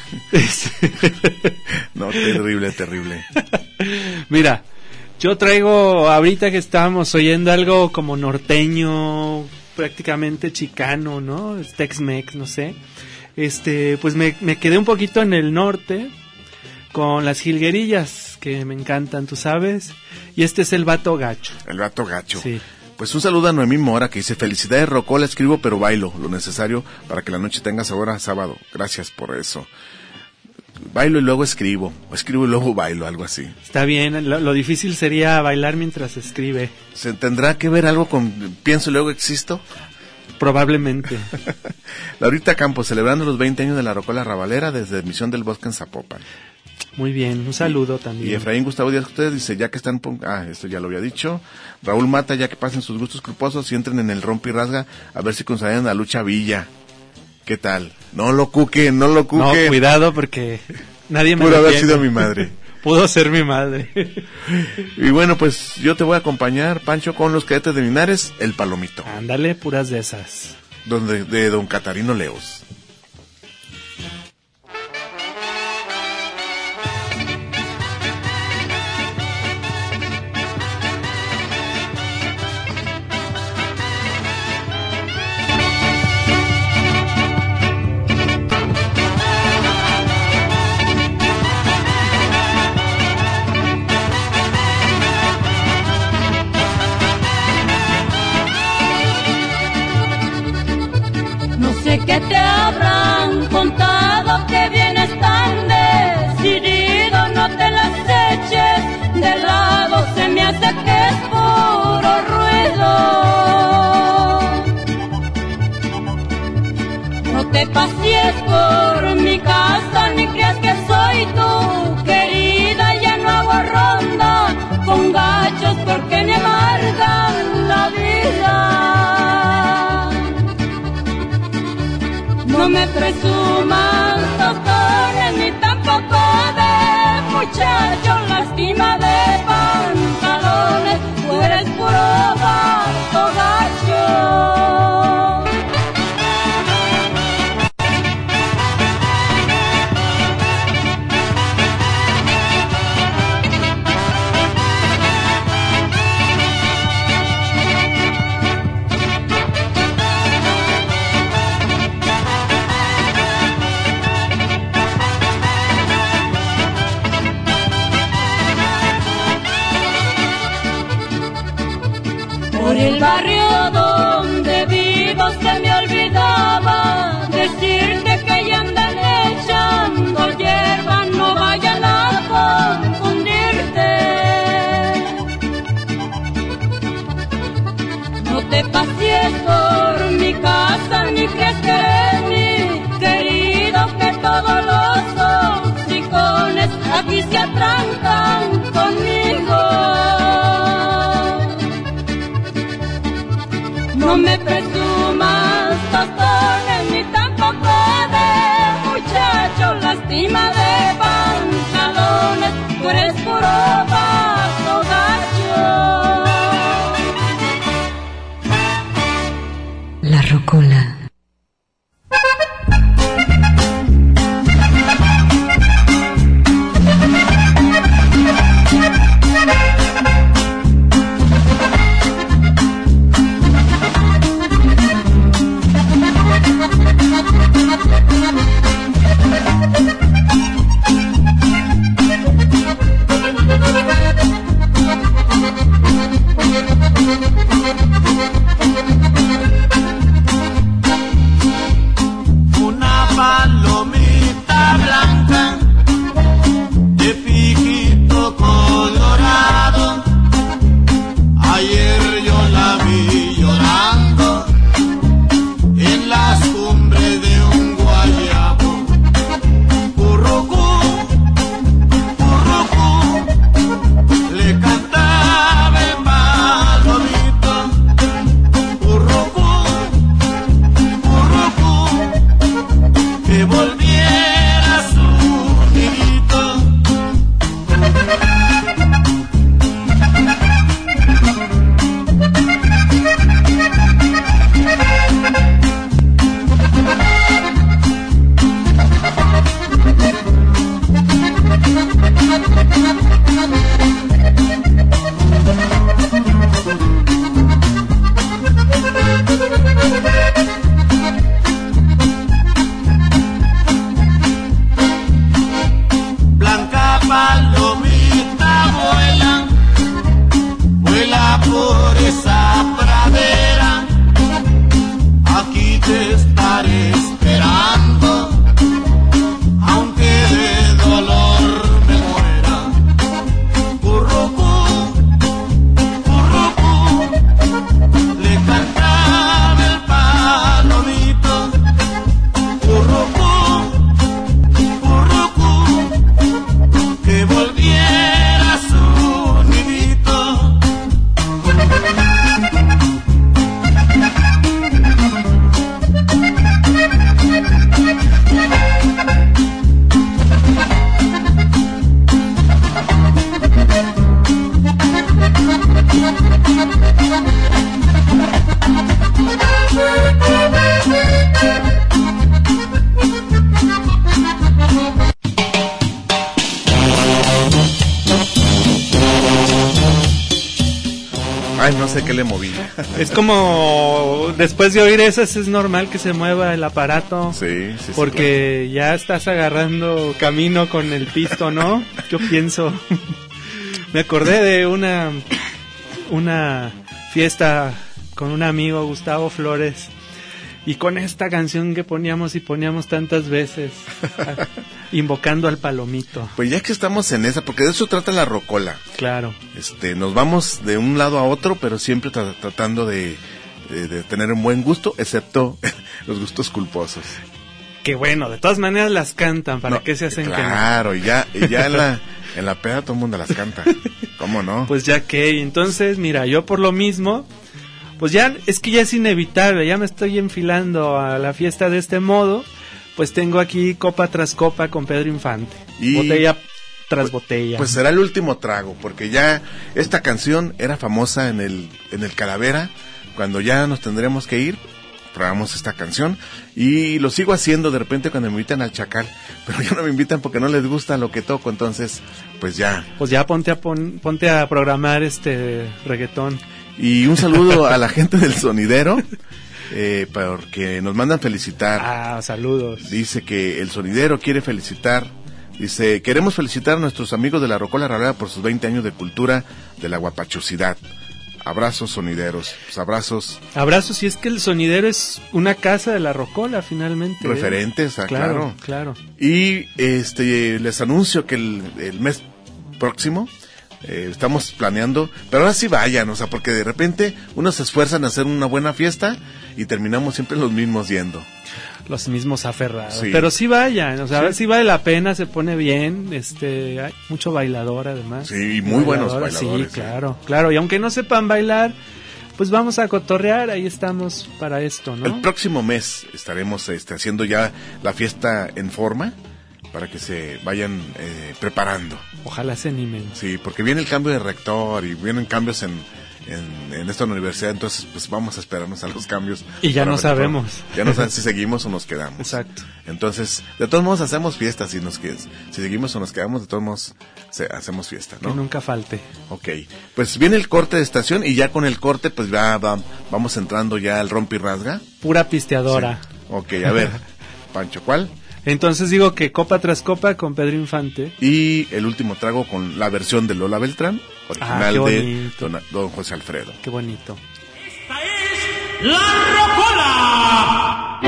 No, terrible, terrible. Mira, yo traigo, ahorita que estábamos oyendo algo como norteño, prácticamente chicano, ¿no? Tex-Mex, no sé. Este, pues me, me quedé un poquito en el norte con las jilguerillas, que me encantan, tú sabes. Y este es el Vato Gacho. El Vato Gacho. Sí. Pues un saludo a Noemí Mora, que dice, felicidades Rocola, escribo pero bailo, lo necesario para que la noche tenga sabor a sábado. Gracias por eso. Bailo y luego escribo, o escribo y luego bailo, algo así. Está bien, lo, lo difícil sería bailar mientras escribe. ¿Se tendrá que ver algo con pienso y luego existo? Probablemente. Laurita Campos, celebrando los veinte años de la Rocola Rabalera desde Misión del Bosque en Zapopan. Muy bien, un saludo también. Y Efraín Gustavo Díaz ustedes dice, ya que están... Ah, esto ya lo había dicho. Raúl Mata, ya que pasen sus gustos culposos y entren en el rompe y rasga, a ver si consiguen a Lucha Villa. ¿Qué tal? No lo cuquen, no lo cuquen. No, cuidado porque nadie me Pudo haber entiende. sido mi madre. Pudo ser mi madre. Y bueno, pues yo te voy a acompañar, Pancho, con los Cadetes de Linares, El Palomito. Ándale, puras de esas. Donde, de don Catarino Leos. Que te habrán contado que vienes tan decidido, no te las eches de lado, se me hace que es puro ruido. No te pasees por mi casa ni creas que soy tu querida, ya no hago ronda con gachos porque me amargan la vida. No me presumas tostones ni tampoco de muchacho, lástima de pantalones, tú eres puro vato gacho. Por el barrio donde vivo se me olvidaba decirte que ya andan echando hierba, no vayan a confundirte. No te pasees por mi casa ni crees que eres mi querido, que todos los hocicones aquí se atrancan conmigo. No me presumas tostones ni tampoco de muchacho, lástima de pantalones, tú eres puro vato gacho. La Rocola. Ay, no sé qué le moví. Es como, después de oír esas, es normal que se mueva el aparato. Sí, sí, sí. Porque claro, ya estás agarrando camino con el pisto, ¿no? Yo pienso. Me acordé de una, una fiesta con un amigo, Gustavo Flores. Y con esta canción que poníamos y poníamos tantas veces, invocando al palomito. Pues ya que estamos en esa, porque de eso trata la rocola. Claro. Este, nos vamos de un lado a otro, pero siempre tra- tratando de, de, de tener un buen gusto, excepto los gustos culposos. Que bueno, de todas maneras las cantan, ¿para no, qué se hacen claro, que no? Claro, y ya, y ya en la, en la peda todo el mundo las canta. ¿Cómo no? Pues ya que, entonces, mira, yo por lo mismo... Pues ya, es que ya es inevitable, ya me estoy enfilando a la fiesta de este modo, pues tengo aquí copa tras copa con Pedro Infante, y botella tras pues, botella. Pues será el último trago, porque ya esta canción era famosa en el, en el Calavera, cuando ya nos tendremos que ir, probamos esta canción, y lo sigo haciendo de repente cuando me invitan al Chacal, pero ya no me invitan porque no les gusta lo que toco, entonces, pues ya. Pues ya ponte a, pon, ponte a programar este reggaetón. Y un saludo a la gente del sonidero, eh, porque nos mandan felicitar. Ah, saludos. Dice que el sonidero quiere felicitar, dice, queremos felicitar a nuestros amigos de la Rocola Ralera por sus veinte años de cultura de la guapachosidad. Abrazos sonideros, pues abrazos. Abrazos, y es que el sonidero es una casa de la Rocola finalmente. Referentes, ah, claro, claro. Claro. Y este les anuncio que el, el mes próximo... Eh, estamos planeando, pero ahora sí vayan, o sea, porque de repente unos se esfuerzan a hacer una buena fiesta y terminamos siempre los mismos yendo. Los mismos aferrados, sí. Pero sí vayan, o sea, sí. A ver si vale la pena, se pone bien, este, hay mucho bailador además. Sí, y muy buenos bailadores. Sí, claro, sí. claro, y aunque no sepan bailar, pues vamos a cotorrear, ahí estamos para esto, ¿no? El próximo mes estaremos este, haciendo ya la fiesta en forma, para que se vayan eh, preparando. Ojalá se animen. Sí, porque viene el cambio de rector y vienen cambios en, en, en esta universidad, entonces pues vamos a esperarnos a los cambios. Y ya no sabemos. Ya no saben si seguimos o nos quedamos. Exacto. Entonces, de todos modos hacemos fiesta, si, nos, si seguimos o nos quedamos, de todos modos se, hacemos fiesta, ¿no? Que nunca falte. Ok, pues viene el corte de estación y ya con el corte pues ya va, vamos entrando ya al rompe y rasga. Pura pisteadora. Sí. Ok, a ver, Pancho, ¿cuál? Entonces digo que copa tras copa con Pedro Infante. Y el último trago con la versión de Lola Beltrán, original ah, de don, don José Alfredo. Qué bonito. Esta es La Rocola.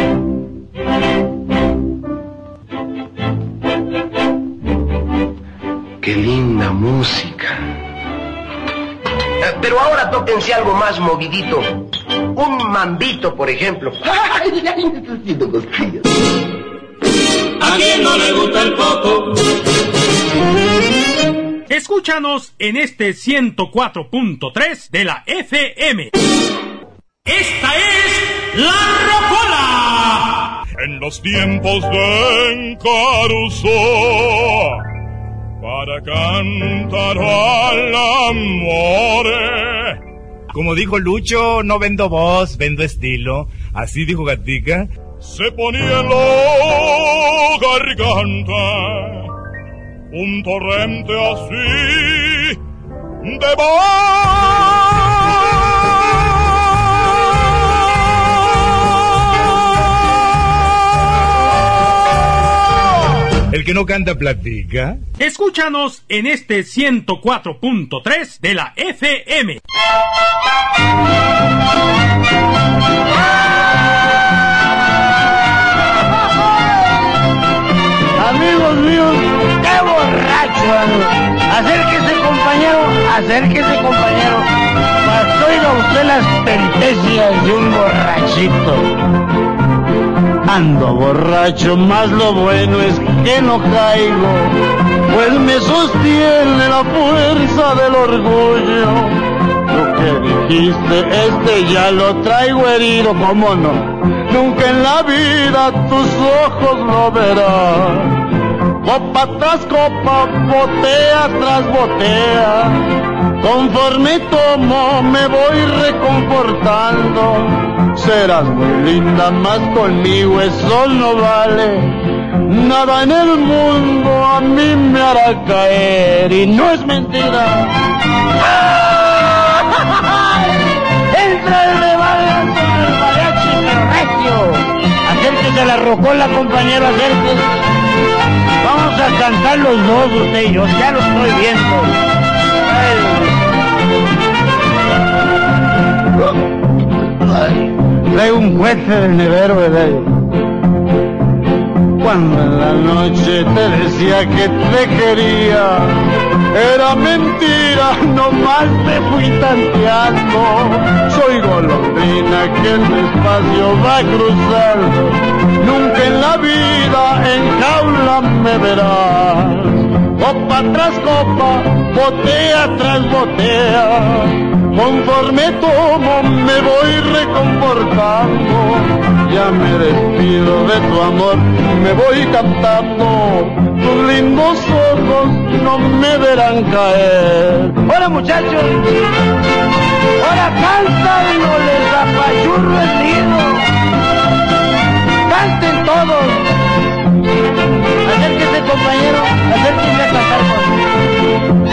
Qué linda música. Pero ahora tóquense algo más movidito. Un mambito, por ejemplo. ¡Ay, ay, me estoy haciendo cosquillas! ¿A quién no le gusta el poco? Escúchanos en este ciento cuatro punto tres de la F M. Esta es La Rocola. En los tiempos de Encaruso, para cantar al amor. Como dijo Lucho, no vendo voz, vendo estilo. Así dijo Gatica. Se ponía en la garganta un torrente así de voz. El que no canta platica. Escúchanos en este ciento cuatro punto tres de la F M. Amigos míos, qué borracho ando. Acérquese, compañero, acérquese, compañero, para que oiga usted las peripecias de un borrachito. Ando borracho, más lo bueno es que no caigo, pues me sostiene la fuerza del orgullo. Lo que dijiste, este ya lo traigo herido, ¿cómo no? Nunca en la vida tus ojos lo verán. Copa tras copa, botella tras botella, conforme tomo me voy reconfortando. Serás muy linda, más conmigo eso no vale. Nada en el mundo a mí me hará caer y no es mentira. ¡Ay! rocola, compañero, acérquese. Vamos a cantar los dos, usted y yo, ya lo estoy viendo. Ay, traigo un juez del nevero, ¿verdad? Cuando en la noche te decía que te quería, era mentira, nomás me fui tanteando. Soy golondrina que el espacio va cruzando, nunca en la vida en jaula me verás. Copa tras copa, botella tras botella, conforme tomo me voy reconfortando. Ya me despido de tu amor, me voy cantando. Tus lindos ojos no me verán caer. Hola muchachos, ahora cantan y no les apachurro el nido. Canten todos. Acérquese, compañero, acérquese a cantar conmigo.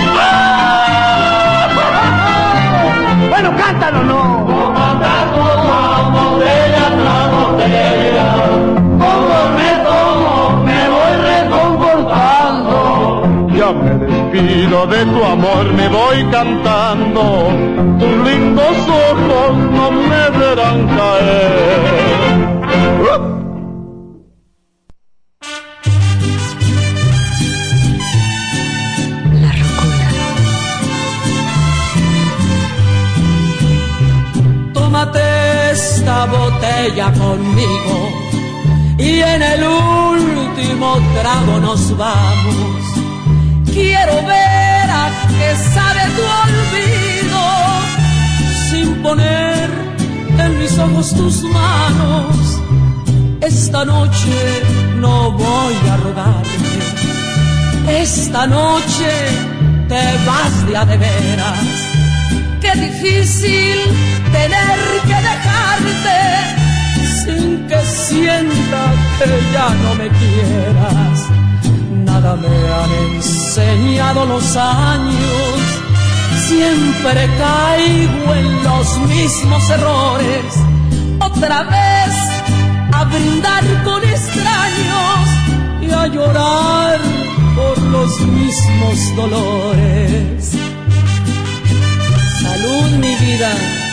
Bueno, cántalo, ¿no? Como canto, botella tras botella, como me tomo, me voy reconfortando. Ya me despido de tu amor, me voy cantando. Tus lindos ojos no me verán caer. ¡Uh! Tómate esta botella conmigo y en el último trago nos vamos. Quiero ver a qué sabe tu olvido, sin poner en mis ojos tus manos. Esta noche no voy a rogarte, esta noche te vas de a de veras. Qué difícil tener que dejarte sin que sienta que ya no me quieras. Nada me han enseñado los años, siempre caigo en los mismos errores. Otra vez a brindar con extraños y a llorar por los mismos dolores. Salud, mi vida.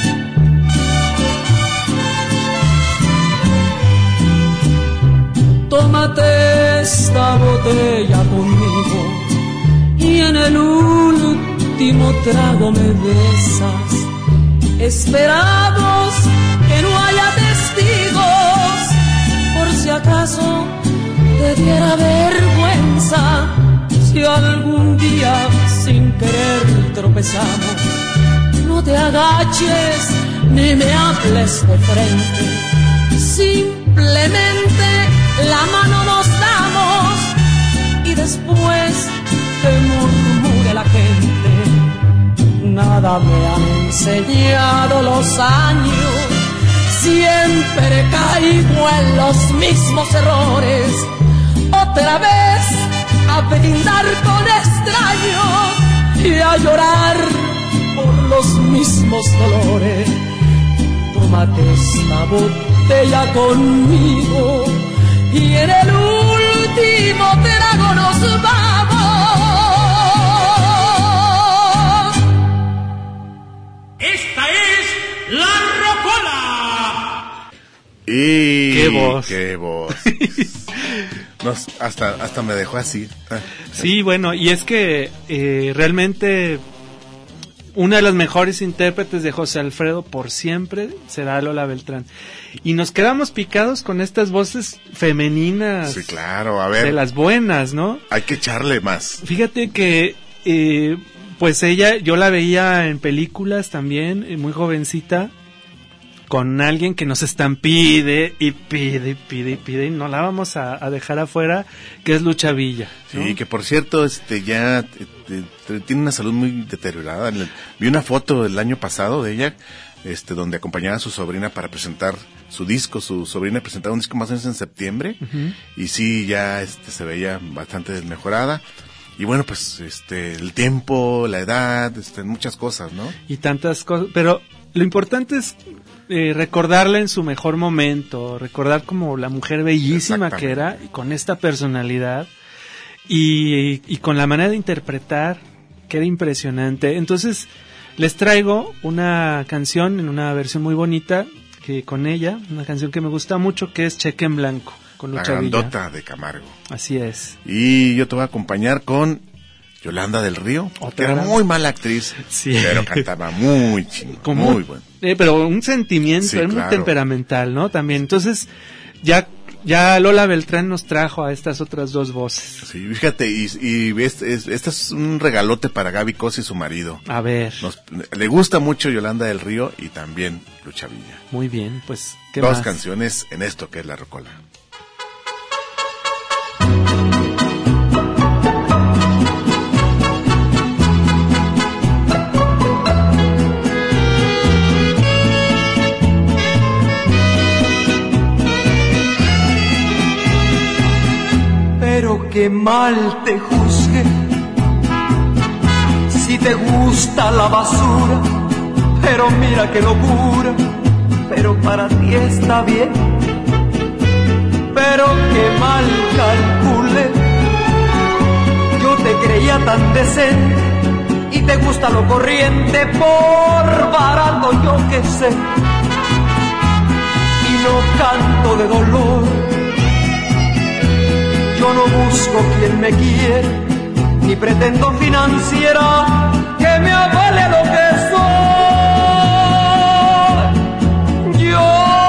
Tómate esta botella conmigo y en el último trago me besas. Esperamos que no haya testigos, por si acaso te diera vergüenza si algún día sin querer tropezamos. No te agaches ni me hables de frente, simplemente la mano nos damos y después que murmure la gente. Nada me han enseñado los años, siempre caigo en los mismos errores. Otra vez a brindar con extraños y a llorar por los mismos dolores. Tómate esta botella conmigo y en el último trago nos vamos. Esta es la Rocola. Y ¡Qué voz! ¡Qué voz! Nos, hasta, hasta me dejó así. Sí, bueno, y es que eh, realmente una de las mejores intérpretes de José Alfredo por siempre será Lola Beltrán. Y nos quedamos picados con estas voces femeninas. Sí, claro, a ver. De las buenas, ¿no? Hay que echarle más. Fíjate que, eh, pues ella, yo la veía en películas también, eh, muy jovencita, con alguien que nos están pide y pide y pide y pide y no la vamos a, a dejar afuera, que es Lucha Villa, ¿no? Sí, que por cierto, este ya te, te, te, tiene una salud muy deteriorada. Vi una foto del año pasado de ella, este, donde acompañaba a su sobrina para presentar su disco. Su sobrina presentaba un disco más o menos en septiembre, uh-huh. Y sí, ya este se veía bastante desmejorada. Y bueno, pues este el tiempo, la edad, este muchas cosas, ¿no? Y tantas cosas, pero lo importante es eh, recordarla en su mejor momento, recordar como la mujer bellísima que era, y con esta personalidad, y, y con la manera de interpretar, que era impresionante. Entonces, les traigo una canción en una versión muy bonita, que con ella, una canción que me gusta mucho, que es Cheque en Blanco, con La Lucha Villa. grandota de Camargo. Así es. Y yo te voy a acompañar con Yolanda del Río, que era muy mala actriz, sí. pero cantaba muy chingón, muy bueno. Eh, pero un sentimiento, Sí, era claro. muy temperamental, ¿no? También, entonces, ya ya Lola Beltrán nos trajo a estas otras dos voces. Sí, fíjate, y, y es, es- este es un regalote para Gaby Cosa y su marido. A ver. Nos- le gusta mucho Yolanda del Río y también Lucha Villa. Muy bien, pues, ¿qué Dos más? canciones en esto que es La Rocola. Pero qué mal te juzgue si te gusta la basura, pero mira qué locura, pero para ti está bien. Pero qué mal calculé, yo te creía tan decente y te gusta lo corriente por barato, yo que sé, y no canto de dolor. Yo no busco quien me quiera, ni pretendo financiera que me avale lo que soy. Yo,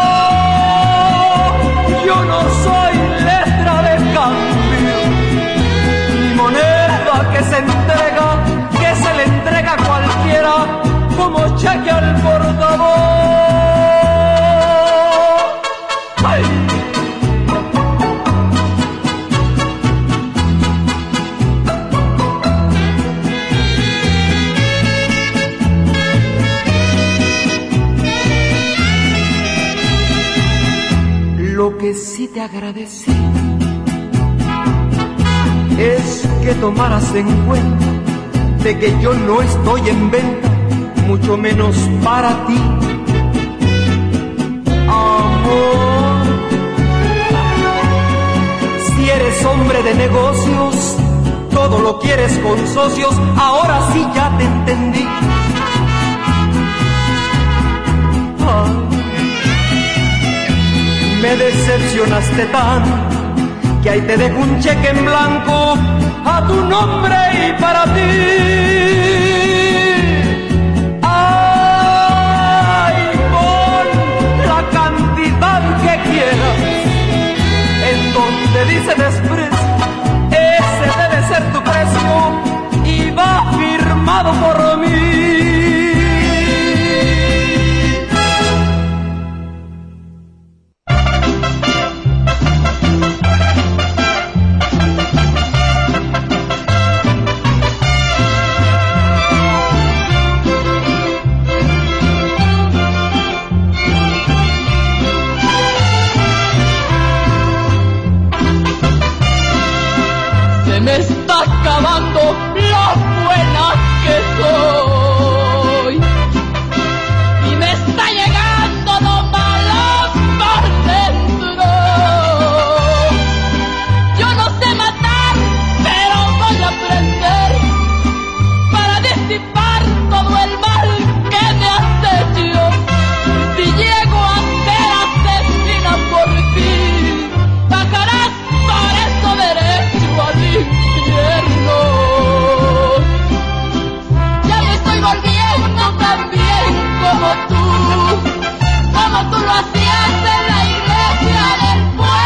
yo no soy letra de cambio, ni moneda que se entrega, que se le entrega a cualquiera como cheque al portador. ¡Ay! Lo que sí te agradecí es que tomaras en cuenta de que yo no estoy en venta, mucho menos para ti, amor. Si eres hombre de negocios, todo lo quieres con socios, ahora sí ya te entendí. Ay, me decepcionaste tan que ahí te dejo un cheque en blanco a tu nombre y para ti. Ay, pon la cantidad que quieras en donde dice desprecio, ese debe ser tu precio y va firmado por mí. Se me está acabando lo buena que soy y me está llegando lo malo por dentro. Yo no sé matar, pero voy a aprender para disipar todo el mal que me has hecho. Si llego a ser asesina por ti, bajarás por eso derecho al infierno. Ya me estoy volviendo tan bien como tú, como tú lo hacías en la iglesia del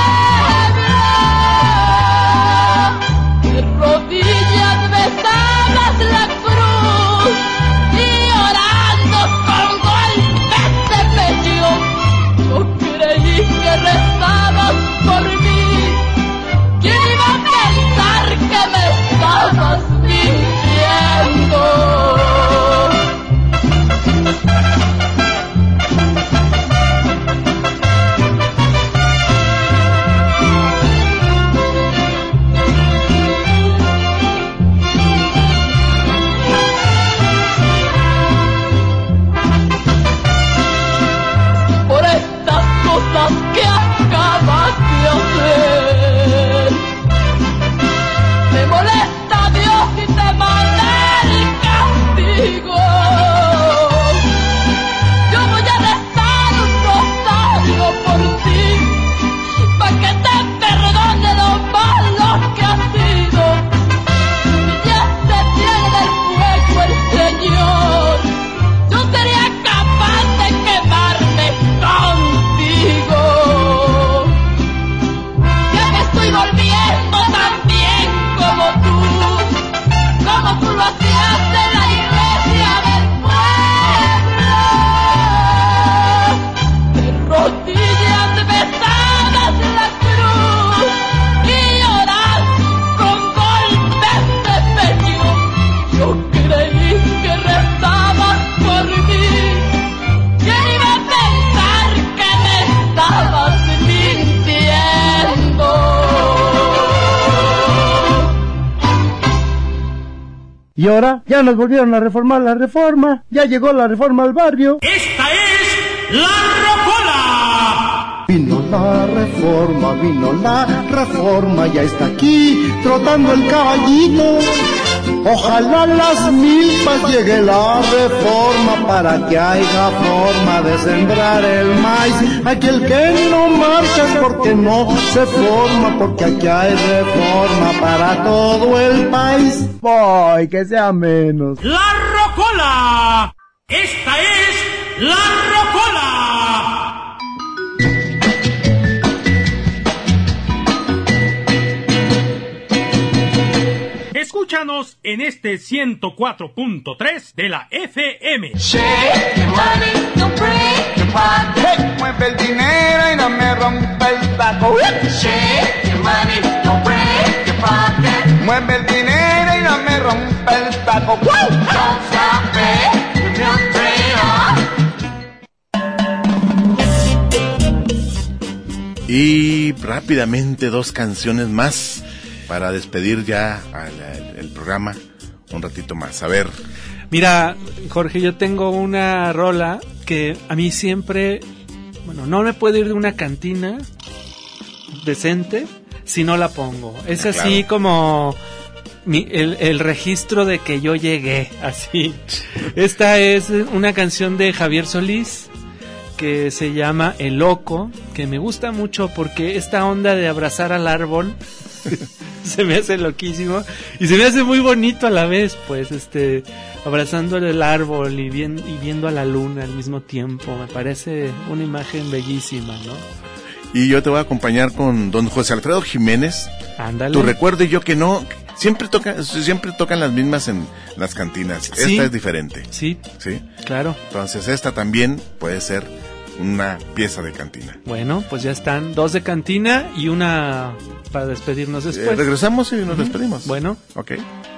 pueblo. De rodillas besabas la cruz y orando con golpes de pecho. Yo creí que rezabas por mí. ¿Quién iba a pensar que me estabas mintiendo? Y ahora ya nos volvieron a reformar la reforma, ya llegó la reforma al barrio. Esta es la Rocola. Vino la reforma, vino la reforma, ya está aquí trotando el caballito. Ojalá las milpas llegue la reforma para que haya forma de sembrar el maíz. Aquel que no marcha es porque no se forma, porque aquí hay reforma para todo el país. ¡Ay, que sea menos! La Rocola. Esta es la Rocola. Escúchanos en este ciento cuatro punto tres de la F M. Shake your money, don't break your pocket. Hey, mueve el dinero y no me rompa el saco. Shake your money, don't break your pocket. Mueve el dinero y no me rompa el saco. Don't stop it, don't trade off. Y rápidamente dos canciones más para despedir ya al, al, el programa un ratito más. A ver. Mira, Jorge, yo tengo una rola que a mí siempre, bueno, no me puedo ir de una cantina decente si no la pongo. Es ah, así claro. como mi, el, el registro de que yo llegué, así. Esta es una canción de Javier Solís que se llama El Loco, que me gusta mucho porque esta onda de abrazar al árbol se me hace loquísimo y se me hace muy bonito a la vez, pues, este, abrazando el árbol y, bien, y viendo a la luna al mismo tiempo. Me parece una imagen bellísima, ¿no? Y yo te voy a acompañar con don José Alfredo Jiménez. Ándale. Tu recuerdo y yo que no, siempre tocan, siempre tocan las mismas en las cantinas. Sí. Esta es diferente. Sí. Sí. Claro. Entonces esta también puede ser una pieza de cantina. Bueno, pues ya están dos de cantina y una para despedirnos después. Eh, regresamos y nos uh-huh. despedimos. Bueno. Ok.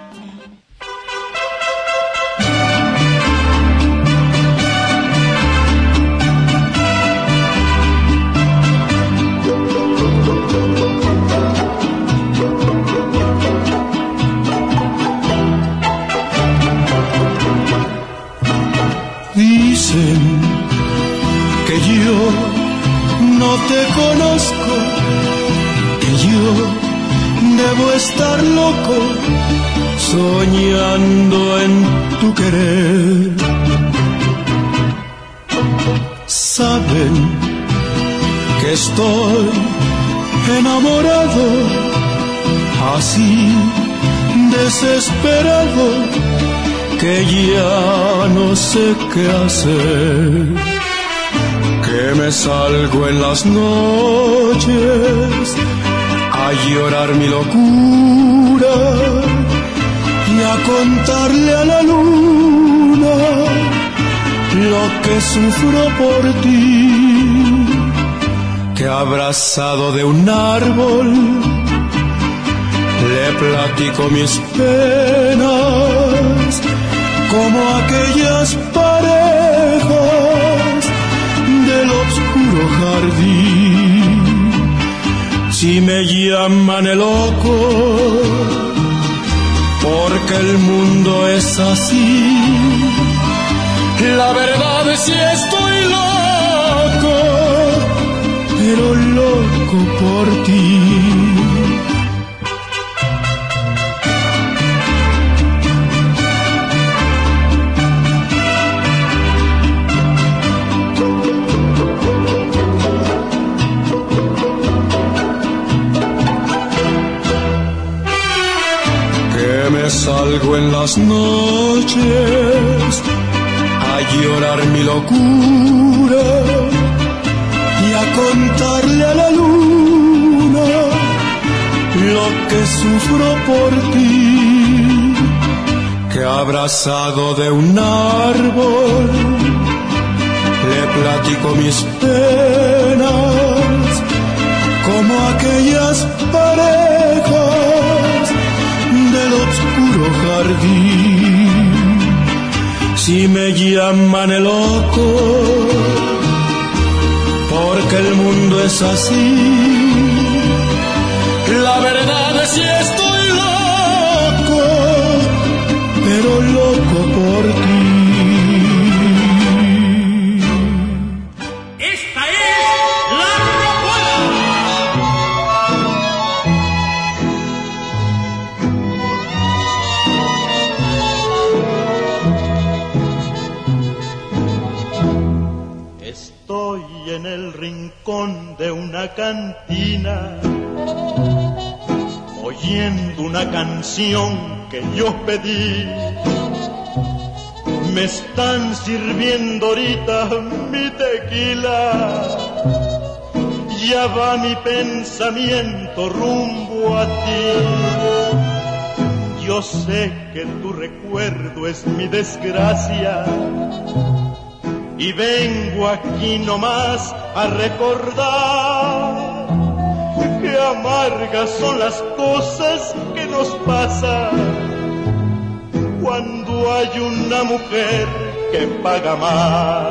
Dicen que yo no te conozco, que yo debo estar loco soñando en tu querer. Saben que estoy enamorado, así desesperado, que ya no sé qué hacer, que me salgo en las noches a llorar mi locura y a contarle a la luna lo que sufro por ti, que abrazado de un árbol le platico mis penas como aquellas parejas del oscuro jardín. Si me llaman el loco, porque el mundo es así, la verdad es que estoy loco, pero loco por ti. Salgo en las noches a llorar mi locura y a contarle a la luna lo que sufro por ti, que abrazado de un árbol le platico mis penas como aquellas parejas del oscuro jardín. Si me llaman el loco, porque el mundo es así, la verdad es que estoy loco, rincón de una cantina, oyendo una canción que yo pedí. Me están sirviendo ahorita mi tequila, ya va mi pensamiento rumbo a ti. Yo sé que tu recuerdo es mi desgracia y vengo aquí nomás a recordar que amargas son las cosas que nos pasan cuando hay una mujer que paga más.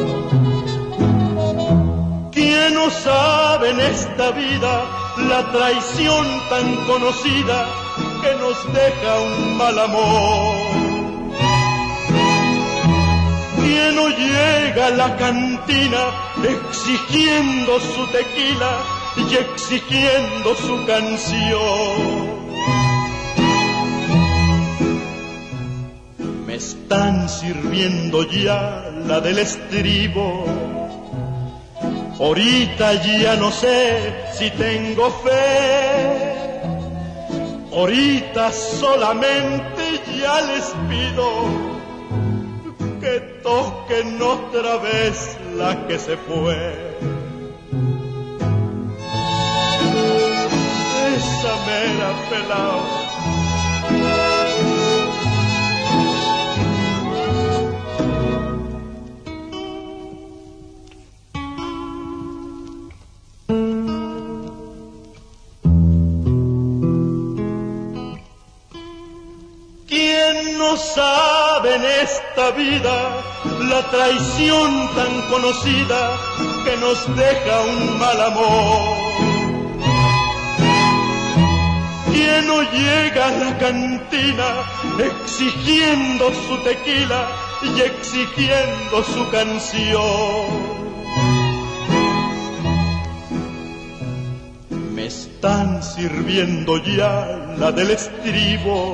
¿Quién no sabe en esta vida la traición tan conocida que nos deja un mal amor? ¿Quién no llega a la cantina exigiendo su tequila y exigiendo su canción? Me están sirviendo ya la del estribo, ahorita ya no sé si tengo fe, ahorita solamente ya les pido que toquen otra vez la que se fue. Esa mera pelao. ¿Quién no sabe en esta vida la traición tan conocida que nos deja un mal amor? ¿Quién no llega a la cantina exigiendo su tequila y exigiendo su canción? Me están sirviendo ya la del estribo,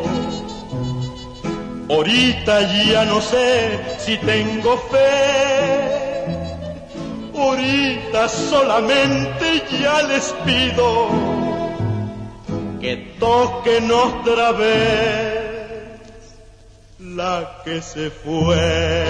ahorita ya no sé si tengo fe, ahorita solamente ya les pido que toquen otra vez la que se fue.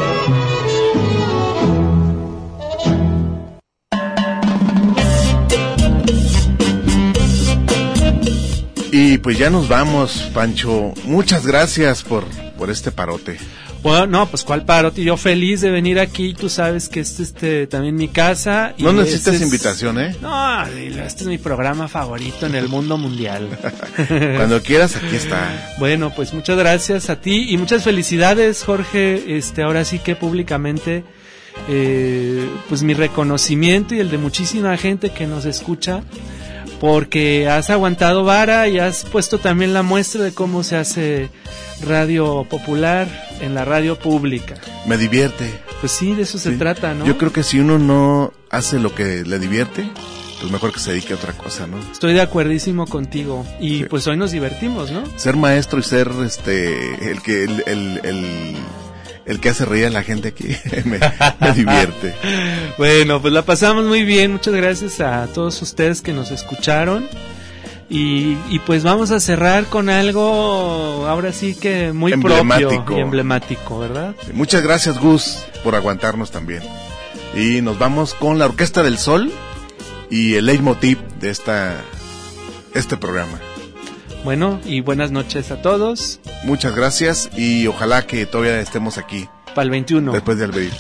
Y pues ya nos vamos, Pancho. Muchas gracias por, por este parote. Bueno, no, pues cuál parote. Yo feliz de venir aquí. Tú sabes que este es este, también mi casa. No y necesitas este es... invitación, ¿eh? No, este es mi programa favorito en el mundo mundial. Cuando quieras, aquí está. Bueno, pues muchas gracias a ti y muchas felicidades, Jorge. Este, ahora sí que públicamente, eh, pues mi reconocimiento y el de muchísima gente que nos escucha, porque has aguantado vara y has puesto también la muestra de cómo se hace radio popular en la radio pública. Me divierte. Pues sí, de eso sí. se trata, ¿no? Yo creo que si uno no hace lo que le divierte, pues mejor que se dedique a otra cosa, ¿no? Estoy de acuerdísimo contigo. Y sí. Pues hoy nos divertimos, ¿no? Ser maestro y ser este el que el, el, el, el que hace reír a la gente aquí me, me divierte. Bueno, pues la pasamos muy bien. Muchas gracias a todos ustedes que nos escucharon. Y, y pues vamos a cerrar con algo ahora sí que muy emblemático. propio y emblemático, ¿verdad? Sí, muchas gracias, Gus, por aguantarnos también. Y nos vamos con la Orquesta del Sol y el leitmotiv de esta este programa. Bueno, y buenas noches a todos. Muchas gracias y ojalá que todavía estemos aquí. Para el veintiuno. Después de Alberir.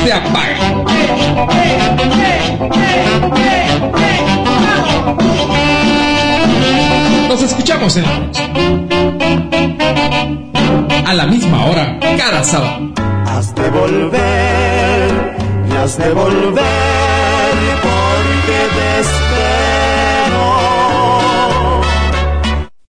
se apague. Nos escuchamos en la noche. A la misma hora, cada sábado. Has de volver, y has de volver.